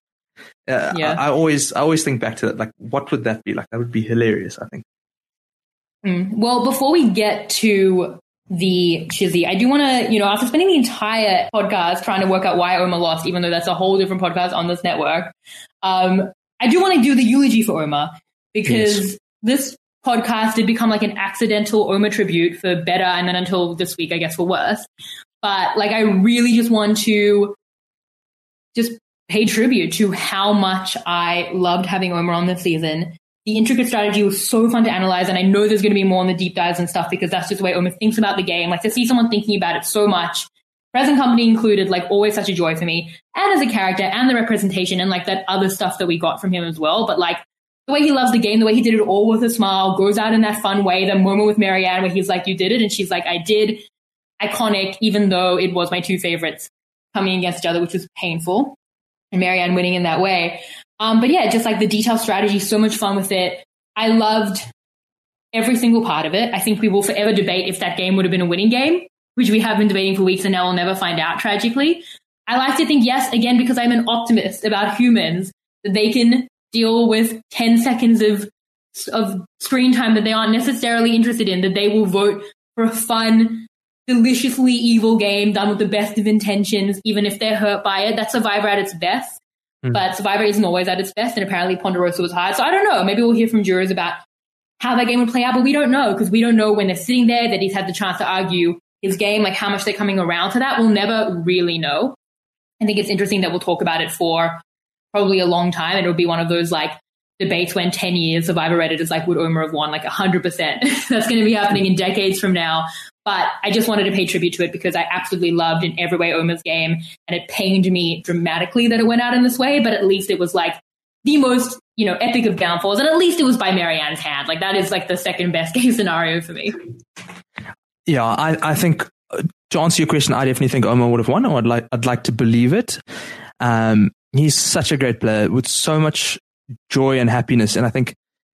I always think back to that. Like, what would that be like? That would be hilarious, I think. Well, before we get to the Chizzy. I do want to, after spending the entire podcast trying to work out why Omar lost, even though that's a whole different podcast on this network, I do want to do the eulogy for Omar, because this podcast did become like an accidental Omar tribute for better, and then until this week, I guess, for worse. But like, I really just want to just pay tribute to how much I loved having Omar on this season. The intricate strategy was so fun to analyze, and I know there's going to be more on the deep dives and stuff, because that's just the way Omar thinks about the game. Like, to see someone thinking about it so much, present company included, like, always such a joy for me, and as a character, and the representation, and like that other stuff that we got from him as well. But like, the way he loves the game, the way he did it all with a smile, goes out in that fun way, the moment with Marianne where he's like, you did it, and she's like, I did. Iconic, even though it was my two favorites coming against each other, which was painful, and Marianne winning in that way. But yeah, just like the detailed strategy, so much fun with it. I loved every single part of it. I think we will forever debate if that game would have been a winning game, which we have been debating for weeks, and now we'll never find out, tragically. I like to think yes, again, because I'm an optimist about humans, that they can deal with 10 seconds of screen time that they aren't necessarily interested in, that they will vote for a fun, deliciously evil game done with the best of intentions, even if they're hurt by it. That's Survivor at its best. But Survivor isn't always at its best, and apparently Ponderosa was hard. So I don't know. Maybe we'll hear from jurors about how that game would play out, but we don't know, because we don't know when they're sitting there that he's had the chance to argue his game, like how much they're coming around to that. We'll never really know. I think it's interesting that we'll talk about it for probably a long time, and it'll be one of those like debates when 10 years Survivor Reddit is like, would Omar have won? Like 100%. That's going to be happening in decades from now. But I just wanted to pay tribute to it, because I absolutely loved in every way Omar's game, and it pained me dramatically that it went out in this way, but at least it was like the most, epic of downfalls, and at least it was by Marianne's hand. Like, that is like the second best case scenario for me. Yeah, I think, to answer your question, I definitely think Omar would have won, or I'd like to believe it. He's such a great player with so much joy and happiness, and I think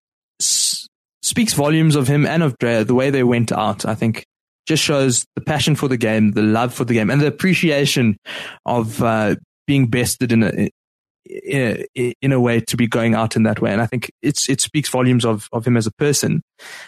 speaks volumes of him and of Drea, the way they went out. I think just shows the passion for the game, the love for the game, and the appreciation of being bested in a way to be going out in that way. And I think it speaks volumes of him as a person.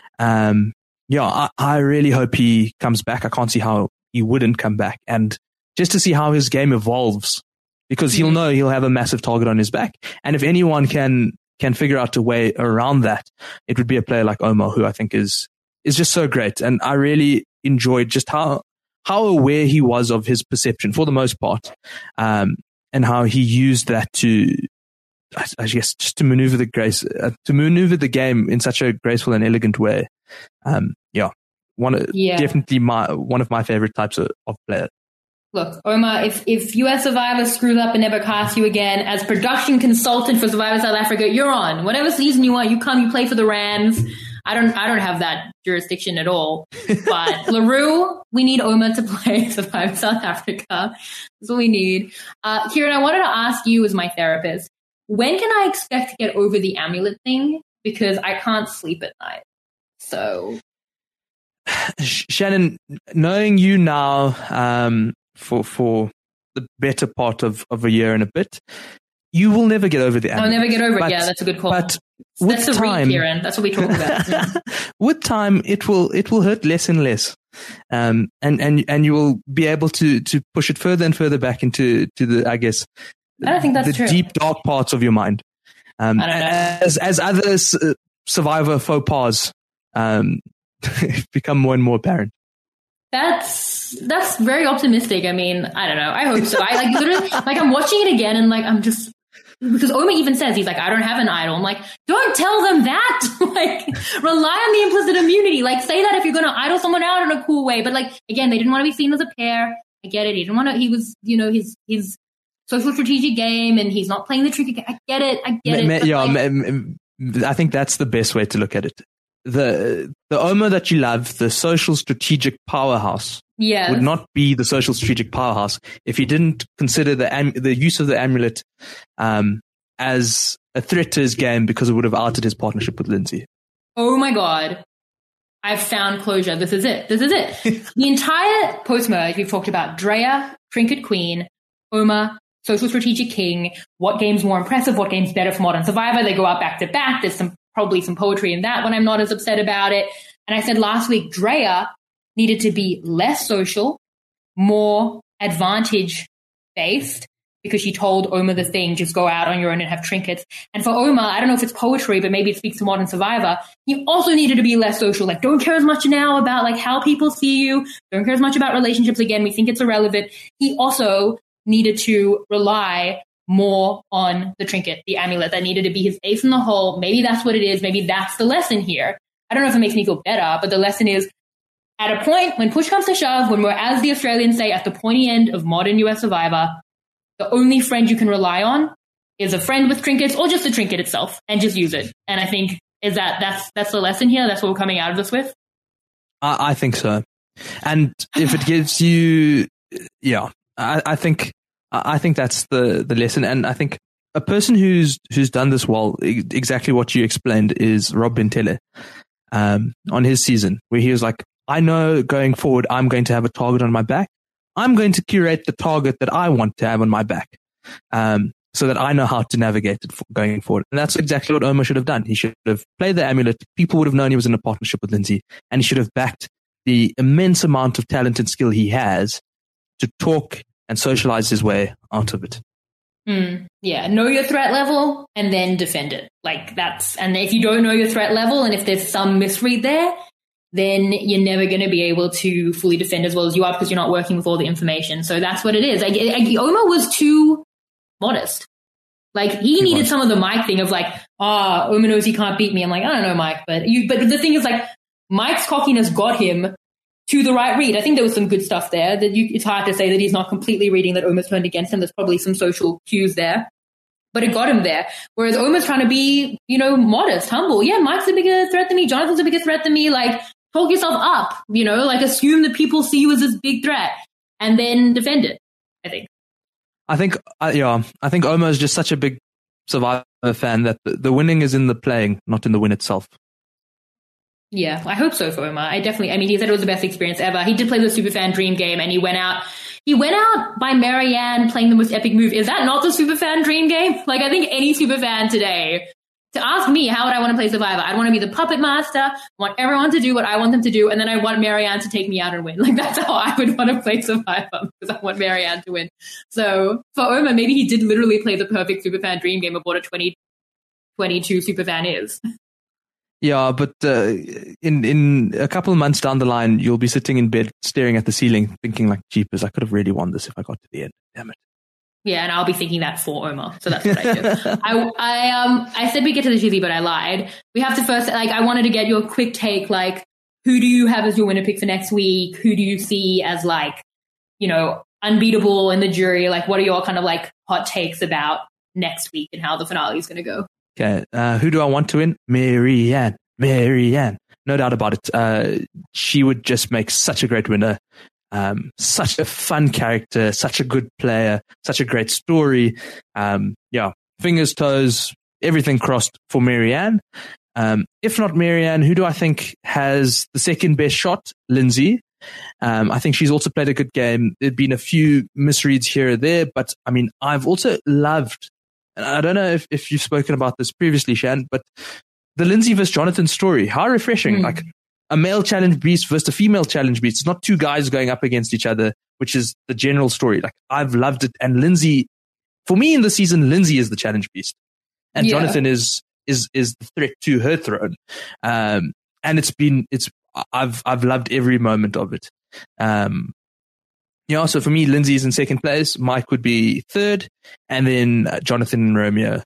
I really hope he comes back. I can't see how he wouldn't come back, and just to see how his game evolves, because he'll know he'll have a massive target on his back. And if anyone can figure out a way around that, it would be a player like Omar, who I think is just so great. And I really enjoyed just how aware he was of his perception for the most part, and how he used that to, I guess, just to maneuver the game in such a graceful and elegant way. Definitely one of my favorite types of player. Look, Omar, if US Survivor screws up and never casts you again as production consultant for Survivor South Africa, you're on. Whatever season you want, you come, you play for the Rams. I don't have that jurisdiction at all. But LaRue, we need Omar to play Survivor South Africa. That's what we need. Kieran, I wanted to ask you as my therapist, when can I expect to get over the amulet thing? Because I can't sleep at night. So, Shannon, knowing you now, for the better part of a year and a bit, you will never get over the amulet. I'll never get over it. Yeah, that's a good call. But that's the time, Kieran. That's what we talk about. Yeah. With time, it will hurt less and less, and you will be able to push it further and further back into the, I guess, I don't think that's the true. Deep dark parts of your mind. I don't know. As other Survivor faux pas become more and more apparent. That's very optimistic. I mean, I don't know. I hope so. I literally, I'm watching it again, and I'm just, because Omar even says, he's like, I don't have an idol. I'm like, don't tell them that. Rely on the implicit immunity. Say that if you're going to idol someone out in a cool way. But again, they didn't want to be seen as a pair. I get it. He didn't want to, he was, his social strategic game, and he's not playing the tricky game. I get it. I think that's the best way to look at it. The Omar that you love, the social strategic powerhouse, would not be the social strategic powerhouse if he didn't consider the use of the amulet as a threat to his game, because it would have outed his partnership with Lindsay. Oh my God. I've found closure. This is it. The entire post-merge, we've talked about Drea, Trinket Queen, Omar, Social Strategic King, what game's more impressive, what game's better for Modern Survivor. They go out back to back. There's probably some poetry in that when I'm not as upset about it. And I said last week, Drea needed to be less social, more advantage-based, because she told Omar the thing, just go out on your own and have trinkets. And for Omar, I don't know if it's poetry, but maybe it speaks to modern Survivor, he also needed to be less social. Like, don't care as much now about like how people see you. Don't care as much about relationships again. We think it's irrelevant. He also needed to rely more on the trinket, the amulet. That needed to be his ace in the hole. Maybe that's what it is. Maybe that's the lesson here. I don't know if it makes me feel better, but the lesson is, at a point, when push comes to shove, when we're, as the Australians say, at the pointy end of modern US Survivor, the only friend you can rely on is a friend with trinkets or just the trinket itself, and just use it. And I think that's the lesson here. That's what we're coming out of this with. I think so. And if it gives you, I think that's the lesson. And I think a person who's done this well, exactly what you explained, is Rob Bentele on his season, where he was like, I know going forward, I'm going to have a target on my back. I'm going to curate the target that I want to have on my back, so that I know how to navigate it going forward. And that's exactly what Omar should have done. He should have played the amulet. People would have known he was in a partnership with Lindsay, and he should have backed the immense amount of talent and skill he has to talk and socialize his way out of it. Yeah, know your threat level and then defend it. And if you don't know your threat level, and if there's some misread there, then you're never going to be able to fully defend as well as you are, because you're not working with all the information. So that's what it is. Omar was too modest. He needed some of the Mike thing of Omar knows he can't beat me. I'm like, I don't know, Mike, but the thing is, Mike's cockiness got him to the right read. I think there was some good stuff there. It's hard to say that he's not completely reading that Omar's turned against him. There's probably some social cues there, but it got him there. Whereas Omar's trying to be, modest, humble. Yeah, Mike's a bigger threat than me. Jonathan's a bigger threat than me. Talk yourself up, assume that people see you as this big threat and then defend it, I think. I think Omar is just such a big Survivor fan that the winning is in the playing, not in the win itself. Yeah, I hope so for Omar. He said it was the best experience ever. He did play the Superfan Dream Game, and he went out by Marianne playing the most epic move. Is that not the Superfan Dream Game? I think any Superfan today, to ask me, how would I want to play Survivor? I'd want to be the puppet master, I want everyone to do what I want them to do, and then I want Marianne to take me out and win. That's how I would want to play Survivor, because I want Marianne to win. So for Omar, maybe he did literally play the perfect Superfan Dream Game of what a 2022 Superfan is. Yeah, but in a couple of months down the line, you'll be sitting in bed staring at the ceiling thinking jeepers, I could have really won this if I got to the end. Damn it. Yeah, and I'll be thinking that for Omar. So that's what I do. I said we get to the tizzy, but I lied. We have to first, I wanted to get your quick take, who do you have as your winner pick for next week? Who do you see as unbeatable in the jury? What are your kind of hot takes about next week and how the finale is going to go? Okay, who do I want to win? Marianne. No doubt about it. She would just make such a great winner. Such a fun character, such a good player, such a great story. Fingers, toes, everything crossed for Marianne. If not Marianne, who do I think has the second best shot? Lindsay. I think she's also played a good game. There'd been a few misreads here or there, but I've also loved, and I don't know if you've spoken about this previously, Shan, but the Lindsay versus Jonathan story. How refreshing. A male challenge beast versus a female challenge beast. It's not two guys going up against each other, which is the general story. I've loved it. And Lindsay, for me in the season, Lindsay is the challenge beast. And Jonathan is the threat to her throne. And I've loved every moment of it. So for me, Lindsay's in second place. Mike would be third. And then Jonathan and Romeo.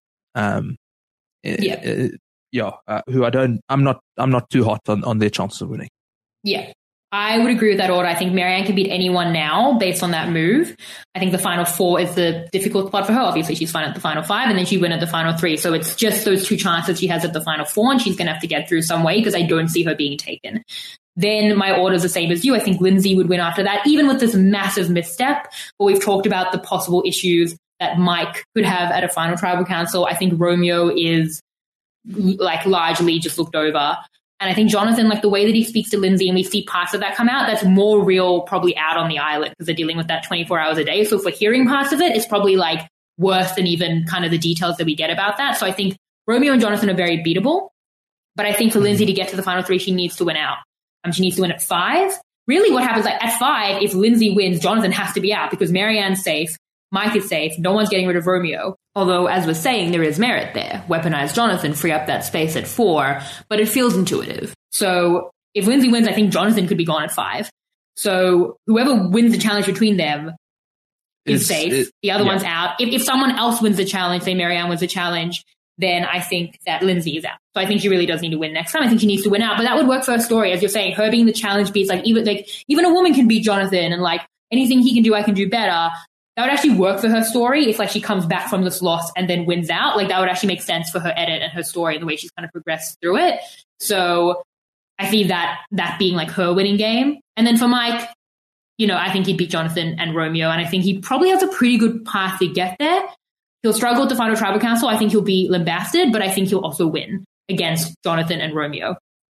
Who I'm not too hot on their chances of winning. Yeah, I would agree with that order. I think Marianne can beat anyone now based on that move. I think the final four is the difficult spot for her. Obviously, she's fine at the final five, and then she win at the final three. So it's just those two chances she has at the final four, and she's going to have to get through some way because I don't see her being taken. Then my order is the same as you. I think Lindsay would win after that, even with this massive misstep. But we've talked about the possible issues that Mike could have at a final tribal council. I think Romeo is largely just looked over. And I think Jonathan, the way that he speaks to Lindsay, and we see parts of that come out, that's more real probably out on the island because they're dealing with that 24 hours a day. So if we're hearing parts of it, it's probably worse than even kind of the details that we get about that. So I think Romeo and Jonathan are very beatable. But I think for Lindsay to get to the final three, she needs to win out. She needs to win at 5. really what happens, like at 5, if Lindsay wins, Jonathan has to be out because Marianne's safe, Mike is safe, no one's getting rid of Romeo. Although, as we're saying, there is merit there. Weaponize Jonathan, free up that space at 4, but it feels intuitive. So if Lindsay wins, I think Jonathan could be gone at 5. So whoever wins the challenge between them is safe. The other one's out. If someone else wins the challenge, say Marianne wins the challenge, then I think that Lindsay is out. So I think she really does need to win next time. I think she needs to win out. But that would work for her story, as you're saying. Her being the challenge beats, like even a woman can beat Jonathan, and like anything he can do, I can do better. That would actually work for her story if like she comes back from this loss and then wins out. Like that would actually make sense for her edit and her story and the way she's kind of progressed through it. So I see that being like her winning game. And then for Mike, I think he'd beat Jonathan and Romeo, and I think he probably has a pretty good path to get there. He'll struggle at the final tribal council. I think he'll be lambasted, but I think he'll also win against Jonathan and Romeo.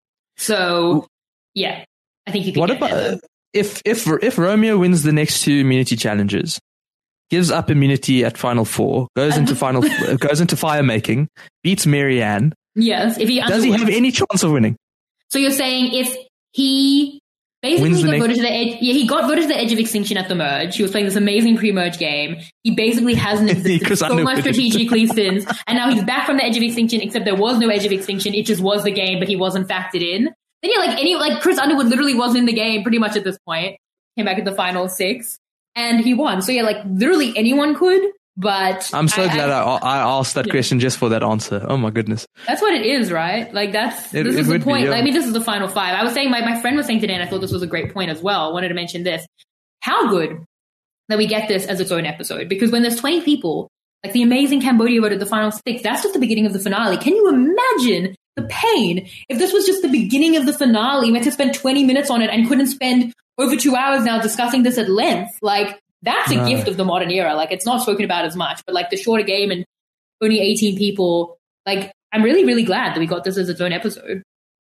So yeah, I think you can. What about if Romeo wins the next 2 immunity challenges, gives up immunity at final 4, goes into fire making, beats Marianne? Yes. Does he have any chance of winning? So you're saying if he basically got voted to the edge, he got voted to the edge of extinction at the merge. He was playing this amazing pre-merge game. He basically hasn't existed so much strategically since, and now he's back from the edge of extinction. Except there was no edge of extinction; it just was the game, but he wasn't factored in. Then Chris Underwood literally wasn't in the game pretty much at this point. Came back at the final 6, and he won. So yeah, literally anyone could. But I'm so glad I asked that question just for that answer. Oh my goodness. That's what it is, right? Like this is the point. I mean, this is the final 5. I was saying, my friend was saying today, and I thought this was a great point as well. I wanted to mention this. How good that we get this as its own episode. Because when there's 20 people, like the amazing Cambodia voted the final 6, that's just the beginning of the finale. Can you imagine the pain if this was just the beginning of the finale? We had to spend 20 minutes on it and couldn't spend over 2 hours now discussing this at length. That's a gift of the modern era. It's not spoken about as much, but the shorter game and only 18 people, I'm really, really glad that we got this as its own episode.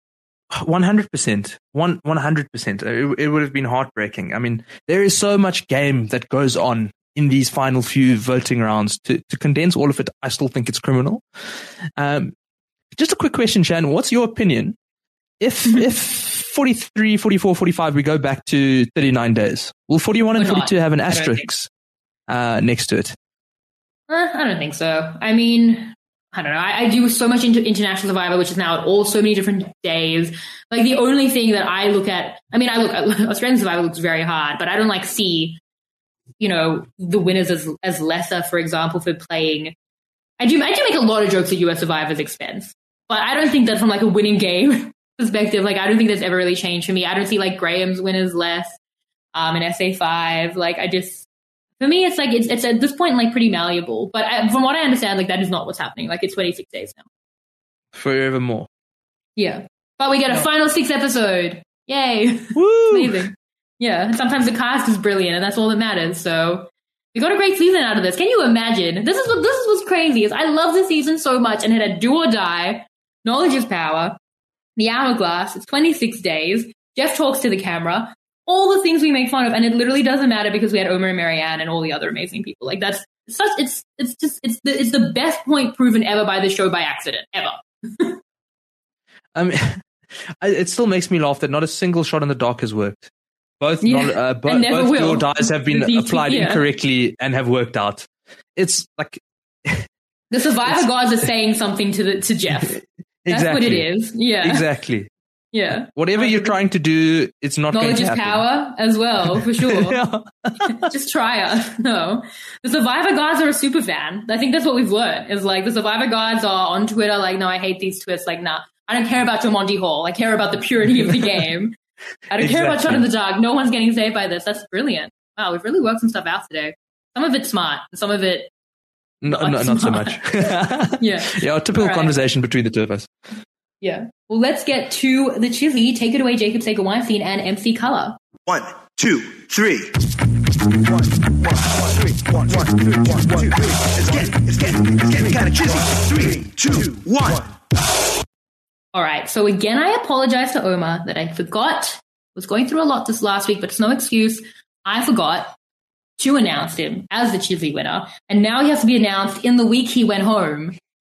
100%. 100%. It would have been heartbreaking. I mean, there is so much game that goes on in these final few voting rounds. To condense all of it, I still think it's criminal. Just a quick question, Shan. What's your opinion? If 43, 44, 45, we go back to 39 days. Will 41 and 42 have an asterisk next to it? I don't think so. I mean, I don't know. I do so much International Survivor, which is now at so many different days. The only thing that I look at, Australian Survivor looks very hard, but I don't see, the winners as lesser, for example, for playing. I do make a lot of jokes at US Survivor's expense, but I don't think that from a winning game perspective, I don't think that's ever really changed for me. I don't see Graham's winners less in SA5. For me, it's at this point pretty malleable. But from what I understand, that is not what's happening. It's 26 days now. Forevermore. Yeah, but we get a final 6 episode. Yay! Woo! Amazing. Yeah, and sometimes the cast is brilliant, and that's all that matters. So we got a great season out of this. Can you imagine? This is what's crazy. Is I love this season so much, and it had do or die. Knowledge is power. The hourglass, it's 26 days. Jeff talks to the camera. All the things we make fun of, and it literally doesn't matter because we had Omar and Marianne and all the other amazing people. It's the best point proven ever by the show by accident, ever. It still makes me laugh that not a single shot in the dark has worked. Both do or dies have been applied incorrectly and have worked out. It's the survivor gods are saying something to Jeff. That's what it is. Yeah. Exactly. Yeah. Whatever you're trying to do, it's not going to happen. Knowledge is power as well, for sure. Just try us. No. The survivor gods are a super fan. I think that's what we've learned is the survivor gods are on Twitter no, I hate these twists. Nah, I don't care about Monty Hall. I care about the purity of the game. I don't care about Shot in the Dark. No one's getting saved by this. That's brilliant. Wow, we've really worked some stuff out today. Some of it's smart, and some of it not so much. Yeah. Yeah, a typical conversation between the two of us. Yeah. Well, let's get to the chili. Take it away, Jacob Sager-Weinstein and MC Color. 1, 2, 3. 1, 1, 1, 3. 1, 2, 3. It's getting kind of chilly. 3, 2, 1. All right. So again, I apologize to Omar that I forgot. Was going through a lot this last week, but it's no excuse. I forgot to announce him as the Chizzy winner, and now he has to be announced in the week he went home.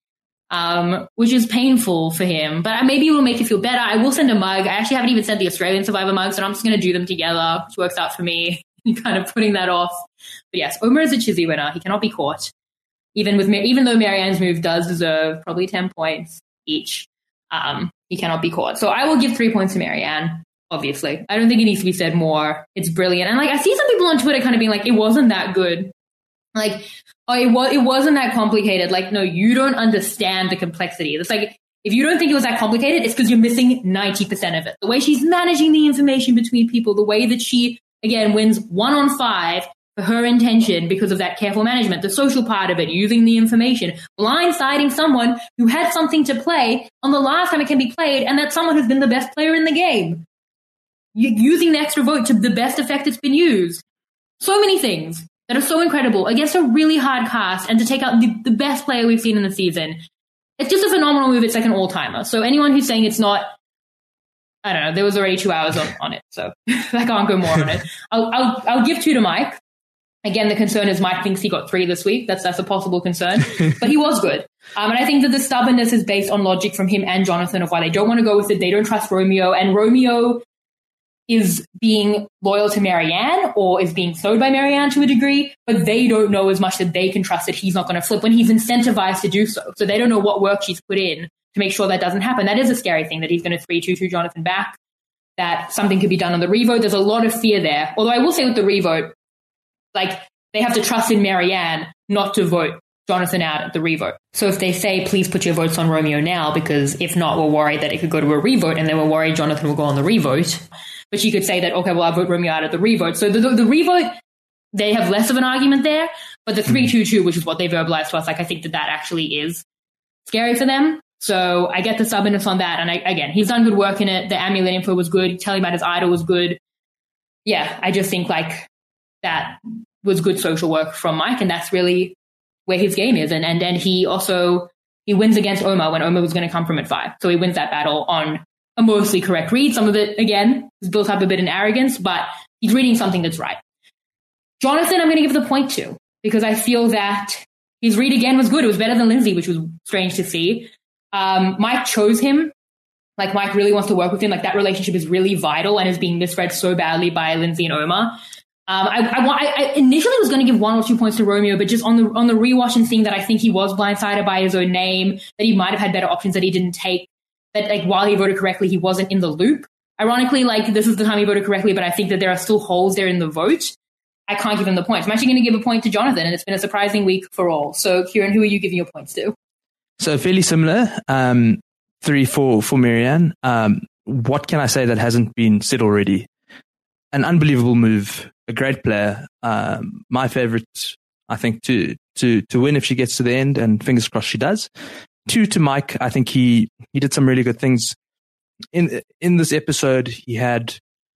which is painful for him. But maybe it will make you feel better. I will send a mug. I actually haven't even sent the Australian Survivor mug, so I'm just going to do them together, which works out for me. Kind of putting that off. But yes, Omar is a Chizzy winner. He cannot be caught. Even though Marianne's move does deserve probably 10 points each, he cannot be caught. So I will give 3 points to Marianne, obviously. I don't think it needs to be said more. It's brilliant. And like, I see some people on Twitter kind of being like, it wasn't that good. Like, oh, it wasn't that complicated. Like, no, you don't understand the complexity. It's like, if you don't think it was that complicated, it's because you're missing 90% of it. The way she's managing the information between people, the way that she, again, wins 1 on 5 for her intention because of that careful management, the social part of it, using the information, blindsiding someone who had something to play on the last time it can be played, and that's someone who's been the best player in the game. Using the extra vote to the best effect it's been used. So many things that are so incredible against a really hard cast, and to take out the best player we've seen in the season. It's just a phenomenal move. It's like an all-timer. So anyone who's saying it's not, I don't know, there was already 2 hours on it, so I can't go more on it. I'll give 2 to Mike. Again, the concern is Mike thinks he got 3 this week. That's a possible concern. But he was good. And I think that the stubbornness is based on logic from him and Jonathan of why they don't want to go with it. They don't trust Romeo. And Romeo is being loyal to Marianne or is being sold by Marianne to a degree, but they don't know as much that they can trust that he's not going to flip when he's incentivized to do so. So they don't know what work she's put in to make sure that doesn't happen. That is a scary thing, that he's going to 3-2 Jonathan back, that something could be done on the revote. There's a lot of fear there. Although I will say with the revote, like, they have to trust in Marianne not to vote Jonathan out at the revote. So if they say, please put your votes on Romeo now, because if not, we're worried that it could go to a revote, and then we're worried Jonathan will go on the revote. But she could say that, okay, well, I'll vote Romeo out at the revote. So the revote, they have less of an argument there. But the 3-2-2, which is what they verbalized to us, like, I think that actually is scary for them. So I get the stubbornness on that. And again, he's done good work in it. The amulet info was good. Telling about his idol was good. Yeah, I just think like that was good social work from Mike. And that's really where his game is. And he wins against Omar when Omar was going to come from at 5. So he wins that battle on a mostly correct read. Some of it, again, is built up a bit in arrogance, but he's reading something that's right. Jonathan, I'm going to give the point to, because I feel that his read again was good. It was better than Lindsay, which was strange to see. Mike chose him. Like, Mike really wants to work with him. Like, that relationship is really vital and is being misread so badly by Lindsay and Omar. I initially was going to give 1 or 2 points to Romeo, but just on the rewatch and seeing that I think he was blindsided by his own name, that he might have had better options that he didn't take, that like while he voted correctly, he wasn't in the loop. Ironically, like, this is the time he voted correctly, but I think that there are still holes there in the vote. I can't give him the points. I'm actually going to give a point to Jonathan, and it's been a surprising week for all. So, Kieran, who are you giving your points to? So fairly similar. 3 for Marianne. What can I say that hasn't been said already? An unbelievable move. A great player. My favorite, I think, to win if she gets to the end, and fingers crossed she does. 2 to Mike. I think he did some really good things in this episode. He had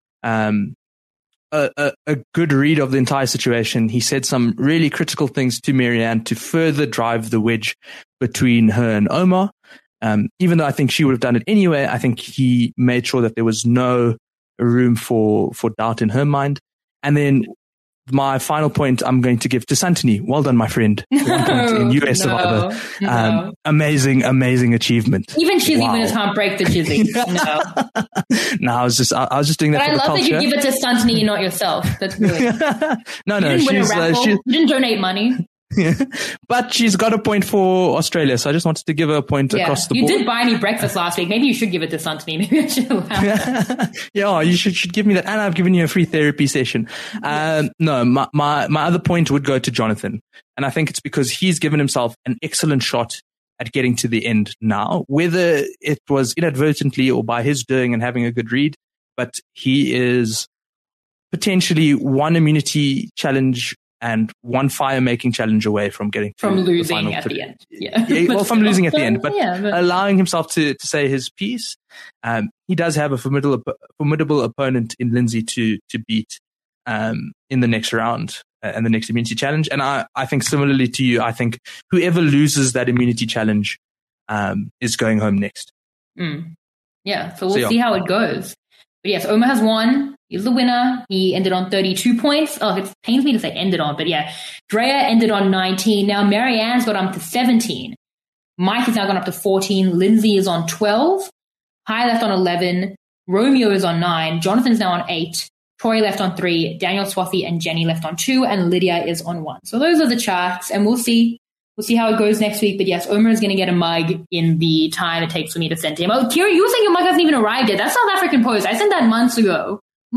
a good read of the entire situation. He said some really critical things to Marianne to further drive the wedge between her and Omar. Even though I think she would have done it anyway, I think he made sure that there was no room for doubt in her mind. And then my final point I'm going to give to Santini. Well done, my friend. 1 point in US Survivor. No. Amazing achievement. Even Chizzy winners can't break the Chizzy. No. No, I was just doing that. But I love that you give it to Santini and not yourself. That's brilliant. No, you didn't win a raffle. You didn't donate money. But she's got a point for Australia, so I just wanted to give her a point across the board. You did buy me breakfast last week. Maybe you should give it to Santini. Maybe I should allow that. Yeah, you should give me that. And I've given you a free therapy session. No, my other point would go to Jonathan. And I think it's because he's given himself an excellent shot at getting to the end now, whether it was inadvertently or by his doing and having a good read. But he is potentially 1 immunity challenge and 1 fire-making challenge away from getting from losing the at the end. From losing at the end, but allowing himself to say his piece. He does have a formidable opponent in Lindsay to beat in the next round and the next immunity challenge. And I think similarly to you, I think whoever loses that immunity challenge is going home next. Yeah, so we'll see how it goes. But yes, Omar has won. He's the winner. He ended on 32 points. Oh, it pains me to say ended on, but yeah. Drea ended on 19. Now Marianne's got up to 17. Mike has now gone up to 14. Lindsay is on 12. Kai left on 11. Romeo is on 9. Jonathan's now on 8. Troy left on 3. Daniel, Swathi, and Jenny left on 2. And Lydia is on 1. So those are the charts, and we'll see. We'll see how it goes next week. But yes, Omer is going to get a mug in the time it takes for me to send to him. Oh, Kira, you were saying your mug hasn't even arrived yet. That's South African Post. I sent that months ago.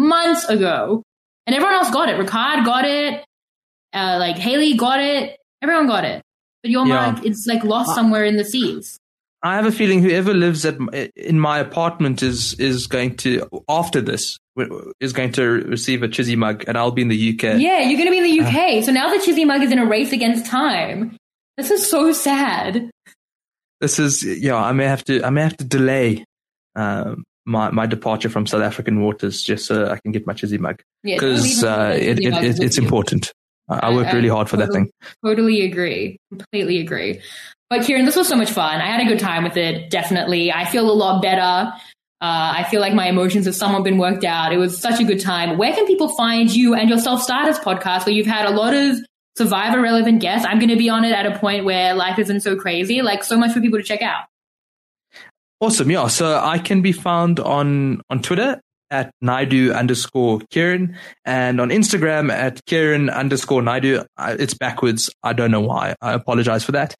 And everyone else got it. Ricard got it. Haley got it. Everyone got it. But your mug, it's like lost somewhere in the seas. I have a feeling whoever lives in my apartment is going to, after this, is going to receive a Chizzy mug, and I'll be in the UK. Yeah, you're going to be in the UK. So now the Chizzy mug is in a race against time. This is so sad. This is, I may have to delay my departure from South African waters just so I can get my Chizzy mug, because it's important. I worked really hard for that thing. Totally agree. Completely agree. But Kieran, this was so much fun. I had a good time with it, definitely. I feel a lot better. I feel like my emotions have somewhat been worked out. It was such a good time. Where can people find you and your Self-Starters podcast, where you've had a lot of Survivor relevant guests? I'm going to be on it at a point where life isn't so crazy, like so much for people to check out. Awesome. Yeah. So I can be found on Twitter at Naidu_Kieran, and on Instagram at Kieran_Naidu. It's backwards. I don't know why. I apologize for that.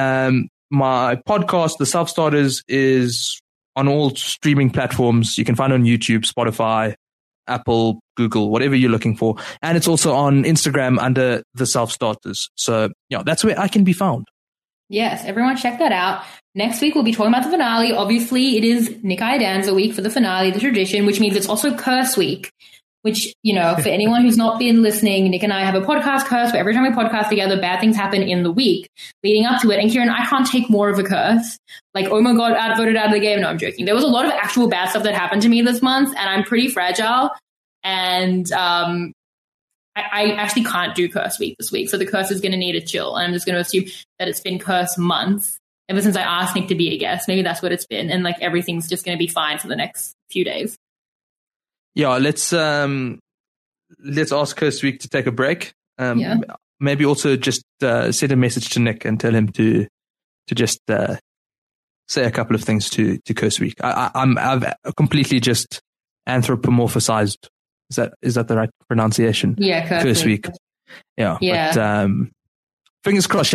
My podcast, The Self-Starters, is on all streaming platforms. You can find it on YouTube, Spotify, Apple, Google, whatever you're looking for. And it's also on Instagram under The Self-Starters. So, that's where I can be found. Yes, everyone check that out. Next week, we'll be talking about the finale. Obviously, it is Nikai Danza week for the finale, the tradition, which means it's also Curse Week, which, for anyone who's not been listening, Nick and I have a podcast curse where every time we podcast together, bad things happen in the week leading up to it. And Kieran, I can't take more of a curse. Like, oh my God, voted out of the game. No, I'm joking. There was a lot of actual bad stuff that happened to me this month, and I'm pretty fragile. And I actually can't do Curse Week this week. So the curse is going to need a chill. And I'm just going to assume that it's been Curse Month ever since I asked Nick to be a guest. Maybe that's what it's been. And everything's just going to be fine for the next few days. Yeah, let's ask Curse Week to take a break. Maybe also just send a message to Nick and tell him to just say a couple of things to Curse Week. I've completely just anthropomorphized. Is that the right pronunciation? Yeah, Curse Week. Yeah. But, fingers crossed.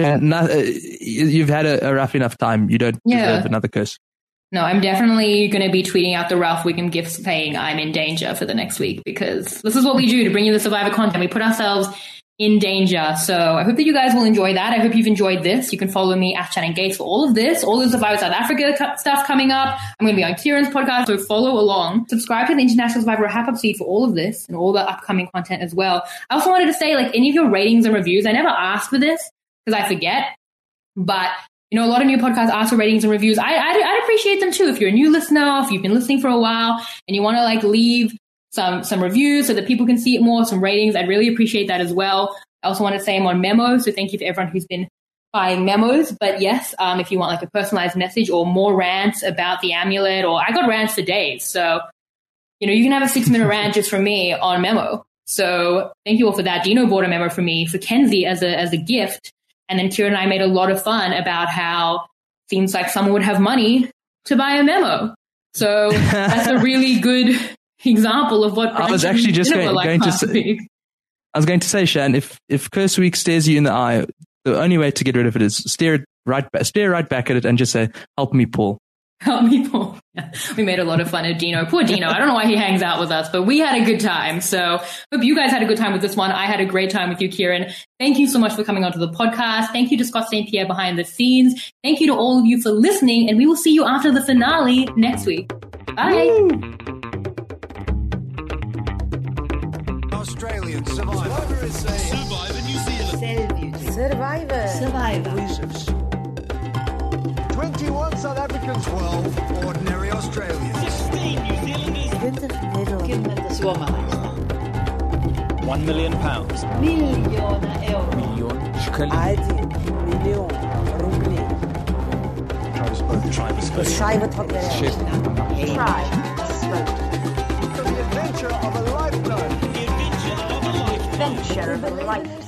You've had a rough enough time. You don't deserve another curse. No, I'm definitely going to be tweeting out the Ralph Wiggum gifts saying I'm in danger for the next week, because this is what we do to bring you the Survivor content. We put ourselves in danger. So I hope that you guys will enjoy that. I hope you've enjoyed this. You can follow me at Shannon Gates for all of this, all the Survivor South Africa stuff coming up. I'm going to be on Kieran's podcast, so follow along. Subscribe to the International Survivor Wrap-Up feed for all of this and all the upcoming content as well. I also wanted to say, any of your ratings and reviews, I never asked for this because I forget, but a lot of new podcasts ask for ratings and reviews. I'd appreciate them too. If you're a new listener, if you've been listening for a while and you want to leave some reviews so that people can see it more, some ratings, I'd really appreciate that as well. I also want to say I'm on Memo, so thank you to everyone who's been buying memos. But yes, if you want a personalized message or more rants about the amulet, or I got rants for days. So, you can have a 6-minute rant just from me on Memo. So thank you all for that. Dino bought a memo for me for Kenzie as a gift. And then Kieran and I made a lot of fun about how it seems like someone would have money to buy a memo. So that's a really good example of what I was actually just going to say. I was going to say, Shan, if Curse Week stares you in the eye, the only way to get rid of it is stare right back at it and just say, "Help me, Paul." Help me, Paul. Yeah. We made a lot of fun of Dino. Poor Dino. I don't know why he hangs out with us, but we had a good time. So hope you guys had a good time with this one. I had a great time with you, Kieran. Thank you so much for coming onto the podcast. Thank you to Scott St. Pierre behind the scenes. Thank you to all of you for listening, and we will see you after the finale next week. Bye. Woo! Australian Survivor is Survivor New Zealand. Survivor. 21 South Africans, 12 ordinary Australians. 16 New Zealanders. 20 middle. Suomalaista. £1 million. Miljoona euroa. Million rubli. Schreiber The adventure of a lifetime. The adventure of a lifetime. Adventure of a lifetime.